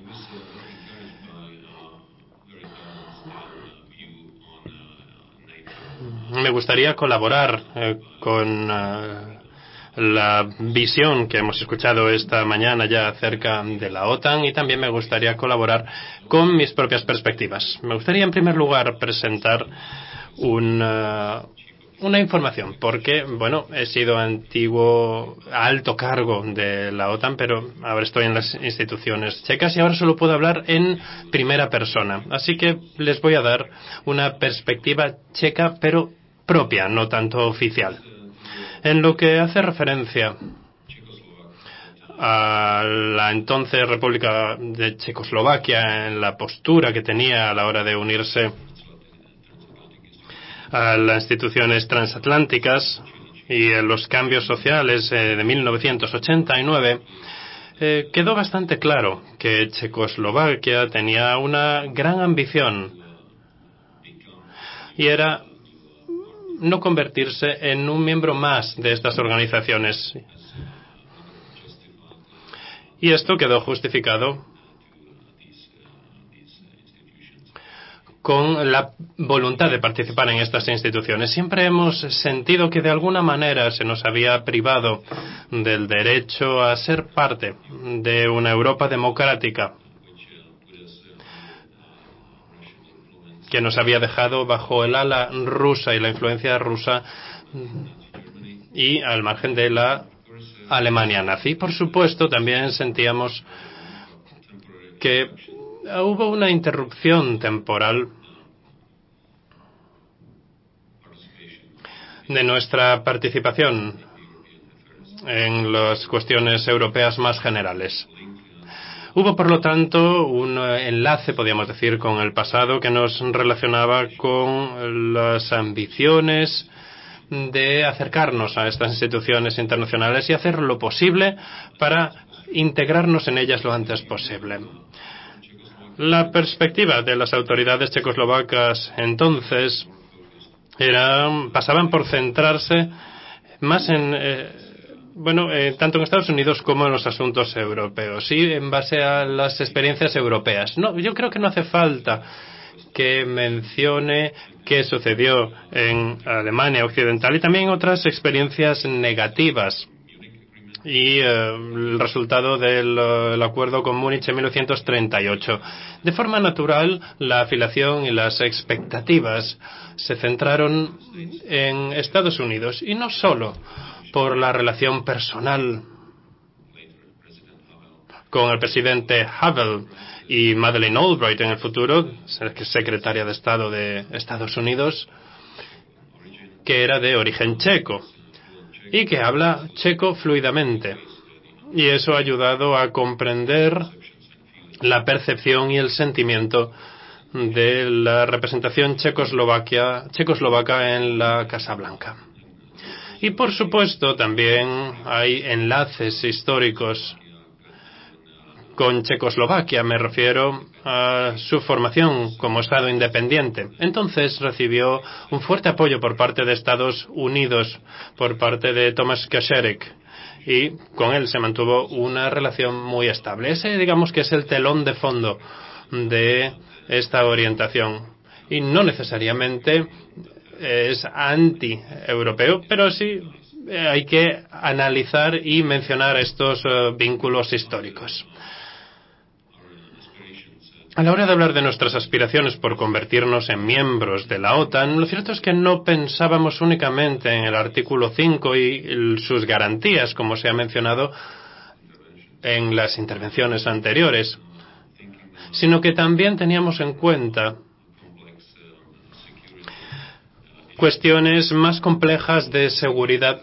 Me gustaría colaborar eh, con uh, la visión que hemos escuchado esta mañana ya acerca de la OTAN, y también me gustaría colaborar con mis propias perspectivas. Me gustaría, en primer lugar, presentar una, una información, porque, bueno, he sido antiguo alto cargo de la OTAN, pero ahora estoy en las instituciones checas y ahora solo puedo hablar en primera persona. Así que les voy a dar una perspectiva checa, pero propia, no tanto oficial. En lo que hace referencia a la entonces República de Checoslovaquia, en la postura que tenía a la hora de unirse a las instituciones transatlánticas y en los cambios sociales eh, de mil novecientos ochenta y nueve, eh, quedó bastante claro que Checoslovaquia tenía una gran ambición, y era no convertirse en un miembro más de estas organizaciones. Y esto quedó justificado con la voluntad de participar en estas instituciones. Siempre hemos sentido que de alguna manera se nos había privado del derecho a ser parte de una Europa democrática, que nos había dejado bajo el ala rusa y la influencia rusa y al margen de la Alemania nazi. Por supuesto, también sentíamos que hubo una interrupción temporal de nuestra participación en las cuestiones europeas más generales. Hubo, por lo tanto, un enlace, podríamos decir, con el pasado que nos relacionaba con las ambiciones de acercarnos a estas instituciones internacionales y hacer lo posible para integrarnos en ellas lo antes posible. La perspectiva de las autoridades checoslovacas entonces era, pasaban por centrarse más en, eh, bueno, eh, tanto en Estados Unidos como en los asuntos europeos y en base a las experiencias europeas. No, yo creo que no hace falta que mencione qué sucedió en Alemania Occidental y también otras experiencias negativas y eh, el resultado del el acuerdo con Múnich en mil novecientos treinta y ocho. De forma natural, la afiliación y las expectativas se centraron en Estados Unidos y no solo por la relación personal con el presidente Havel y Madeleine Albright en el futuro, secretaria de Estado de Estados Unidos, que era de origen checo y que habla checo fluidamente. Y eso ha ayudado a comprender la percepción y el sentimiento de la representación checoslovaquia, checoslovaca en la Casa Blanca. Y, por supuesto, también hay enlaces históricos con Checoslovaquia. Me refiero a su formación como Estado independiente. Entonces recibió un fuerte apoyo por parte de Estados Unidos, por parte de Thomas Kaczerek, y con él se mantuvo una relación muy estable. Ese, digamos, que es el telón de fondo de esta orientación. Y no necesariamente es anti-europeo, pero sí hay que analizar y mencionar estos uh, vínculos históricos. A la hora de hablar de nuestras aspiraciones por convertirnos en miembros de la OTAN, lo cierto es que no pensábamos únicamente en el artículo cinco y el, sus garantías, como se ha mencionado en las intervenciones anteriores, sino que también teníamos en cuenta cuestiones más complejas de seguridad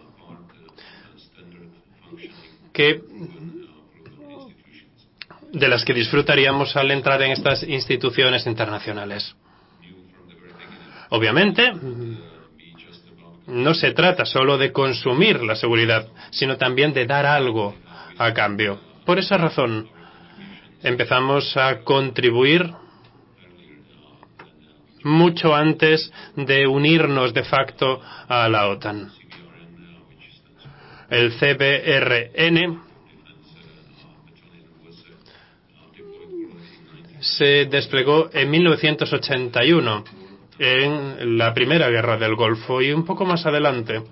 que de las que disfrutaríamos al entrar en estas instituciones internacionales. Obviamente, no se trata solo de consumir la seguridad, sino también de dar algo a cambio. Por esa razón, empezamos a contribuir mucho antes de unirnos de facto a la OTAN. El C B R N se desplegó en mil novecientos ochenta y uno en la Primera Guerra del Golfo y un poco más adelante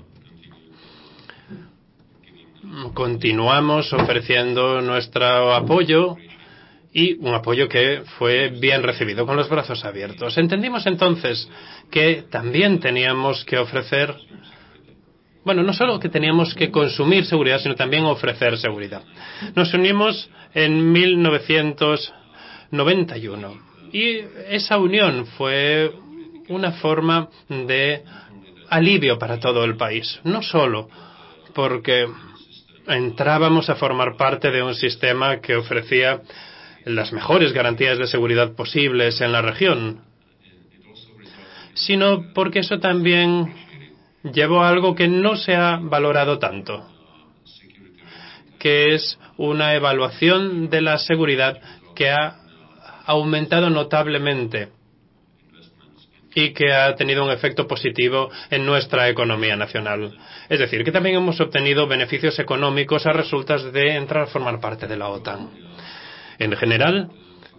continuamos ofreciendo nuestro apoyo y un apoyo que fue bien recibido con los brazos abiertos. Entendimos entonces que también teníamos que ofrecer, bueno, no solo que teníamos que consumir seguridad, sino también ofrecer seguridad. Nos unimos en mil novecientos noventa y uno y esa unión fue una forma de alivio para todo el país, no solo porque entrábamos a formar parte de un sistema que ofrecía las mejores garantías de seguridad posibles en la región, sino porque eso también llevó a algo que no se ha valorado tanto, que es una evaluación de la seguridad que ha aumentado notablemente y que ha tenido un efecto positivo en nuestra economía nacional. Es decir, que también hemos obtenido beneficios económicos a resultas de entrar a formar parte de la OTAN. En general,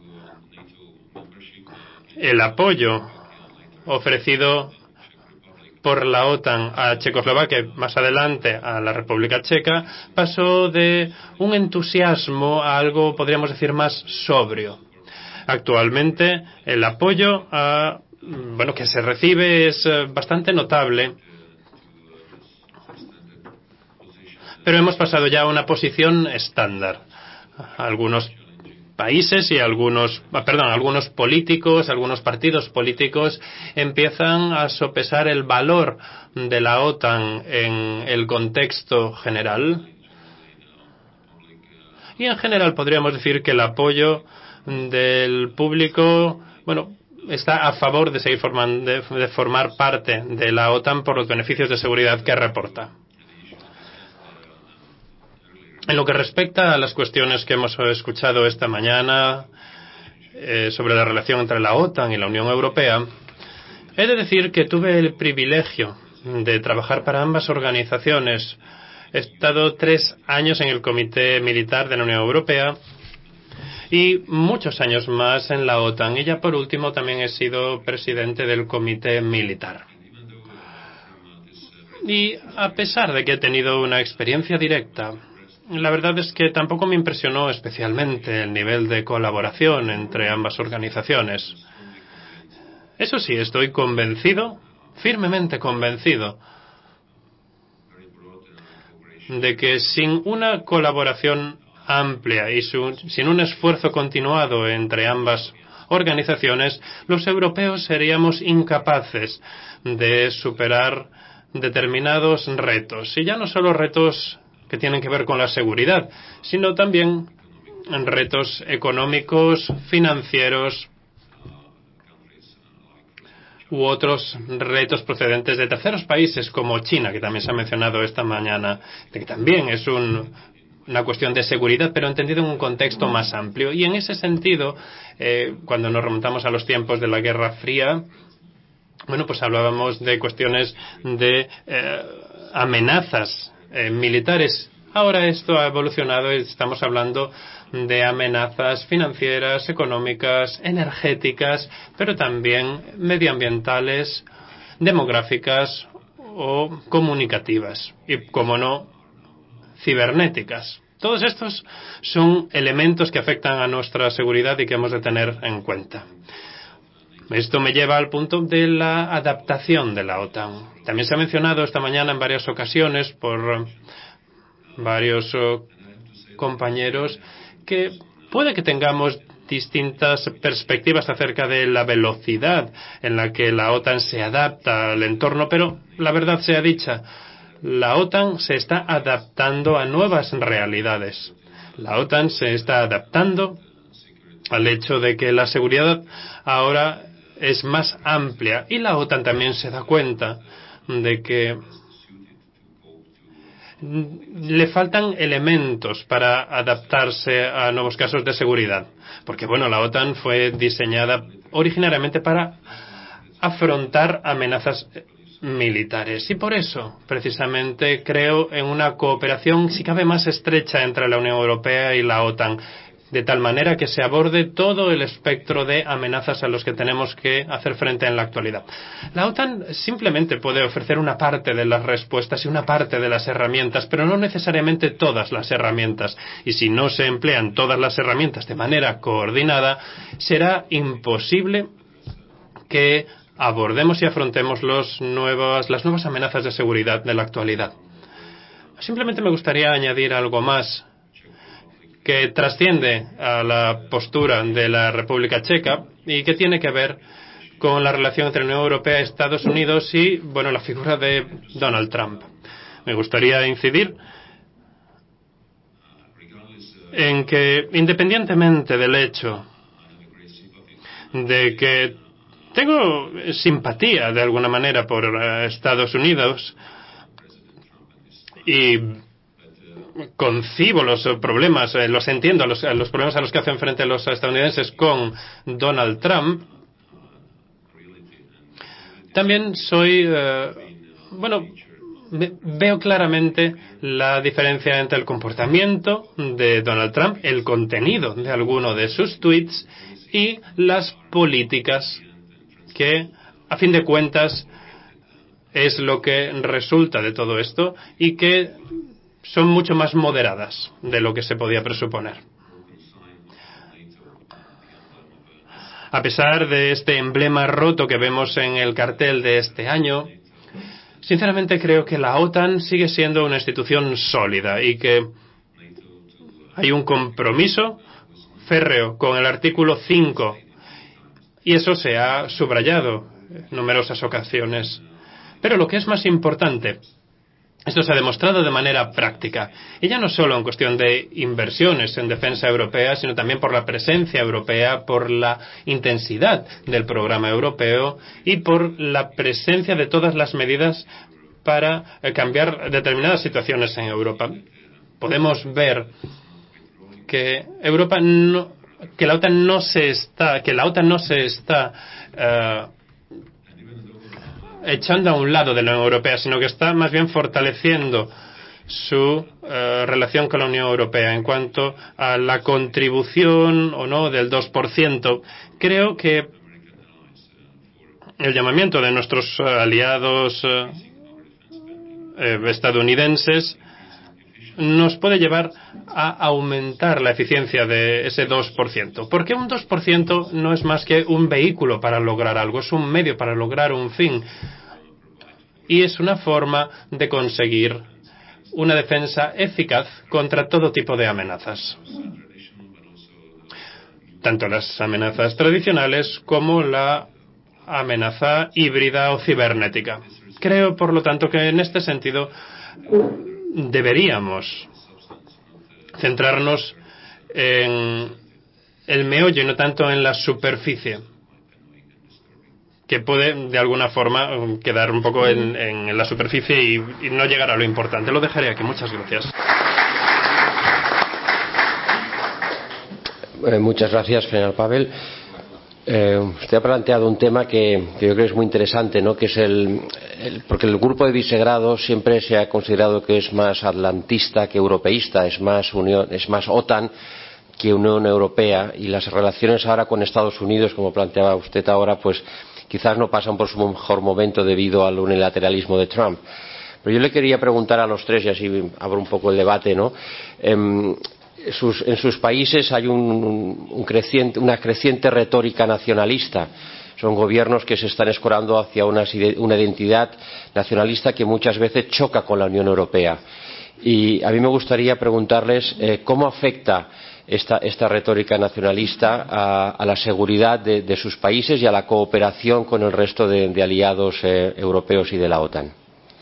el apoyo ofrecido por la OTAN a Checoslovaquia, más adelante a la República Checa, pasó de un entusiasmo a algo, podríamos decir, más sobrio. Actualmente el apoyo a, bueno, que se recibe es bastante notable, pero hemos pasado ya a una posición estándar. Algunos países y algunos, perdón, algunos políticos, algunos partidos políticos empiezan a sopesar el valor de la OTAN en el contexto general. Y en general podríamos decir que el apoyo del público, bueno, está a favor de seguir formando, de, de formar parte de la OTAN por los beneficios de seguridad que reporta. En lo que respecta a las cuestiones que hemos escuchado esta mañana eh, sobre la relación entre la OTAN y la Unión Europea, he de decir que tuve el privilegio de trabajar para ambas organizaciones. He estado tres años en el Comité Militar de la Unión Europea y muchos años más en la OTAN. Y ya por último también he sido presidente del Comité Militar. Y a pesar de que he tenido una experiencia directa, la verdad es que tampoco me impresionó especialmente el nivel de colaboración entre ambas organizaciones. Eso sí, estoy convencido, firmemente convencido, de que sin una colaboración amplia y su, sin un esfuerzo continuado entre ambas organizaciones, los europeos seríamos incapaces de superar determinados retos. Y ya no solo retos que tienen que ver con la seguridad, sino también retos económicos, financieros u otros retos procedentes de terceros países como China, que también se ha mencionado esta mañana, que también es un, una cuestión de seguridad, pero entendido en un contexto más amplio. Y en ese sentido, eh, cuando nos remontamos a los tiempos de la Guerra Fría, bueno, pues hablábamos de cuestiones de eh, amenazas eh, militares. Ahora esto ha evolucionado y estamos hablando de amenazas financieras, económicas, energéticas, pero también medioambientales, demográficas o comunicativas y, como no, cibernéticas. Todos estos son elementos que afectan a nuestra seguridad y que hemos de tener en cuenta. Esto me lleva al punto de la adaptación de la OTAN. También se ha mencionado esta mañana en varias ocasiones por varios uh, compañeros que puede que tengamos distintas perspectivas acerca de la velocidad en la que la OTAN se adapta al entorno, pero la verdad sea dicha, la OTAN se está adaptando a nuevas realidades. La OTAN se está adaptando al hecho de que la seguridad ahora es más amplia y la OTAN también se da cuenta de que le faltan elementos para adaptarse a nuevos casos de seguridad. Porque, bueno, la OTAN fue diseñada originariamente para afrontar amenazas militares. Y por eso, precisamente, creo en una cooperación, si cabe, más estrecha entre la Unión Europea y la OTAN, de tal manera que se aborde todo el espectro de amenazas a los que tenemos que hacer frente en la actualidad. La OTAN simplemente puede ofrecer una parte de las respuestas y una parte de las herramientas, pero no necesariamente todas las herramientas. Y si no se emplean todas las herramientas de manera coordinada, será imposible que abordemos y afrontemos los nuevos, las nuevas amenazas de seguridad de la actualidad. Simplemente me gustaría añadir algo más que trasciende a la postura de la República Checa y que tiene que ver con la relación entre la Unión Europea y Estados Unidos y, bueno, la figura de Donald Trump. Me gustaría incidir en que, independientemente del hecho de que tengo simpatía de alguna manera por uh, Estados Unidos y concibo los problemas, eh, los entiendo, los, los problemas a los que hacen frente los estadounidenses con Donald Trump. También soy, eh, bueno, ve, veo claramente la diferencia entre el comportamiento de Donald Trump, el contenido de alguno de sus tweets y las políticas que, a fin de cuentas, es lo que resulta de todo esto y que son mucho más moderadas de lo que se podía presuponer. A pesar de este emblema roto que vemos en el cartel de este año, sinceramente creo que la OTAN sigue siendo una institución sólida y que hay un compromiso férreo con el artículo cinco y eso se ha subrayado en numerosas ocasiones. Pero lo que es más importante, esto se ha demostrado de manera práctica, y ya no solo en cuestión de inversiones en defensa europea, sino también por la presencia europea, por la intensidad del programa europeo y por la presencia de todas las medidas para cambiar determinadas situaciones en Europa. Podemos ver que Europa no, que la OTAN no se está, que la OTAN no se está uh, echando a un lado de la Unión Europea, sino que está más bien fortaleciendo su uh, relación con la Unión Europea. En cuanto a la contribución o no del dos por ciento, creo que el llamamiento de nuestros uh, aliados uh, eh, estadounidenses nos puede llevar a aumentar la eficiencia de ese dos por ciento. Porque un dos por ciento no es más que un vehículo para lograr algo, es un medio para lograr un fin. Y es una forma de conseguir una defensa eficaz contra todo tipo de amenazas. Tanto las amenazas tradicionales como la amenaza híbrida o cibernética. Creo, por lo tanto, que en este sentido deberíamos centrarnos en el meollo y no tanto en la superficie, que puede de alguna forma quedar un poco en, en la superficie y, y no llegar a lo importante. Lo dejaré aquí. Muchas gracias. Eh, muchas gracias, general Pavel. Eh, usted ha planteado un tema que, que yo creo que es muy interesante, ¿no? Que es el, el, porque el grupo de Visegrado siempre se ha considerado que es más atlantista que europeísta, es más unión, es más OTAN que Unión Europea, y las relaciones ahora con Estados Unidos, como planteaba usted ahora, pues quizás no pasan por su mejor momento debido al unilateralismo de Trump. Pero yo le quería preguntar a los tres, y así abro un poco el debate, ¿no? Eh, Sus, en sus países hay un, un creciente, una creciente retórica nacionalista. Son gobiernos que se están escorando hacia una, una identidad nacionalista que muchas veces choca con la Unión Europea. Y a mí me gustaría preguntarles eh, cómo afecta esta, esta retórica nacionalista a, a la seguridad de, de sus países y a la cooperación con el resto de, de aliados eh, europeos y de la OTAN.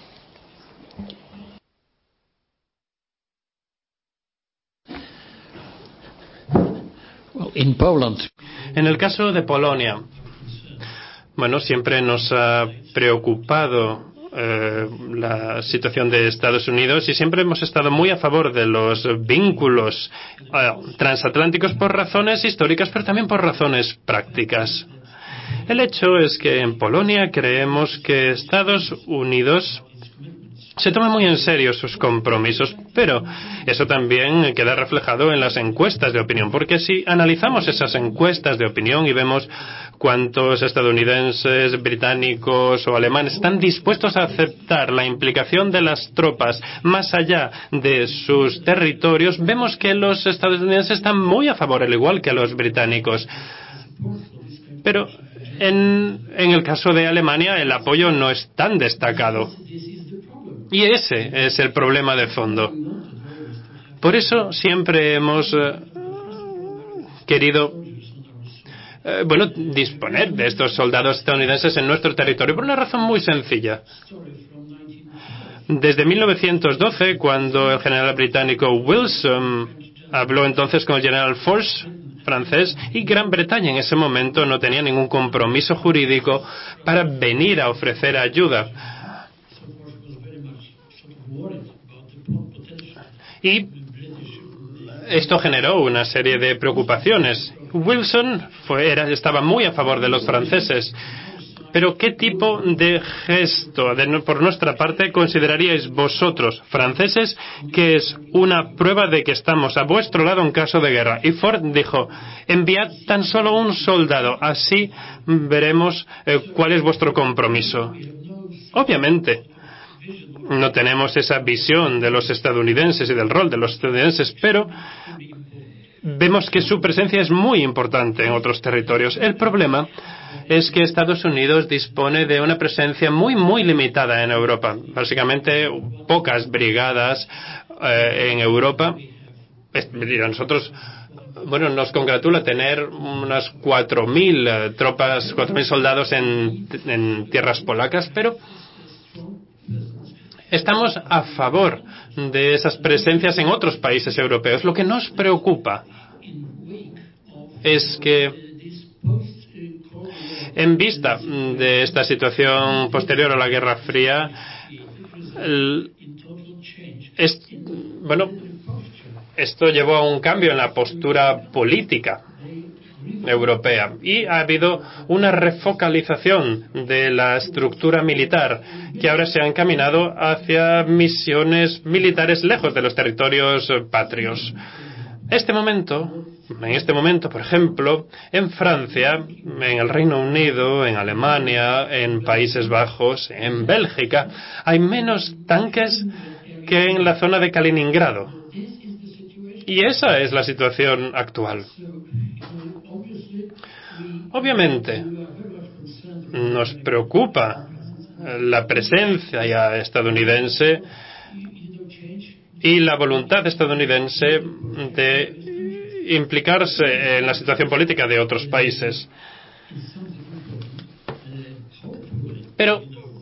En el caso de Polonia, bueno, siempre nos ha preocupado eh, la situación de Estados Unidos y siempre hemos estado muy a favor de los vínculos eh, transatlánticos por razones históricas, pero también por razones prácticas. El hecho es que en Polonia creemos que Estados Unidos se toma muy en serio sus compromisos, pero eso también queda reflejado en las encuestas de opinión, porque si analizamos esas encuestas de opinión y vemos cuántos estadounidenses, británicos o alemanes están dispuestos a aceptar la implicación de las tropas más allá de sus territorios, vemos que los estadounidenses están muy a favor, al igual que los británicos. Pero en, en el caso de Alemania el apoyo no es tan destacado. Y ese es el problema de fondo. Por eso siempre hemos eh, querido eh, bueno, disponer de estos soldados estadounidenses en nuestro territorio por una razón muy sencilla. Desde mil novecientos doce, cuando el general británico Wilson habló entonces con el general Force francés, y Gran Bretaña en ese momento no tenía ningún compromiso jurídico para venir a ofrecer ayuda. Y esto generó una serie de preocupaciones. Wilson fue, era, estaba muy a favor de los franceses. Pero ¿qué tipo de gesto de, por nuestra parte consideraríais vosotros, franceses, que es una prueba de que estamos a vuestro lado en caso de guerra? Y Ford dijo, enviad tan solo un soldado, así veremos eh, cuál es vuestro compromiso. Obviamente no tenemos esa visión de los estadounidenses y del rol de los estadounidenses, pero vemos que su presencia es muy importante en otros territorios. El problema es que Estados Unidos dispone de una presencia muy, muy limitada en Europa. Básicamente, pocas brigadas eh, en Europa. Nosotros, bueno, nos congratula tener unas cuatro mil eh, tropas, cuatro mil soldados en, en tierras polacas, pero estamos a favor de esas presencias en otros países europeos. Lo que nos preocupa es que, en vista de esta situación posterior a la Guerra Fría, el, es, bueno, esto llevó a un cambio en la postura política europea y ha habido una refocalización de la estructura militar que ahora se ha encaminado hacia misiones militares lejos de los territorios patrios. Este momento, en este momento, por ejemplo, en Francia, en el Reino Unido, en Alemania, en Países Bajos, en Bélgica, hay menos tanques que en la zona de Kaliningrado. Y esa es la situación actual. Obviamente, nos preocupa la presencia estadounidense y la voluntad estadounidense de implicarse en la situación política de otros países. Pero,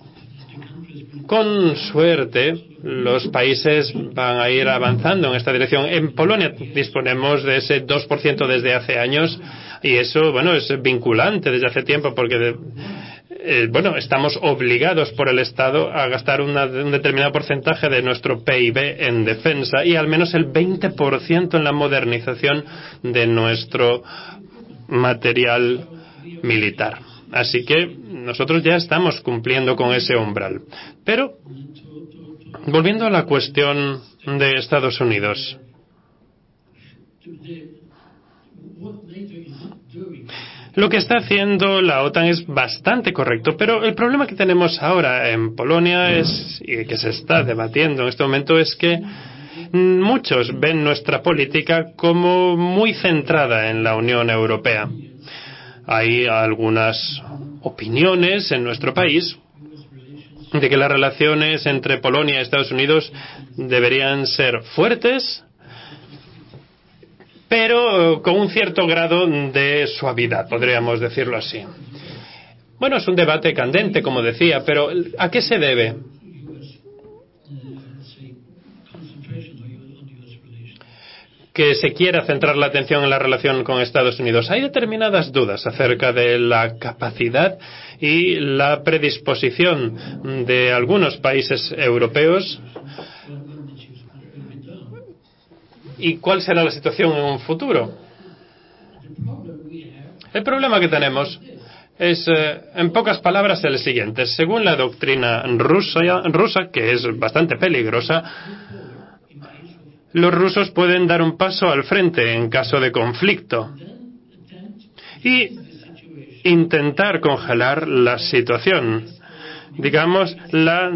con suerte, los países van a ir avanzando en esta dirección. En Polonia disponemos de ese dos por ciento desde hace años y eso, bueno, es vinculante desde hace tiempo porque, de, eh, bueno, estamos obligados por el Estado a gastar una, un determinado porcentaje de nuestro P I B en defensa y al menos el veinte por ciento en la modernización de nuestro material militar. Así que nosotros ya estamos cumpliendo con ese umbral. Pero, volviendo a la cuestión de Estados Unidos. Lo que está haciendo la OTAN es bastante correcto, pero el problema que tenemos ahora en Polonia es, y que se está debatiendo en este momento, es que muchos ven nuestra política como muy centrada en la Unión Europea. Hay algunas opiniones en nuestro país de que las relaciones entre Polonia y Estados Unidos deberían ser fuertes, pero con un cierto grado de suavidad, podríamos decirlo así. Bueno, es un debate candente, como decía, pero ¿a qué se debe? Que se quiera centrar la atención en la relación con Estados Unidos. Hay determinadas dudas acerca de la capacidad y la predisposición de algunos países europeos y cuál será la situación en un futuro. El problema que tenemos es, eh, en pocas palabras, el siguiente. Según la doctrina rusa, rusa, que es bastante peligrosa, los rusos pueden dar un paso al frente en caso de conflicto y intentar congelar la situación. Digamos, la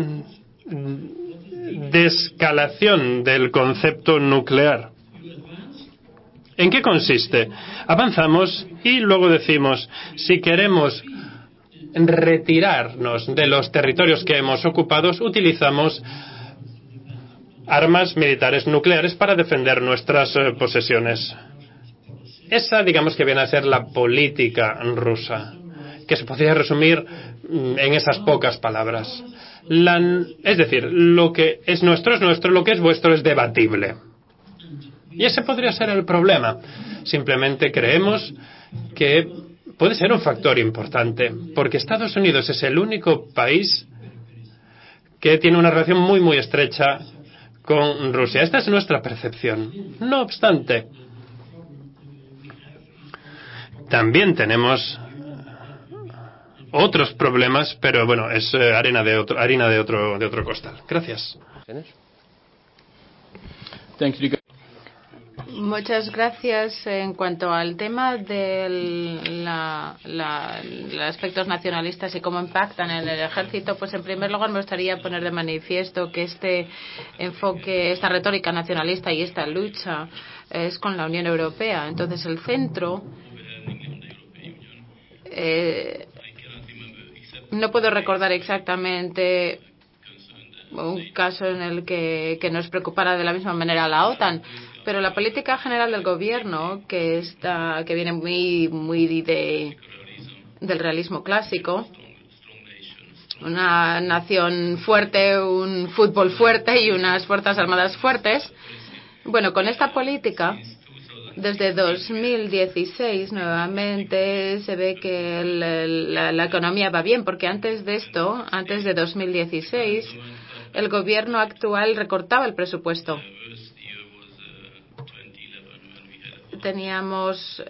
descalación del concepto nuclear. ¿En qué consiste? Avanzamos y luego decimos, si queremos retirarnos de los territorios que hemos ocupado, utilizamos armas militares nucleares para defender nuestras eh, posesiones. Esa, digamos, que viene a ser la política rusa, que se podría resumir mm, en esas pocas palabras. La, es decir, lo que es nuestro es nuestro, lo que es vuestro es debatible. Y ese podría ser el problema. Simplemente creemos que puede ser un factor importante, porque Estados Unidos es el único país que tiene una relación muy, muy estrecha con Rusia. Esta es nuestra percepción. No obstante, también tenemos otros problemas, pero bueno, es eh, arena de otro, harina de otro, de otro costal. Gracias. Muchas gracias. En cuanto al tema de la, la, los aspectos nacionalistas y cómo impactan en el ejército, pues en primer lugar me gustaría poner de manifiesto que este enfoque, esta retórica nacionalista y esta lucha es con la Unión Europea. Entonces el centro, eh, no puedo recordar exactamente un caso en el que, que nos preocupara de la misma manera la OTAN, pero la política general del gobierno, que está que viene muy muy de del realismo clásico, una nación fuerte, un fútbol fuerte y unas fuerzas armadas fuertes. Bueno, con esta política, desde dos mil dieciséis nuevamente se ve que el, la, la economía va bien, porque antes de esto, antes de dos mil dieciséis, el gobierno actual recortaba el presupuesto. Teníamos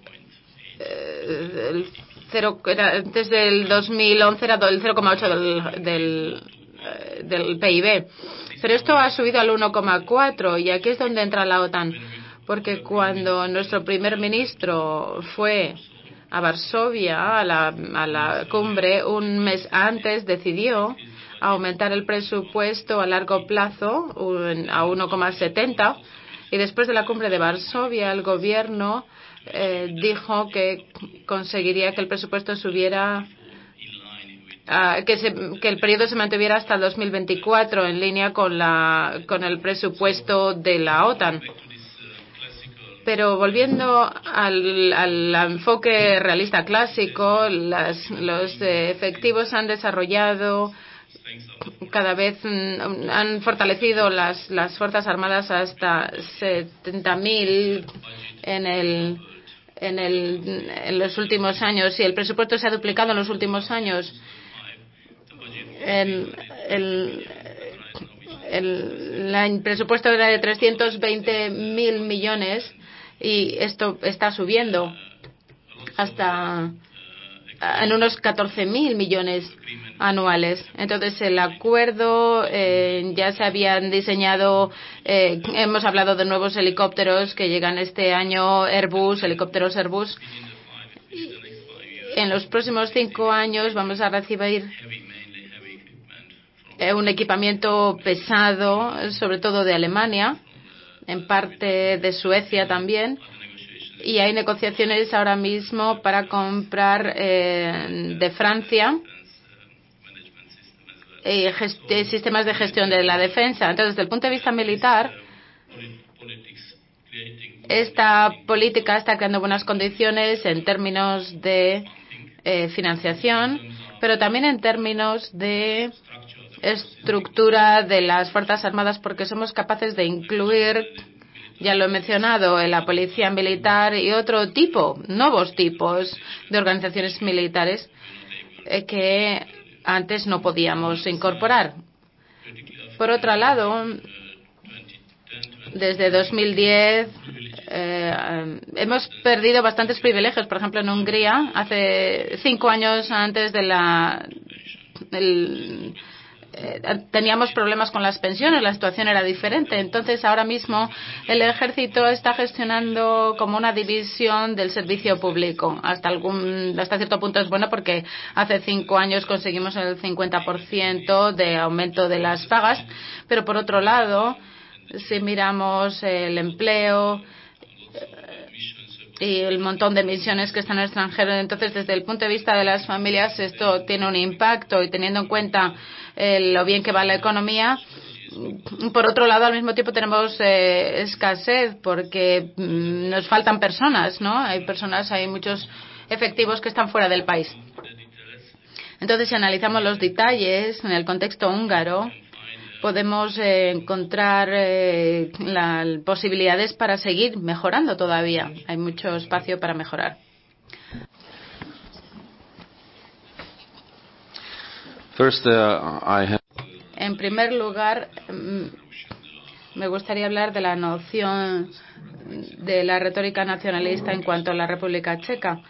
eh, el cero, era, antes del dos mil once era el cero coma ocho del, del, eh, del P I B, pero esto ha subido al uno coma cuatro y aquí es donde entra la OTAN, porque cuando nuestro primer ministro fue a Varsovia a la, a la cumbre, un mes antes decidió aumentar el presupuesto a largo plazo un, a uno coma setenta, y después de la cumbre de Varsovia el gobierno eh, dijo que conseguiría que el presupuesto subiera, uh, que, se, que el periodo se mantuviera hasta el dos mil veinticuatro en línea con, la, con el presupuesto de la OTAN. Pero volviendo al, al enfoque realista clásico, las, los efectivos han desarrollado cada vez, han fortalecido las, las Fuerzas Armadas hasta setenta mil en, el, en, el, en los últimos años, y el presupuesto se ha duplicado en los últimos años. El, el, el, el presupuesto era de trescientos veinte mil millones y esto está subiendo hasta en unos catorce mil millones anuales. Entonces, el acuerdo, eh, ya se habían diseñado, eh, hemos hablado de nuevos helicópteros que llegan este año, Airbus, helicópteros Airbus. En los próximos cinco años vamos a recibir eh, un equipamiento pesado, sobre todo de Alemania, en parte de Suecia también. Y hay negociaciones ahora mismo para comprar eh, de Francia eh, sistemas de gestión de la defensa. Entonces, desde el punto de vista militar, esta política está creando buenas condiciones en términos de eh, financiación, pero también en términos de estructura de las Fuerzas Armadas, porque somos capaces de incluir, ya lo he mencionado, en la policía militar y otro tipo, nuevos tipos de organizaciones militares eh, que antes no podíamos incorporar. Por otro lado, desde dos mil diez eh, hemos perdido bastantes privilegios. Por ejemplo, en Hungría, hace cinco años antes de la... El, Eh, teníamos problemas con las pensiones, la situación era diferente. Entonces, ahora mismo el ejército está gestionando como una división del servicio público. Hasta algún, hasta cierto punto es bueno, porque hace cinco años conseguimos el cincuenta por ciento de aumento de las pagas. Pero por otro lado, si miramos el empleo y el montón de misiones que están en el extranjero, entonces desde el punto de vista de las familias esto tiene un impacto, y teniendo en cuenta eh, lo bien que va la economía, por otro lado al mismo tiempo tenemos eh, escasez, porque mm, nos faltan personas, ¿no? Hay personas, hay muchos efectivos que están fuera del país. Entonces, si analizamos los detalles en el contexto húngaro, podemos eh, encontrar eh, las posibilidades para seguir mejorando todavía. Hay mucho espacio para mejorar. First, uh, I have... En primer lugar, me gustaría hablar de la noción de la retórica nacionalista en cuanto a la República Checa.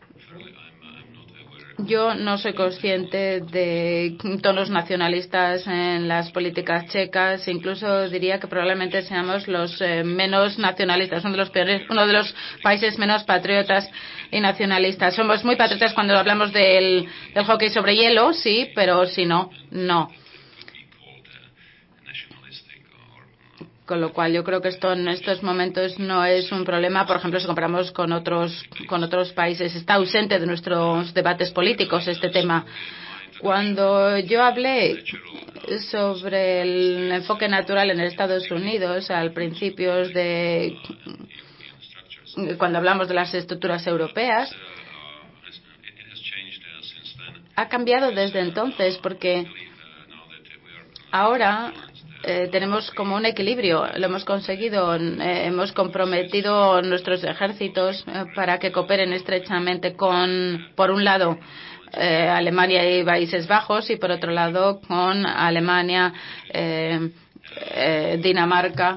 Yo no soy consciente de tonos nacionalistas en las políticas checas. Incluso diría que probablemente seamos los eh, menos nacionalistas, uno de los peores, uno de los países menos patriotas y nacionalistas. Somos muy patriotas cuando hablamos del, del hockey sobre hielo, sí, pero si no, no. Con lo cual, yo creo que esto en estos momentos no es un problema. Por ejemplo, si comparamos con otros, con otros países, está ausente de nuestros debates políticos este tema. Cuando yo hablé sobre el enfoque natural en Estados Unidos, al principio de cuando hablamos de las estructuras europeas, ha cambiado desde entonces, porque ahora eh, tenemos como un equilibrio, lo hemos conseguido, eh, hemos comprometido nuestros ejércitos eh, para que cooperen estrechamente con, por un lado, eh, Alemania y Países Bajos, y por otro lado con Alemania, eh, eh, Dinamarca,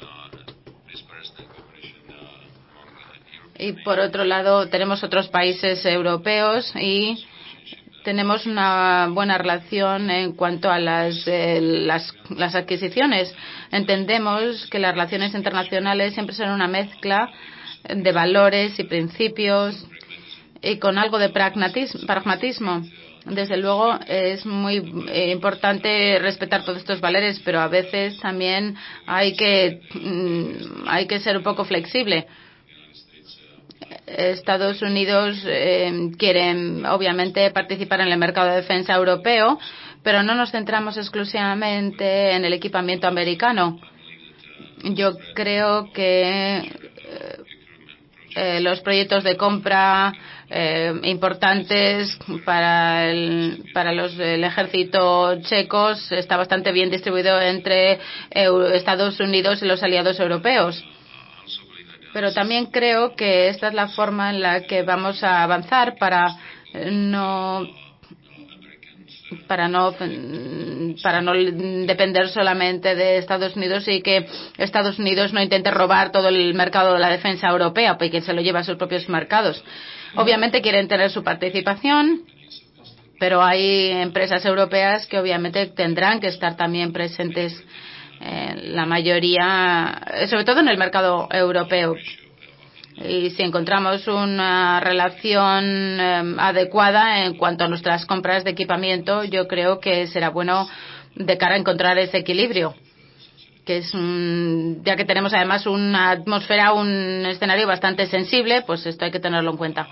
y por otro lado tenemos otros países europeos y tenemos una buena relación en cuanto a las, eh, las, las adquisiciones. Entendemos que las relaciones internacionales siempre son una mezcla de valores y principios y con algo de pragmatismo. Desde luego es muy eh, importante respetar todos estos valores, pero a veces también hay que, mm, hay que ser un poco flexible. Estados Unidos eh, quieren, obviamente, participar en el mercado de defensa europeo, pero no nos centramos exclusivamente en el equipamiento americano. Yo creo que eh, los proyectos de compra eh, importantes para el, para los, el ejército checos está bastante bien distribuido entre Estados Unidos y los aliados europeos. Pero también creo que esta es la forma en la que vamos a avanzar para no para no para no depender solamente de Estados Unidos y que Estados Unidos no intente robar todo el mercado de la defensa europea, porque se lo lleva a sus propios mercados. Obviamente quieren tener su participación, pero hay empresas europeas que obviamente tendrán que estar también presentes, la mayoría, sobre todo en el mercado europeo. Y si encontramos una relación eh, adecuada en cuanto a nuestras compras de equipamiento, yo creo que será bueno de cara a encontrar ese equilibrio, que es un, ya que tenemos además una atmósfera, un escenario bastante sensible, pues esto hay que tenerlo en cuenta.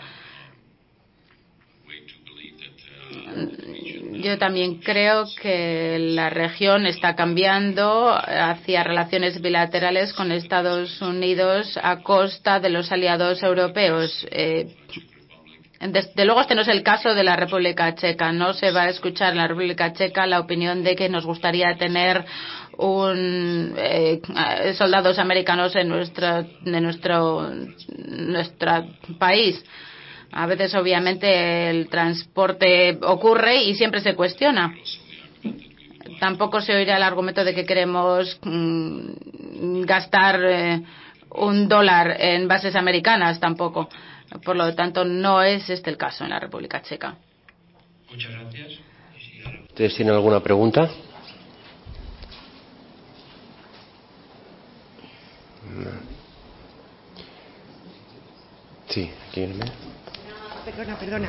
Yo también creo que la región está cambiando hacia relaciones bilaterales con Estados Unidos a costa de los aliados europeos. Eh, desde luego este no es el caso de la República Checa. No se va a escuchar en la República Checa la opinión de que nos gustaría tener un eh, soldados americanos en nuestro, de nuestro, nuestro país. A veces, obviamente, el transporte ocurre y siempre se cuestiona. Tampoco se oirá el argumento de que queremos mmm, gastar eh, un dólar en bases americanas, tampoco. Por lo tanto, no es este el caso en la República Checa. Muchas gracias. ¿Ustedes tienen alguna pregunta? Sí, aquí viene. Perdona, perdona.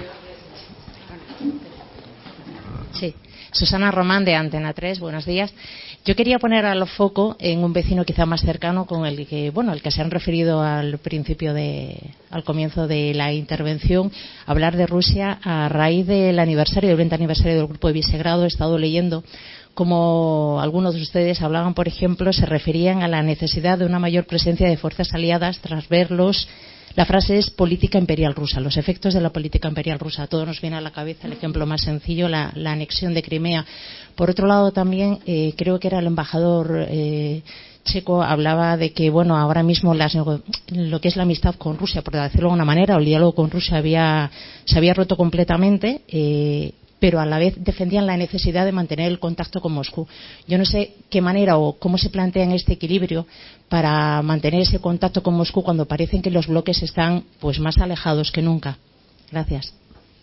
Sí, Susana Román de Antena tres, buenos días. Yo quería poner al foco en un vecino quizá más cercano con el que, bueno, el que se han referido al principio de, al comienzo de la intervención, hablar de Rusia a raíz del aniversario, del veinte aniversario del Grupo de Visegrado. He estado leyendo como algunos de ustedes hablaban, por ejemplo, se referían a la necesidad de una mayor presencia de fuerzas aliadas tras ver los La frase es política imperial rusa, los efectos de la política imperial rusa. Todo nos viene a la cabeza el ejemplo más sencillo, la, la anexión de Crimea. Por otro lado, también eh, creo que era el embajador eh, checo, hablaba de que, bueno, ahora mismo las, lo que es la amistad con Rusia, por decirlo de alguna manera, o el diálogo con Rusia había, se había roto completamente. Eh, pero a la vez defendían la necesidad de mantener el contacto con Moscú. Yo no sé qué manera o cómo se plantean este equilibrio para mantener ese contacto con Moscú cuando parecen que los bloques están pues más alejados que nunca. Gracias.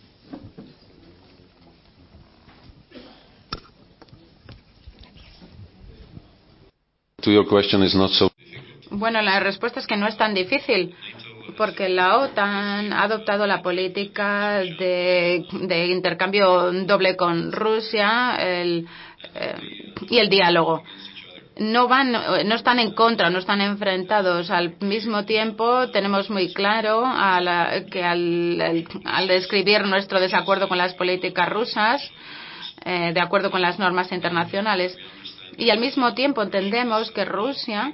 To your question is not so... Bueno, la respuesta es que no es tan difícil, porque la OTAN ha adoptado la política de, de intercambio doble con Rusia el, eh, y el diálogo. no van, no están en contra, no están enfrentados. Al mismo tiempo, tenemos muy claro a la, que al, al, al describir nuestro desacuerdo con las políticas rusas, eh, de acuerdo con las normas internacionales, y al mismo tiempo entendemos que Rusia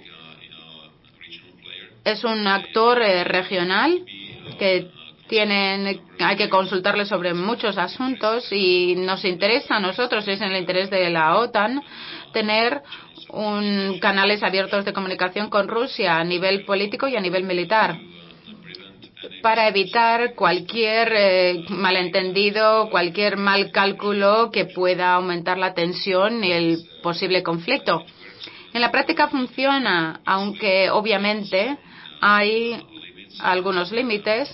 es un actor eh, regional que tienen, hay que consultarle sobre muchos asuntos y nos interesa a nosotros, es en el interés de la OTAN, tener un, canales abiertos de comunicación con Rusia a nivel político y a nivel militar para evitar cualquier eh, malentendido, cualquier mal cálculo que pueda aumentar la tensión y el posible conflicto. En la práctica funciona, aunque obviamente hay algunos límites.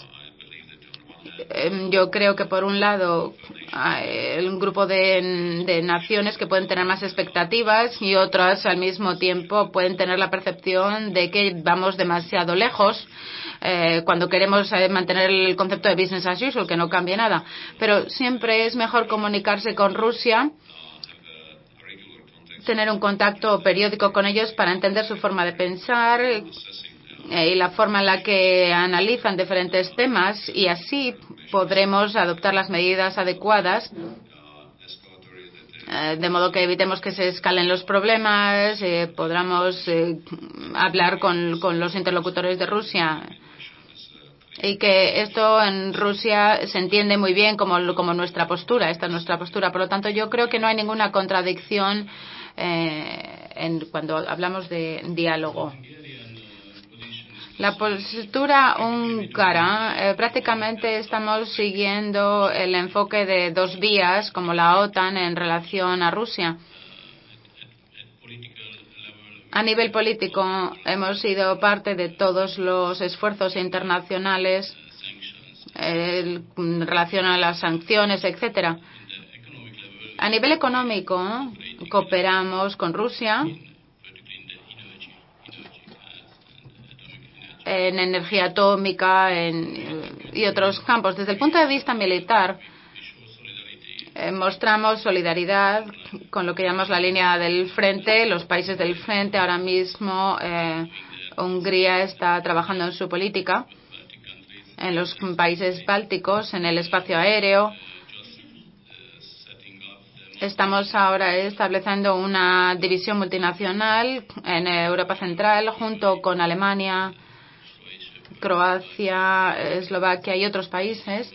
Yo creo que, por un lado, hay un grupo de, de naciones que pueden tener más expectativas y otras, al mismo tiempo, pueden tener la percepción de que vamos demasiado lejos eh, cuando queremos eh, mantener el concepto de business as usual, que no cambie nada. Pero siempre es mejor comunicarse con Rusia, tener un contacto periódico con ellos para entender su forma de pensar y la forma en la que analizan diferentes temas, y así podremos adoptar las medidas adecuadas eh, de modo que evitemos que se escalen los problemas, eh, podamos eh, hablar con, con los interlocutores de Rusia y que esto en Rusia se entiende muy bien como, como nuestra postura. Esta es nuestra postura. Por lo tanto, yo creo que no hay ninguna contradicción eh, en, cuando hablamos de diálogo. La postura húngara, eh, prácticamente estamos siguiendo el enfoque de dos vías, como la OTAN, en relación a Rusia. A nivel político, hemos sido parte de todos los esfuerzos internacionales eh, en relación a las sanciones, etcétera. A nivel económico, cooperamos con Rusia en energía atómica en, y otros campos. Desde el punto de vista militar, eh, mostramos solidaridad con lo que llamamos la línea del frente, los países del frente. Ahora mismo eh, Hungría está trabajando en su política en los países bálticos, en el espacio aéreo. Estamos ahora estableciendo una división multinacional en Europa Central junto con Alemania, Croacia, Eslovaquia y otros países.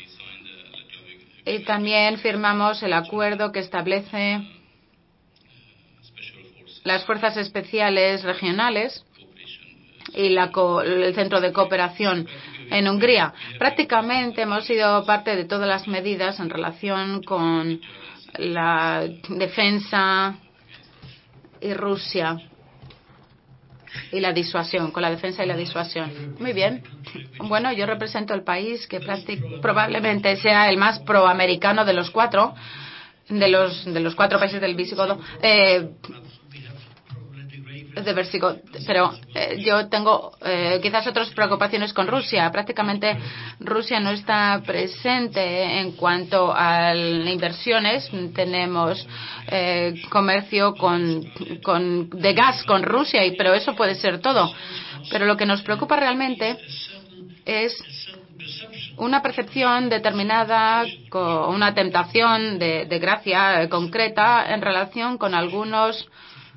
Y también firmamos el acuerdo que establece las fuerzas especiales regionales y la co el centro de cooperación en Hungría. Prácticamente hemos sido parte de todas las medidas en relación con la defensa y Rusia y la disuasión, con la defensa y la disuasión. Muy bien. Bueno, yo represento el país que probablemente sea el más proamericano de los cuatro, de los de los cuatro países del Visigodo. Eh, de Versigodo, pero eh, yo tengo eh, quizás otras preocupaciones con Rusia. Prácticamente Rusia no está presente en cuanto a inversiones. Tenemos eh, comercio con, con de gas con Rusia, y pero eso puede ser todo. Pero lo que nos preocupa realmente es una percepción determinada, con una tentación de, de gracia eh, concreta en relación con algunos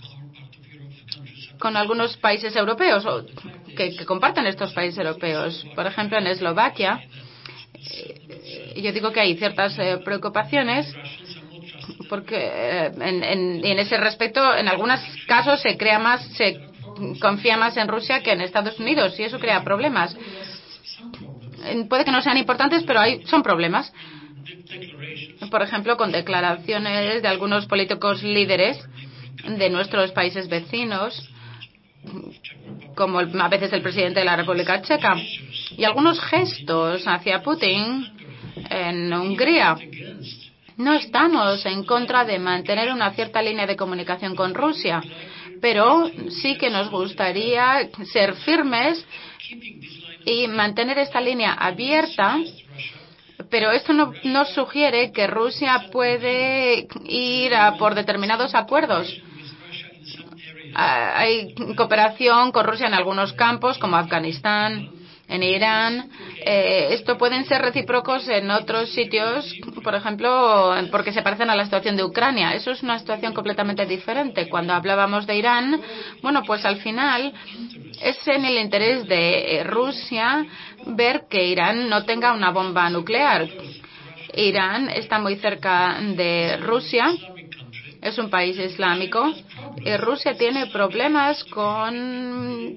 con algunos países europeos o que, que comparten estos países europeos. Por ejemplo, en Eslovaquia, eh, yo digo que hay ciertas eh, preocupaciones porque eh, en, en, en ese respecto, en algunos casos se crea más, se confía más en Rusia que en Estados Unidos, y eso crea problemas. Puede que no sean importantes, pero hay, son problemas. Por ejemplo, con declaraciones de algunos políticos líderes de nuestros países vecinos, como a veces el presidente de la República Checa, y algunos gestos hacia Putin en Hungría. No estamos en contra de mantener una cierta línea de comunicación con Rusia, pero sí que nos gustaría ser firmes y mantener esta línea abierta. Pero esto no, no sugiere que Rusia puede ir a por determinados acuerdos. hay cooperación con Rusia en algunos campos, como Afganistán, en Irán. Eh, esto pueden ser recíprocos en otros sitios, por ejemplo, porque se parecen a la situación de Ucrania. Eso es una situación completamente diferente. Cuando hablábamos de Irán, bueno, pues al final es en el interés de Rusia ver que Irán no tenga una bomba nuclear. Irán está muy cerca de Rusia, es un país islámico, y Rusia tiene problemas con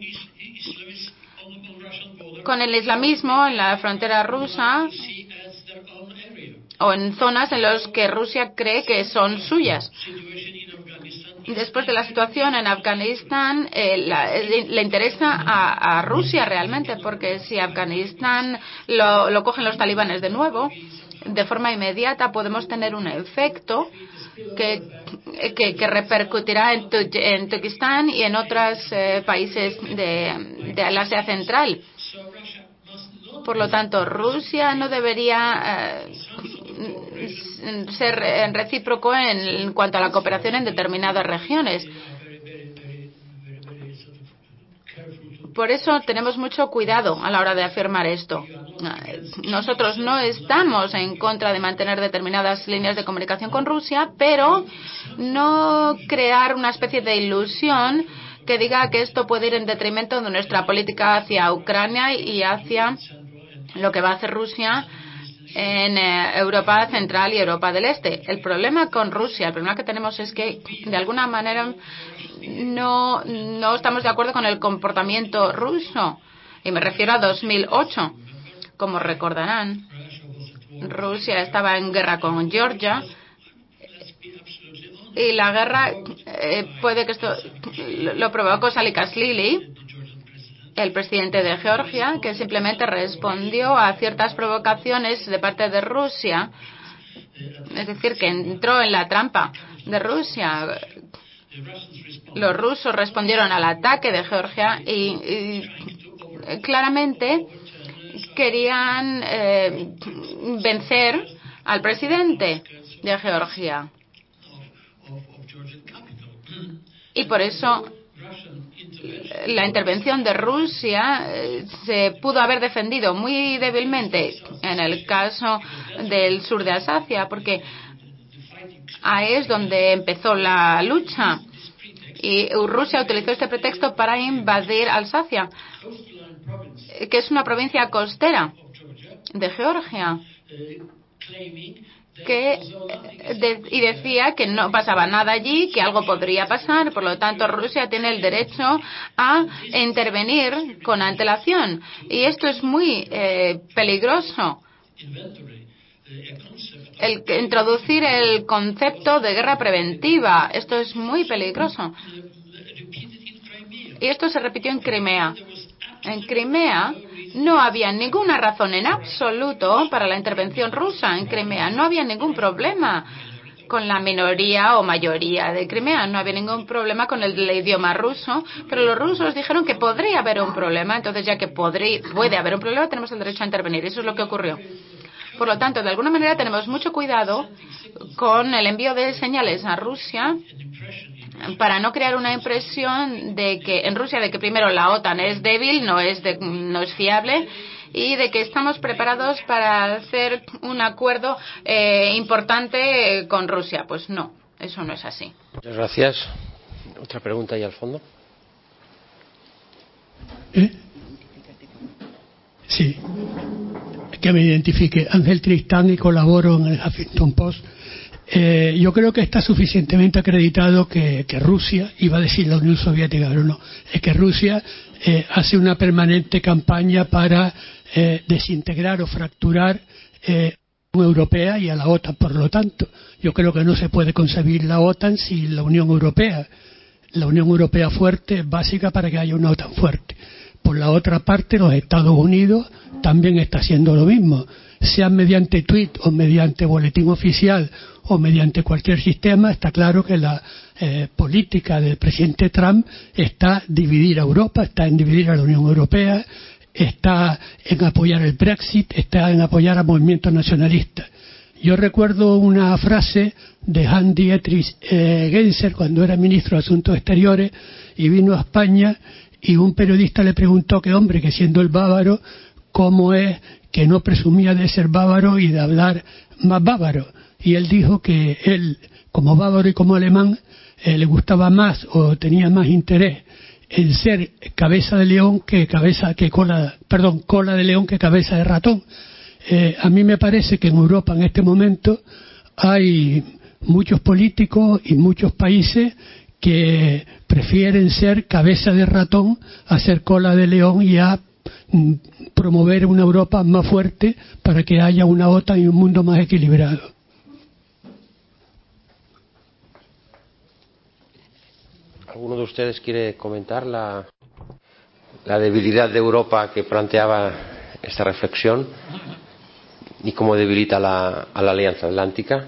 con el islamismo en la frontera rusa o en zonas en las que Rusia cree que son suyas. Después de la situación en Afganistán, eh, la, le interesa a, a Rusia realmente, porque si Afganistán lo, lo cogen los talibanes de nuevo, de forma inmediata podemos tener un efecto que, que, que repercutirá en, en Turquistán y en otros eh, países de, de Asia Central. Por lo tanto, Rusia no debería eh, ser recíproco en, en cuanto a la cooperación en determinadas regiones. Por eso tenemos mucho cuidado a la hora de afirmar esto. Nosotros no estamos en contra de mantener determinadas líneas de comunicación con Rusia, pero no crear una especie de ilusión que diga que esto puede ir en detrimento de nuestra política hacia Ucrania y hacia lo que va a hacer Rusia en eh, Europa Central y Europa del Este. El problema con Rusia, el problema que tenemos es que, de alguna manera, no, no estamos de acuerdo con el comportamiento ruso. Y me refiero a dos mil ocho. Como recordarán, Rusia estaba en guerra con Georgia. Y la guerra, eh, puede que esto lo provocó Saakashvili, el presidente de Georgia, que simplemente respondió a ciertas provocaciones de parte de Rusia, es decir, que entró en la trampa de Rusia. Los rusos respondieron al ataque de Georgia y, y claramente querían eh, vencer al presidente de Georgia. Y por eso la intervención de Rusia eh, se pudo haber defendido muy débilmente en el caso del sur de Alsacia, porque ahí es donde empezó la lucha. Y Rusia utilizó este pretexto para invadir Alsacia, que es una provincia costera de Georgia, que de, y decía que no pasaba nada allí, que algo podría pasar, por lo tanto Rusia tiene el derecho a intervenir con antelación, y esto es muy eh, peligroso. El introducir el concepto de guerra preventiva, esto es muy peligroso. Y esto se repitió en Crimea. En Crimea no había ninguna razón en absoluto para la intervención rusa en Crimea. No había ningún problema con la minoría o mayoría de Crimea. No había ningún problema con el, el idioma ruso, pero los rusos dijeron que podría haber un problema. Entonces, ya que podría, puede haber un problema, tenemos el derecho a intervenir. Eso es lo que ocurrió. Por lo tanto, de alguna manera tenemos mucho cuidado con el envío de señales a Rusia para no crear una impresión de que en Rusia de que primero la OTAN es débil, no es de, no es fiable, y de que estamos preparados para hacer un acuerdo eh, importante con Rusia. Pues no, eso no es así. Muchas gracias. Otra pregunta ahí al fondo. ¿Eh? Sí. Que me identifique. Ángel Tristán y colaboro en el Huffington Post. Eh, yo creo que está suficientemente acreditado que, que Rusia, iba a decir la Unión Soviética, pero no, es que Rusia eh, hace una permanente campaña para eh, desintegrar o fracturar eh, la Unión Europea y a la OTAN. Por lo tanto, yo creo que no se puede concebir la OTAN sin la Unión Europea. La Unión Europea fuerte es básica para que haya una OTAN fuerte. Por la otra parte, los Estados Unidos también está haciendo lo mismo, sea mediante tuit o mediante boletín oficial o mediante cualquier sistema. Está claro que la eh, política del presidente Trump está dividir a Europa, está en dividir a la Unión Europea, está en apoyar el Brexit, está en apoyar a movimientos nacionalistas. Yo recuerdo una frase de Hans-Dietrich eh, Genscher cuando era ministro de Asuntos Exteriores y vino a España, y un periodista le preguntó que, hombre, que siendo el bávaro, cómo es que no presumía de ser bávaro y de hablar más bávaro. Y él dijo que él, como bávaro y como alemán, eh, le gustaba más o tenía más interés en ser cabeza de león que cabeza que cola, perdón, cola de león que cabeza de ratón. Eh, a mí me parece que en Europa en este momento hay muchos políticos y muchos países que prefieren ser cabeza de ratón a ser cola de león y a mm, promover una Europa más fuerte para que haya una OTAN y un mundo más equilibrado. ¿Alguno de ustedes quiere comentar la, la debilidad de Europa que planteaba esta reflexión y cómo debilita la, a la Alianza Atlántica?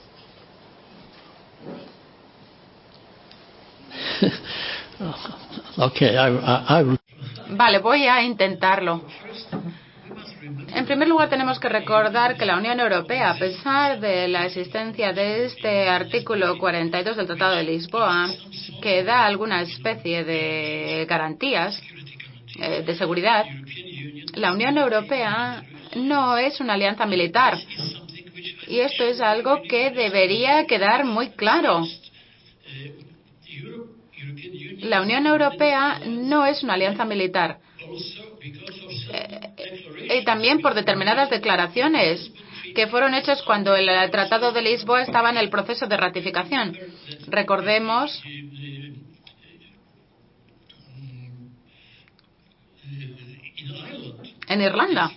Okay, I, I, I... Vale, voy a intentarlo. En primer lugar, tenemos que recordar que la Unión Europea, a pesar de la existencia de este artículo cuarenta y dos del Tratado de Lisboa, que da alguna especie de garantías eh, de seguridad, la Unión Europea no es una alianza militar. Y esto es algo que debería quedar muy claro. La Unión Europea no es una alianza militar. Eh, y también por determinadas declaraciones que fueron hechas cuando el Tratado de Lisboa estaba en el proceso de ratificación. Recordemos en Irlanda.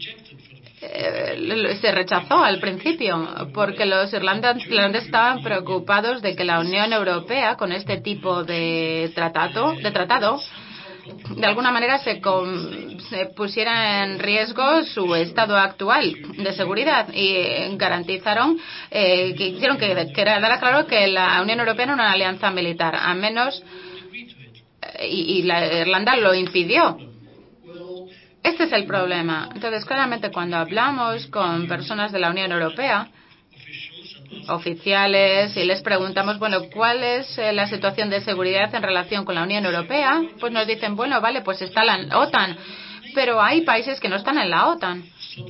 Eh, se rechazó al principio porque los irlandeses estaban preocupados de que la Unión Europea, con este tipo de tratado, de tratado de alguna manera se, com, se pusiera en riesgo su estado actual de seguridad, y garantizaron eh, que hicieron que, que quedara claro que la Unión Europea no era una alianza militar, a menos y, y la Irlanda lo impidió. Este es el problema. Entonces, claramente, cuando hablamos con personas de la Unión Europea, oficiales, y les preguntamos, bueno, ¿cuál es eh, la situación de seguridad en relación con la Unión Europea? Pues nos dicen, bueno, vale, pues está la OTAN, pero hay países que no están en la OTAN.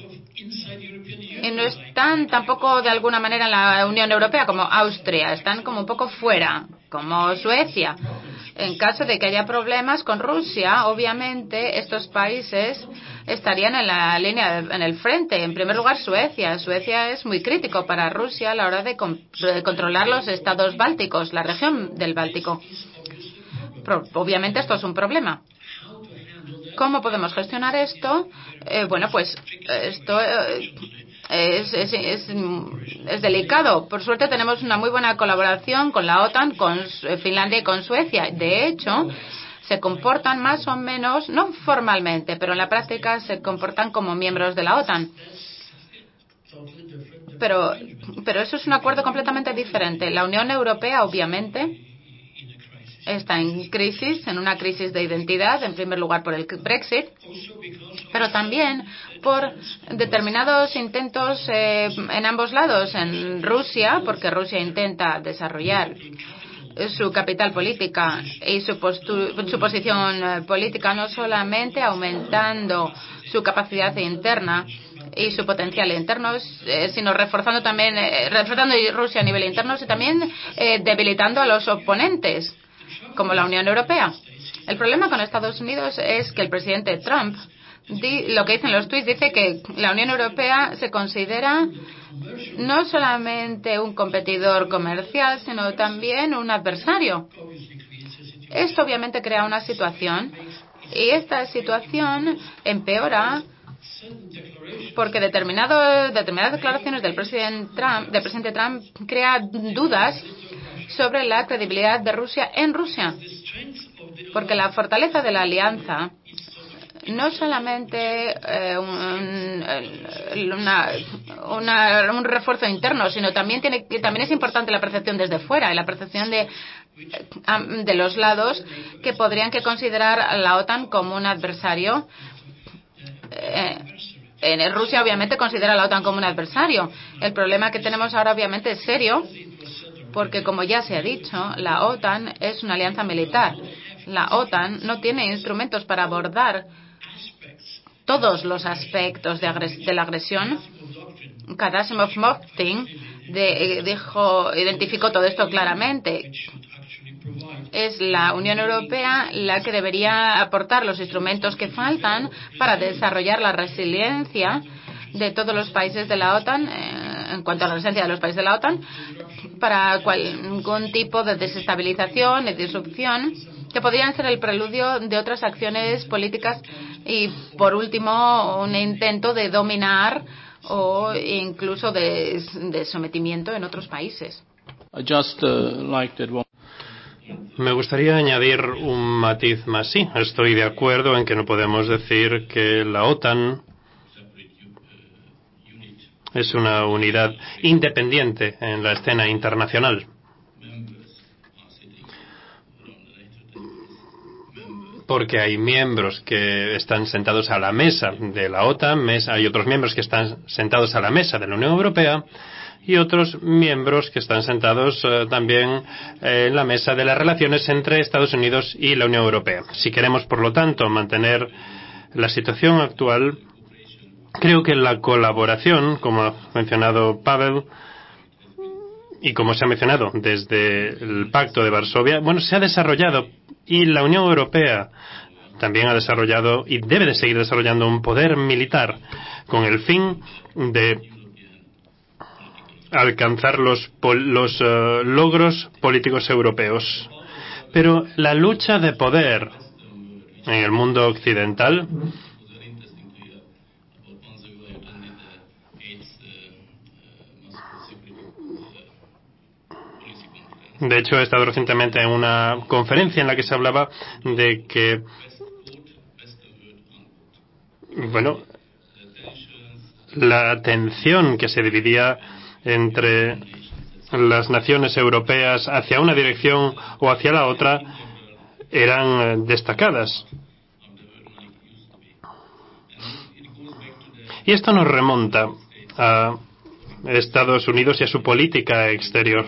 Y no están tampoco de alguna manera en la Unión Europea, como Austria, están como un poco fuera, como Suecia. En caso de que haya problemas con Rusia, obviamente estos países estarían en la línea, en el frente. En primer lugar, Suecia. Suecia es muy crítico para Rusia a la hora de, con, de controlar los estados bálticos, la región del Báltico. Pero, obviamente esto es un problema. ¿Cómo podemos gestionar esto? Eh, bueno, pues esto eh, es, es, es, es delicado. Por suerte tenemos una muy buena colaboración con la OTAN, con Finlandia y con Suecia. De hecho, se comportan más o menos, no formalmente, pero en la práctica se comportan como miembros de la OTAN. Pero, pero eso es un acuerdo completamente diferente. La Unión Europea, obviamente, está en crisis, en una crisis de identidad, en primer lugar por el Brexit, pero también por determinados intentos eh, en ambos lados, en Rusia, porque Rusia intenta desarrollar su capital política y su, su posición política, no solamente aumentando su capacidad interna y su potencial interno, eh, sino reforzando también eh, reforzando Rusia a nivel interno, y también eh, debilitando a los oponentes, como la Unión Europea. El problema con Estados Unidos es que el presidente Trump, di, lo que dice en los tweets, dice que la Unión Europea se considera no solamente un competidor comercial, sino también un adversario. Esto obviamente crea una situación, y esta situación empeora porque determinado, determinadas declaraciones del presidente Trump, del presidente Trump crea dudas sobre la credibilidad de Rusia en Rusia, porque la fortaleza de la alianza no solamente eh, un, una, una, un refuerzo interno, sino también tiene también es importante la percepción desde fuera y la percepción de de los lados que podrían que considerar a la OTAN como un adversario eh, en Rusia obviamente considera a la OTAN como un adversario. El problema que tenemos ahora obviamente es serio, porque como ya se ha dicho, la OTAN es una alianza militar. La OTAN no tiene instrumentos para abordar todos los aspectos de, agres de la agresión. Gerasimov Mofting de, dijo, identificó todo esto claramente. Es la Unión Europea la que debería aportar los instrumentos que faltan para desarrollar la resiliencia de todos los países de la OTAN, eh, en cuanto a la resiliencia de los países de la OTAN, para cual, algún tipo de desestabilización y disrupción que podrían ser el preludio de otras acciones políticas y, por último, un intento de dominar o incluso de, de sometimiento en otros países. Just, uh, like that one. Me gustaría añadir un matiz más. Sí, estoy de acuerdo en que no podemos decir que la OTAN es una unidad independiente en la escena internacional. Porque hay miembros que están sentados a la mesa de la OTAN, mesa, hay otros miembros que están sentados a la mesa de la Unión Europea y otros miembros que están sentados eh, también eh, en la mesa de las relaciones entre Estados Unidos y la Unión Europea. Si queremos, por lo tanto, mantener la situación actual, creo que la colaboración, como ha mencionado Pavel, y como se ha mencionado desde el Pacto de Varsovia, bueno, se ha desarrollado y la Unión Europea también ha desarrollado y debe de seguir desarrollando un poder militar con el fin de alcanzar los, los uh, logros políticos europeos. Pero la lucha de poder en el mundo occidental de hecho he estado recientemente en una conferencia en la que se hablaba de que bueno la atención que se dividía entre las naciones europeas hacia una dirección o hacia la otra eran destacadas. Y esto nos remonta a Estados Unidos y a su política exterior.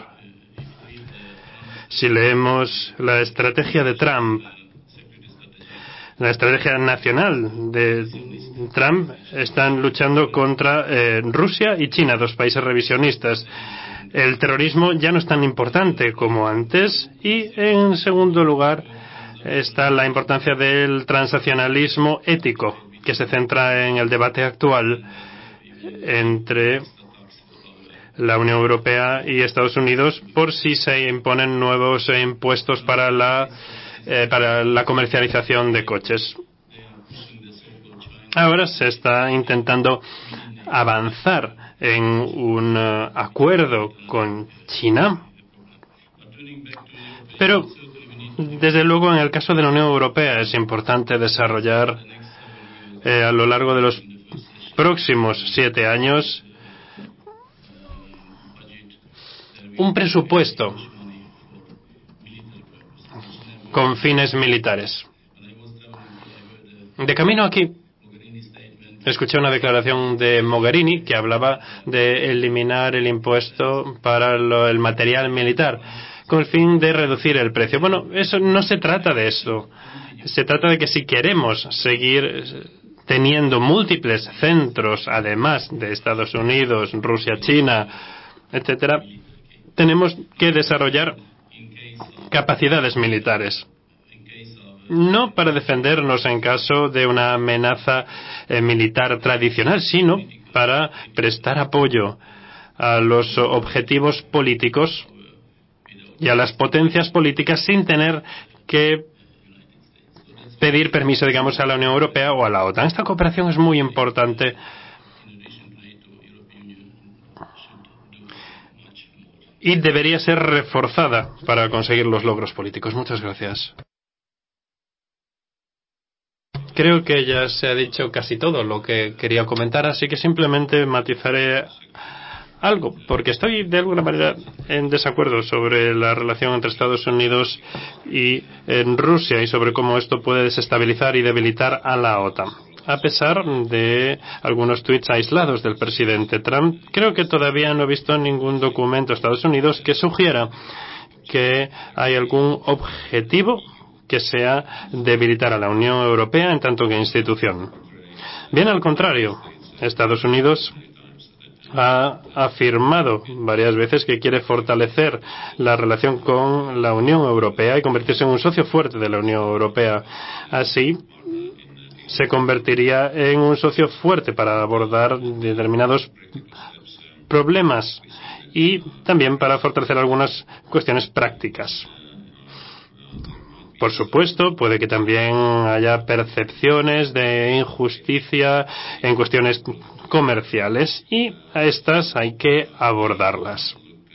Si leemos la estrategia de Trump, la estrategia nacional de Trump, están luchando contra eh, Rusia y China, dos países revisionistas. El terrorismo ya no es tan importante como antes y, en segundo lugar, está la importancia del transaccionalismo ético, que se centra en el debate actual entre la Unión Europea y Estados Unidos por si se imponen nuevos impuestos para la Eh, para la comercialización de coches. Ahora se está intentando avanzar en un uh, acuerdo con China, pero desde luego en el caso de la Unión Europea es importante desarrollar eh, a lo largo de los próximos siete años un presupuesto con fines militares. De camino aquí, escuché una declaración de Mogherini que hablaba de eliminar el impuesto para lo, el material militar con el fin de reducir el precio. Bueno, eso no se trata de eso. Se trata de que si queremos seguir teniendo múltiples centros, además de Estados Unidos, Rusia, China, etcétera, tenemos que desarrollar capacidades militares. No para defendernos en caso de una amenaza eh, militar tradicional, sino para prestar apoyo a los objetivos políticos y a las potencias políticas sin tener que pedir permiso, digamos, a la Unión Europea o a la OTAN. Esta cooperación es muy importante y debería ser reforzada para conseguir los logros políticos. Muchas gracias. Creo que ya se ha dicho casi todo lo que quería comentar, así que simplemente matizaré algo, porque estoy de alguna manera en desacuerdo sobre la relación entre Estados Unidos y en Rusia y sobre cómo esto puede desestabilizar y debilitar a la OTAN. a pesar de algunos tuits aislados del presidente Trump. Creo que todavía no he visto ningún documento de Estados Unidos que sugiera que hay algún objetivo que sea debilitar a la Unión Europea en tanto que institución. Bien al contrario, Estados Unidos ha afirmado varias veces que quiere fortalecer la relación con la Unión Europea y convertirse en un socio fuerte de la Unión Europea. Así, se convertiría en un socio fuerte para abordar determinados problemas y también para fortalecer algunas cuestiones prácticas. Por supuesto, puede que también haya percepciones de injusticia en cuestiones comerciales y a estas hay que abordarlas.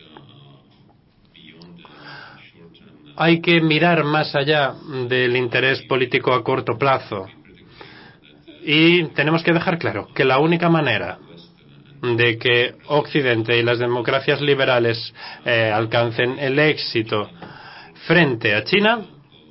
Hay que mirar más allá del interés político a corto plazo y tenemos que dejar claro que la única manera de que Occidente y las democracias liberales eh, alcancen el éxito frente a China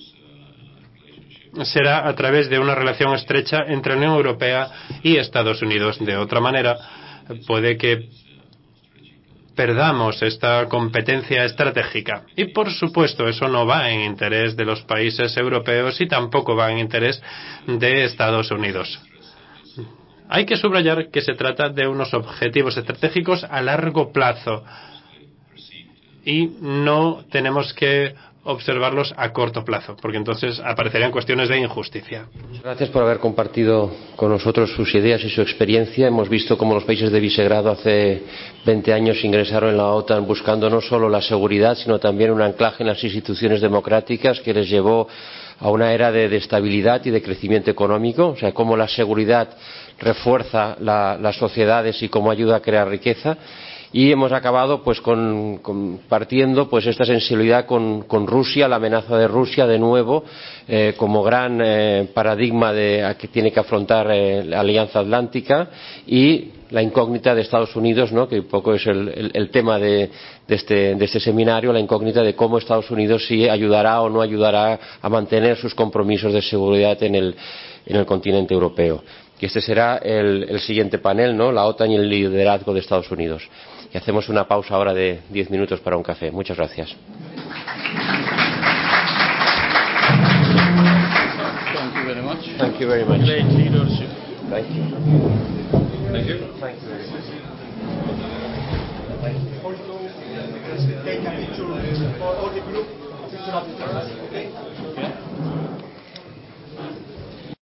será a través de una relación estrecha entre la Unión Europea y Estados Unidos. De otra manera, puede que perdamos esta competencia estratégica. Y, por supuesto, eso no va en interés de los países europeos y tampoco va en interés de Estados Unidos. Hay que subrayar que se trata de unos objetivos estratégicos a largo plazo y no tenemos que observarlos a corto plazo, porque entonces aparecerían cuestiones de injusticia. Gracias por haber compartido con nosotros sus ideas y su experiencia. Hemos visto cómo los países de Visegrado hace veinte años ingresaron en la OTAN buscando no solo la seguridad, sino también un anclaje en las instituciones democráticas que les llevó a una era de, de estabilidad y de crecimiento económico. O sea, cómo la seguridad refuerza la, las sociedades y cómo ayuda a crear riqueza. Y hemos acabado pues con, compartiendo pues esta sensibilidad con, con Rusia, la amenaza de Rusia de nuevo eh, como gran eh, paradigma de a que tiene que afrontar eh, la Alianza Atlántica y la incógnita de Estados Unidos, ¿no? Que un poco es el, el, el tema de, de, este, de este seminario, la incógnita de cómo Estados Unidos sí ayudará o no ayudará a mantener sus compromisos de seguridad en el, en el continente europeo. Y este será el, el siguiente panel, ¿no? La OTAN y el liderazgo de Estados Unidos. Y hacemos una pausa ahora de diez minutos para un café. Muchas gracias. Thank you very much. Thank you very much. Great leadership. Thank you. Thank you. Thank you very much. Take a picture for all the group. Okay?